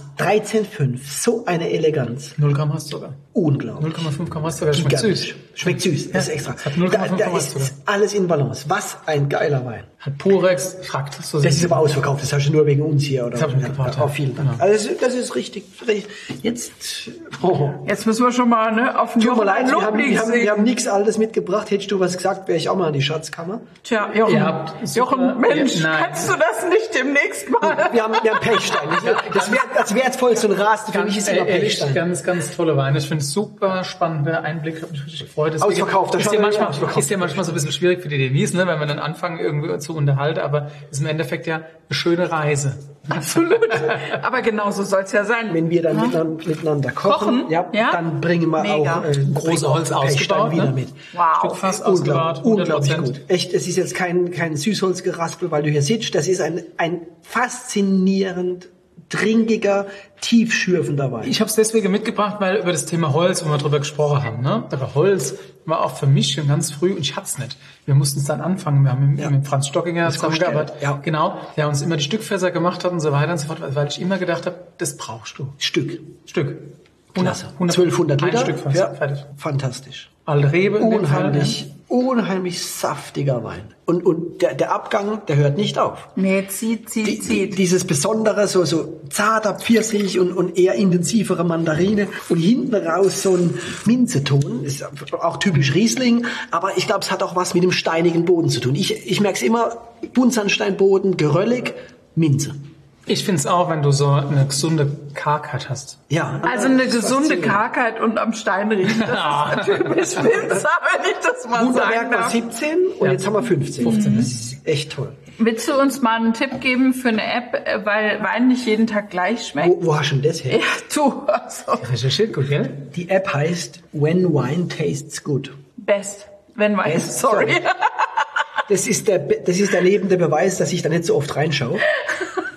13,5, so eine Eleganz. 0 Gramm hast du sogar. Unglaublich. 0,5 Gramm hast du sogar. Schmeckt Gigantisch. süß. Schmeckt süß, das ist extra. Hat 0,5 Da Gramm ist sogar. alles in Balance. Was ein geiler Wein. Hat Purex, fragt das so. Das ist aber ausverkauft, das hast du nur wegen uns hier. Oder? Das hab ich mitgebracht, ja. Auch vielen Dank. Genau. Also das ist richtig. Jetzt, Jetzt müssen wir schon mal auf den tut mir leid, Loblied wir singen. haben nichts Altes mitgebracht. Hättest du was gesagt, wäre ich auch mal in die Schatzkammer. Tja, Jochen, Ihr habt super- Jochen, Mensch, Ja, nein. kannst du das nicht demnächst mal? Wir haben Pechstein. Das wertvollste und Rast für mich ist immer ehrlich, Pechstein. ganz, ganz tolle Weine. Ich finde es super spannender Einblick. Habe mich richtig gefreut. Deswegen Ausverkauft, das ist ja haben wir manchmal, ausverkauft. ist ja manchmal so ein bisschen schwierig für die Denise, ne, wenn wir dann anfangen, irgendwie zu unterhalten. Aber es ist im Endeffekt ja eine schöne Reise. Absolut. Aber genau so soll es ja sein. Wenn wir dann miteinander kochen, Ja? dann bringen wir Mega. auch Große Holz Pechstein ausgebaut, wieder ne? mit. Wow. Stückfass ausgebaut, Unglaublich 100%. gut. Echt, es ist jetzt kein Süßholzgeraspel, weil du hier sitzt. Das ist ein faszinierend trinkiger, tiefschürfender Wein. Ich habe es deswegen mitgebracht, weil über das Thema Holz, wo wir drüber gesprochen haben. Ne? Aber Holz war auch für mich schon ganz früh und ich hatte es nicht. Wir mussten es dann anfangen. Wir haben mit Franz Stockinger zusammengearbeitet. Ja. Genau, der uns immer die Stückfässer gemacht hat und so weiter und so fort, weil ich immer gedacht habe, das brauchst du. Stück. Stück. Klasse. 1200 Liter. Ein Stück Ja, fertig. fantastisch. Altrebe in dem Fall. Unheimlich saftiger Wein. Und der Abgang, der hört nicht auf. Nee, zieht. Dieses besondere, so zarter Pfirsich und eher intensivere Mandarine und hinten raus so ein Minzeton, ist auch typisch Riesling, aber ich glaube, es hat auch was mit dem steinigen Boden zu tun. Ich merke es immer, Buntsandsteinboden, geröllig, Minze. Ich finde es auch, wenn du so eine gesunde Kargheit hast. Ja. Also eine das ist gesunde faszinierend. Kargheit und am Stein riechen, das ist typisch Winzer, wenn ich das mal Wunderwerk sagen war darf. 17 und jetzt haben wir 15. 15. Das ist echt toll. Willst du uns mal einen Tipp geben für eine App, weil Wein nicht jeden Tag gleich schmeckt? Wo hast du denn das her? Ja, du, also Recherchiert gut, gell? Die App heißt When Wine Tastes Good. best, wenn Wein, Best, sorry. Das ist der lebende Beweis, dass ich da nicht so oft reinschaue.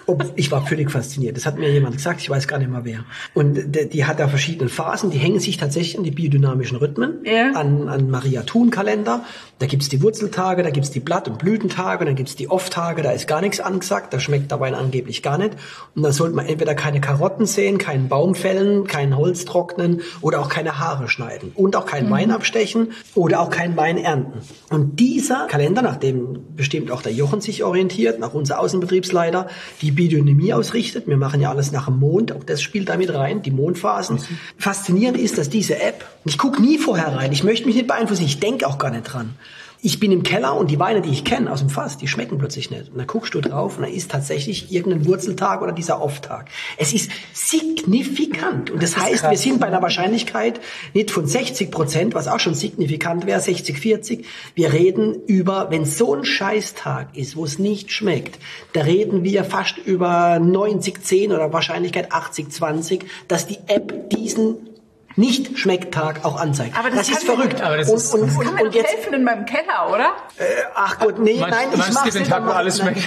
Ich war völlig fasziniert. Das hat mir jemand gesagt, ich weiß gar nicht mehr wer. Und die hat da verschiedene Phasen, die hängen sich tatsächlich an die biodynamischen Rhythmen, an Maria-Thun-Kalender. Da gibt's die Wurzeltage, da gibt's die Blatt- und Blütentage, dann gibt's die Off-Tage, da ist gar nichts angesagt, da schmeckt der Wein angeblich gar nicht. Und dann sollte man entweder keine Karotten säen, keinen Baum fällen, kein Holz trocknen oder auch keine Haare schneiden und auch keinen Wein abstechen oder auch keinen Wein ernten. Und dieser Kalender, nach dem bestimmt auch der Jochen sich orientiert, nach unser Außenbetriebsleiter, die Biodynamie ausrichtet. Wir machen ja alles nach dem Mond, auch das spielt damit rein, die Mondphasen. Faszinierend ist, dass diese App, ich gucke nie vorher rein, ich möchte mich nicht beeinflussen, ich denke auch gar nicht dran. Ich bin im Keller und die Weine, die ich kenne aus dem Fass, die schmecken plötzlich nicht. Und dann guckst du drauf und da ist tatsächlich irgendein Wurzeltag oder dieser Off-Tag. Es ist signifikant. Und das heißt, wir sind bei einer Wahrscheinlichkeit nicht von 60%, was auch schon signifikant wäre, 60-40. Wir reden über, wenn so ein Scheißtag ist, wo es nicht schmeckt, da reden wir fast über 90-10 oder Wahrscheinlichkeit 80-20, dass die App diesen Nicht-Schmecktag auch anzeigt. Aber das ist verrückt. Aber das kann mir doch helfen in meinem Keller, oder? Ach Gott, nee, nein, ich mach's den nicht. Tag, wo alles schmeckt.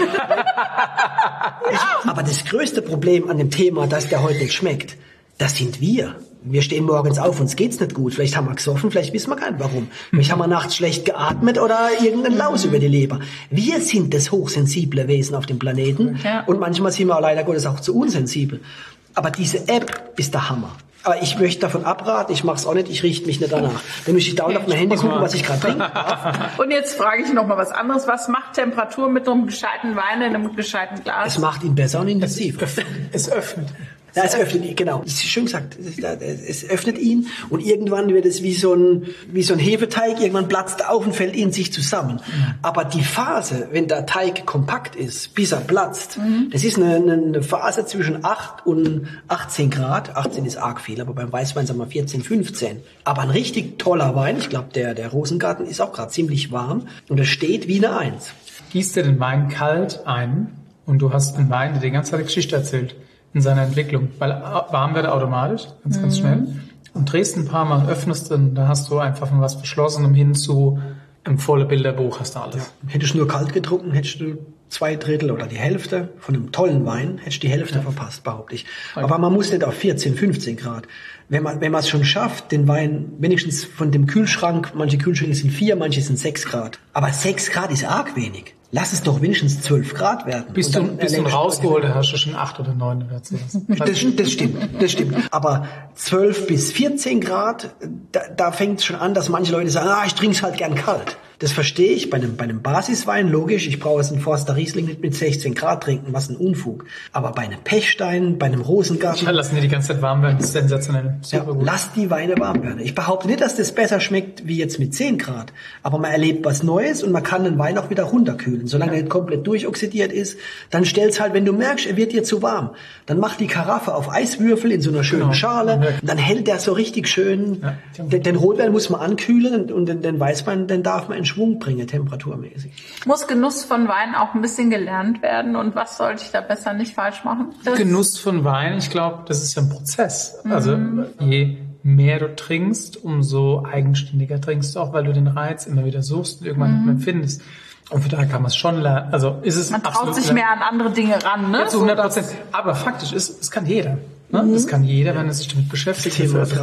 Aber das größte Problem an dem Thema, dass der heute nicht schmeckt, das sind wir. Wir stehen morgens auf, uns geht's nicht gut. Vielleicht haben wir gesoffen, vielleicht wissen wir gar nicht warum. Vielleicht haben wir nachts schlecht geatmet oder irgendein Laus über die Leber. Wir sind das hochsensible Wesen auf dem Planeten. Ja. Und manchmal sind wir leider Gottes auch zu unsensibel. Aber diese App ist der Hammer. Aber ich möchte davon abraten, ich mache es auch nicht, ich richte mich nicht danach. Dann möchte ich dauernd auf mein Handy gucken, was ich gerade trinke. Und jetzt frage ich noch mal was anderes. Was macht Temperatur mit so einem gescheiten Wein in einem gescheiten Glas? Es macht ihn besser und intensiver. Es öffnet. Ja, es öffnet ihn, genau. Das ist schön gesagt. Es öffnet ihn und irgendwann wird es wie so ein Hefeteig. Irgendwann platzt er auf und fällt in sich zusammen. Mhm. Aber die Phase, wenn der Teig kompakt ist, bis er platzt, das ist eine Phase zwischen 8 und 18 Grad. 18 ist arg viel, aber beim Weißwein sagen wir 14, 15. Aber ein richtig toller Wein, ich glaube, der Rosengarten ist auch gerade ziemlich warm und er steht wie eine Eins. Gießt dir den Wein kalt ein und du hast einen Wein, der die ganze Zeit eine Geschichte erzählt. In seiner Entwicklung, weil warm wird automatisch, ganz schnell. Und drehst ein paar Mal, öffnest dann, da hast du einfach von was Verschlossenem hin zu einem vollen Bilderbuch, hast du alles. Ja. Hättest du nur kalt getrunken, hättest du 2/3 oder die Hälfte von einem tollen Wein, hättest du die Hälfte verpasst, behaupte ich. Okay. Aber man muss nicht auf 14, 15 Grad. Wenn man es schon schafft, den Wein wenigstens von dem Kühlschrank, manche Kühlschränke sind 4, manche sind 6 Grad. Aber 6 Grad ist arg wenig. Lass es doch wenigstens 12 Grad werden. Bis du rausgeholt hast, du schon 8 oder 9 oder so. Das stimmt. Aber 12 bis 14 Grad, da fängt es schon an, dass manche Leute sagen, ich trinke es halt gern kalt. Das verstehe ich bei einem Basiswein, logisch. Ich brauche jetzt einen Forster Riesling nicht mit 16 Grad trinken, was ein Unfug. Aber bei einem Pechstein, bei einem Rosengarten... Ja, lassen die ganze Zeit warm werden, das ist sensationell. Super gut. Lass die Weine warm werden. Ich behaupte nicht, dass das besser schmeckt wie jetzt mit 10 Grad. Aber man erlebt was Neues und man kann den Wein auch wieder runterkühlen. Solange er nicht komplett durchoxidiert ist, dann stell's halt, wenn du merkst, er wird dir zu warm, dann mach die Karaffe auf Eiswürfel in so einer schönen Schale. Und dann hält der so richtig schön. Ja. Den Rotwein muss man ankühlen und den Weißwein, den darf man in Schwung bringen, temperaturmäßig. Muss Genuss von Wein auch ein bisschen gelernt werden? Und was sollte ich da besser nicht falsch machen? Genuss von Wein, ich glaube, das ist ja ein Prozess. Also je mehr du trinkst, umso eigenständiger trinkst du auch, weil du den Reiz immer wieder suchst und irgendwann nicht mehr findest. Und von daher kann man es schon lernen. Also ist es man traut sich mehr an andere Dinge ran, ne? Ja, zu 100%. Aber faktisch ist, es kann jeder. Ne? Das kann jeder, wenn er sich damit beschäftigt.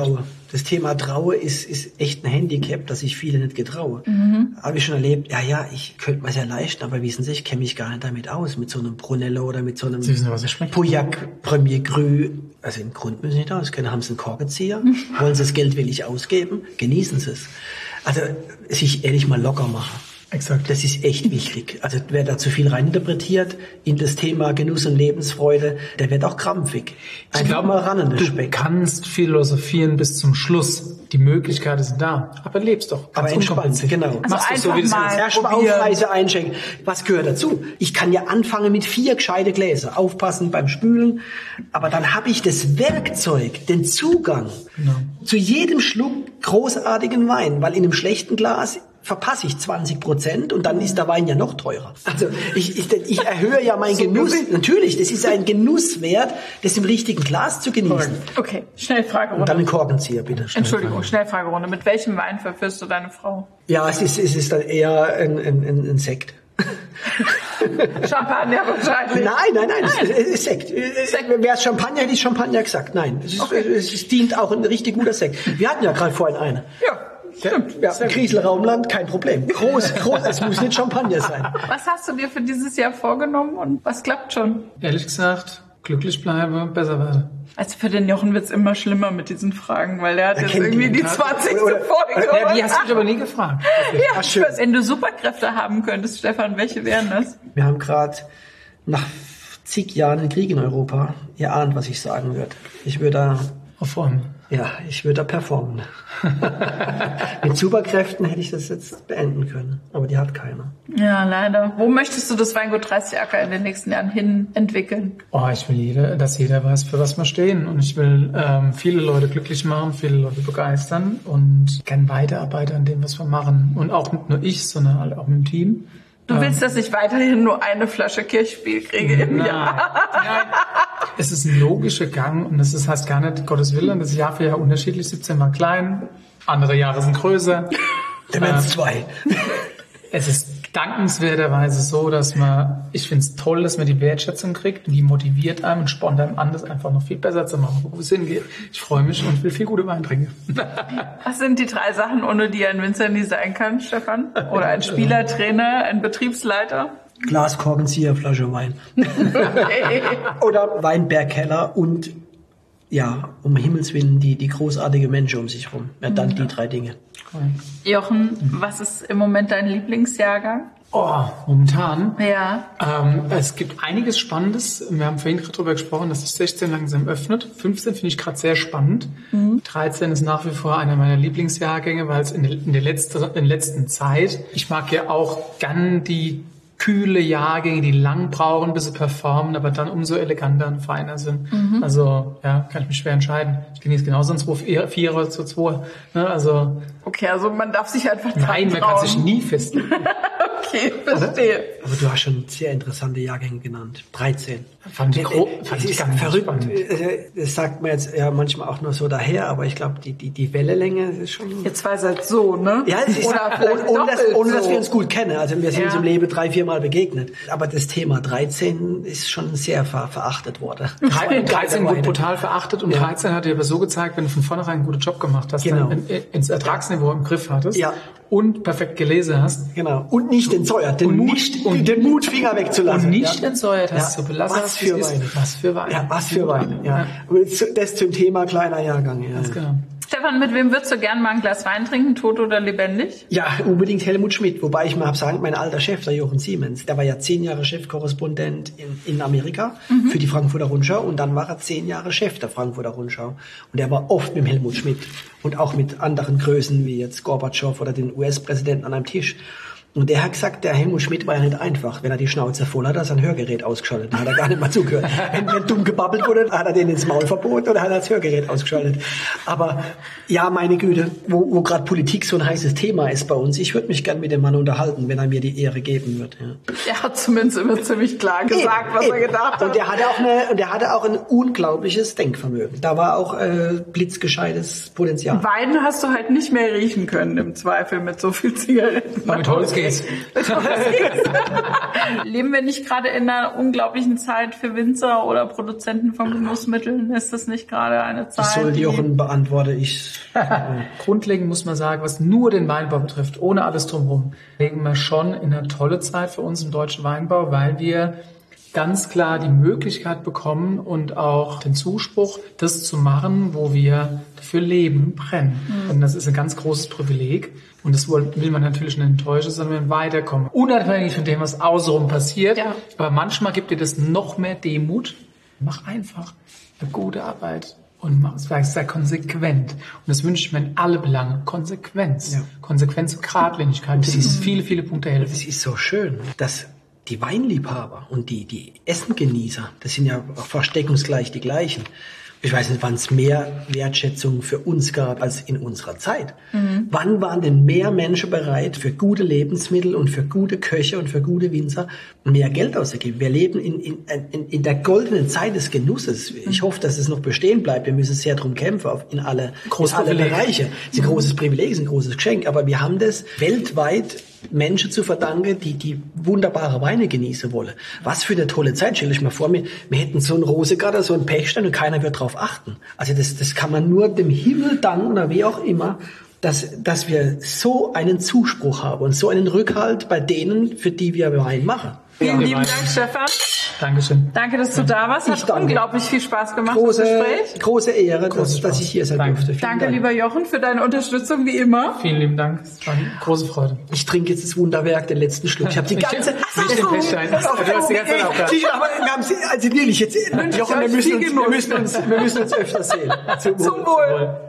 Das Thema Traue ist echt ein Handicap, dass ich viele nicht getraue. Habe ich schon erlebt, ich könnte mir es ja leisten, aber wissen Sie, ich kenne mich gar nicht damit aus, mit so einem Brunello oder mit so einem Pauillac Premier Cru. Also im Grund müssen Sie nicht auskennen. Haben Sie einen Korkenzieher? Wollen Sie das Geld willig ausgeben? Genießen Sie es. Also sich ehrlich mal locker machen. Exakt. Das ist echt wichtig. Also wer da zu viel reininterpretiert in das Thema Genuss und Lebensfreude, der wird auch krampfig. Ich glaube mal ran an das Speck. Du kannst philosophieren bis zum Schluss. Die Möglichkeiten sind da. Aber lebst doch. Aber entspannt, genau. Also machst du so, wie du es erstmal Aufreise einschenken. Was gehört dazu? Ich kann ja anfangen mit 4 gescheite Gläser. Aufpassen beim Spülen. Aber dann habe ich das Werkzeug, den Zugang zu jedem Schluck großartigen Wein. Weil in einem schlechten Glas verpasse ich 20% und dann ist der Wein ja noch teurer. Also ich erhöhe ja meinen Genuss. Natürlich, das ist ein Genusswert, das im richtigen Glas zu genießen. Okay, Schnellfragerunde. Und dann einen Korkenzieher, bitte. Entschuldigung, Schnellfragerunde. Mit welchem Wein verführst du deine Frau? Ja, es ist dann eher ein Sekt. Champagner wahrscheinlich. Nein, es ist Sekt. Wäre es Champagner, hätte ich Champagner gesagt. Nein, es dient auch ein richtig guter Sekt. Wir hatten ja gerade vorhin eine. Ja. Stimmt. Ja, Griesel-Raumland, kein Problem. Groß, es muss nicht Champagner sein. Was hast du dir für dieses Jahr vorgenommen und was klappt schon? Ehrlich gesagt, glücklich bleibe, besser werde. Also für den Jochen wird's immer schlimmer mit diesen Fragen, weil der hat jetzt irgendwie die 20. Folge. Ja, die hast du mich aber nie gefragt. Ja, schön. Wenn du Superkräfte haben könntest, Stefan, welche wären das? Wir haben gerade nach zig Jahren einen Krieg in Europa. Ihr ahnt, was ich sagen würde. Ich würde da performen. Mit Superkräften hätte ich das jetzt beenden können, aber die hat keiner. Ja, leider. Wo möchtest du das Weingut 30 Acker in den nächsten Jahren hin entwickeln? Ich will dass jeder weiß, für was wir stehen. Und ich will viele Leute glücklich machen, viele Leute begeistern und gern weiterarbeiten an dem, was wir machen. Und auch nicht nur ich, sondern halt auch mit dem Team. Du willst, dass ich weiterhin nur eine Flasche Kirchspiel kriege im Jahr? Nein. Es ist ein logischer Gang und das heißt gar nicht Gottes Willen. Das ist Jahr für Jahr unterschiedlich. 17 war klein, andere Jahre sind größer. Demenz 2. Es ist dankenswerterweise so, ich finde es toll, dass man die Wertschätzung kriegt und die motiviert einem und spornt einem an, das einfach noch viel besser zu machen, wo es hingeht. Ich freue mich und will viel gute Wein trinken. Was sind die 3 Sachen, ohne die ein Winzer nie sein kann, Stefan? Oder ein Spielertrainer, ein Betriebsleiter? Glas, Korkenzieher, Flasche Wein. Oder Weinbergkeller und um Himmels Willen die großartige Menschen um sich rum. Ja, dann die 3 Dinge. Jochen, was ist im Moment dein Lieblingsjahrgang? Momentan? Ja. Es gibt einiges Spannendes. Wir haben vorhin gerade darüber gesprochen, dass sich 16 langsam öffnet. 15 finde ich gerade sehr spannend. 13 ist nach wie vor einer meiner Lieblingsjahrgänge, weil es in der letzten Zeit, ich mag ja auch gern die kühle Jahrgänge, die lang brauchen, bis sie performen, aber dann umso eleganter und feiner sind. Also, kann ich mich schwer entscheiden. Ich genieße genauso ein 2-4 oder 2-2. Also. Okay, also man darf sich einfach Nein, man kann sich nie festlegen. Okay, verstehe. Aber du hast schon sehr interessante Jahrgänge genannt. 13. Fand ich ganz verrückt. Spannend. Das sagt man jetzt ja manchmal auch nur so daher, aber ich glaube, die Wellenlänge ist schon... Jetzt weiß halt so, ne? Ja, es ist ohne dass wir uns gut kennen. Also wir sind uns im Leben 3-4 Mal begegnet. Aber das Thema 13 ist schon sehr verachtet worden. 13 wurde brutal verachtet und 13 hat dir aber so gezeigt, wenn du von vornherein einen guten Job gemacht hast, dann ins Ertragsniveau im Griff hattest und perfekt gelesen hast. Genau. Und nicht entsäuert, den Mut Finger wegzulassen. Und nicht entsäuert hast, so belassen hast, für Weine. Was für Weine. Ja, was für Weine. Ja. Das zum Thema kleiner Jahrgang. Ja. Ganz genau. Stefan, mit wem würdest du gern mal ein Glas Wein trinken, tot oder lebendig? Ja, unbedingt Helmut Schmidt. Wobei ich mal sagen, mein alter Chef, der Jochen Siemens, der war ja 10 Jahre Chefkorrespondent in Amerika für die Frankfurter Rundschau und dann war er 10 Jahre Chef der Frankfurter Rundschau. Und er war oft mit Helmut Schmidt und auch mit anderen Größen wie jetzt Gorbatschow oder den US-Präsidenten an einem Tisch. Und der hat gesagt, der Helmut Schmidt war ja nicht einfach. Wenn er die Schnauze voll hat, hat er sein Hörgerät ausgeschaltet. Da hat er gar nicht mal zugehört. Wenn dumm gebabbelt wurde, hat er den ins Maul verboten oder hat er das Hörgerät ausgeschaltet. Aber ja, meine Güte, wo gerade Politik so ein heißes Thema ist bei uns, ich würde mich gern mit dem Mann unterhalten, wenn er mir die Ehre geben wird. Ja. Er hat zumindest immer ziemlich klar gesagt, was er gedacht hat. Und er hatte auch ein unglaubliches Denkvermögen. Da war auch blitzgescheites Potenzial. Wein hast du halt nicht mehr riechen können, im Zweifel, mit so viel Zigaretten. Mit Holz geht's. Leben wir nicht gerade in einer unglaublichen Zeit für Winzer oder Produzenten von Genussmitteln? Ist das nicht gerade eine Zeit? Das soll Jochen beantworte ich. Grundlegend muss man sagen, was nur den Weinbau betrifft, ohne alles drumherum, legen wir schon in eine tolle Zeit für uns im deutschen Weinbau, weil wir ganz klar die Möglichkeit bekommen und auch den Zuspruch, das zu machen, wo wir dafür leben, brennen. Und das ist ein ganz großes Privileg. Und das will man natürlich nicht enttäuschen, sondern weiterkommen. Unabhängig von dem, was außenrum passiert. Ja. Aber manchmal gibt dir das noch mehr Demut. Mach einfach eine gute Arbeit und mach es sehr konsequent. Und das wünsche ich mir in alle Belange. Konsequenz. Ja. Konsequenz und Geradlinigkeit. Das ist viele Punkte helfen. Das ist so schön, dass die Weinliebhaber und die Essengenießer, das sind ja fast deckungsgleich die gleichen. Ich weiß nicht, wann es mehr Wertschätzung für uns gab als in unserer Zeit. Wann waren denn mehr Menschen bereit, für gute Lebensmittel und für gute Köche und für gute Winzer mehr Geld auszugeben? Wir leben in der goldenen Zeit des Genusses. Ich hoffe, dass es noch bestehen bleibt. Wir müssen sehr drum kämpfen, in alle Bereiche. Es ist ein großes Privileg, es ist ein großes Geschenk. Aber wir haben das weltweit Menschen zu verdanken, die wunderbare Weine genießen wollen. Was für eine tolle Zeit. Stell dich mal vor, wir hätten so einen Rosegarten, so einen Pechstein und keiner wird drauf achten. Also das kann man nur dem Himmel danken oder wie auch immer, dass wir so einen Zuspruch haben und so einen Rückhalt bei denen, für die wir Wein machen. Vielen lieben Dank, Stefan. Dankeschön. Danke, dass du da warst. Hat unglaublich viel Spaß gemacht, das Gespräch. Große Ehre, dass ich hier sein durfte. Danke, lieber Jochen, für deine Unterstützung, wie immer. Vielen lieben Dank. Es war eine große Freude. Ich trinke jetzt das Wunderwerk, den letzten Schluck. Ich habe die ganze... Nicht den Pechstein. Du hast die ganze Zeit aufgehört. Also wirklich, jetzt, Jochen, wir müssen uns öfter sehen. Zum Wohl.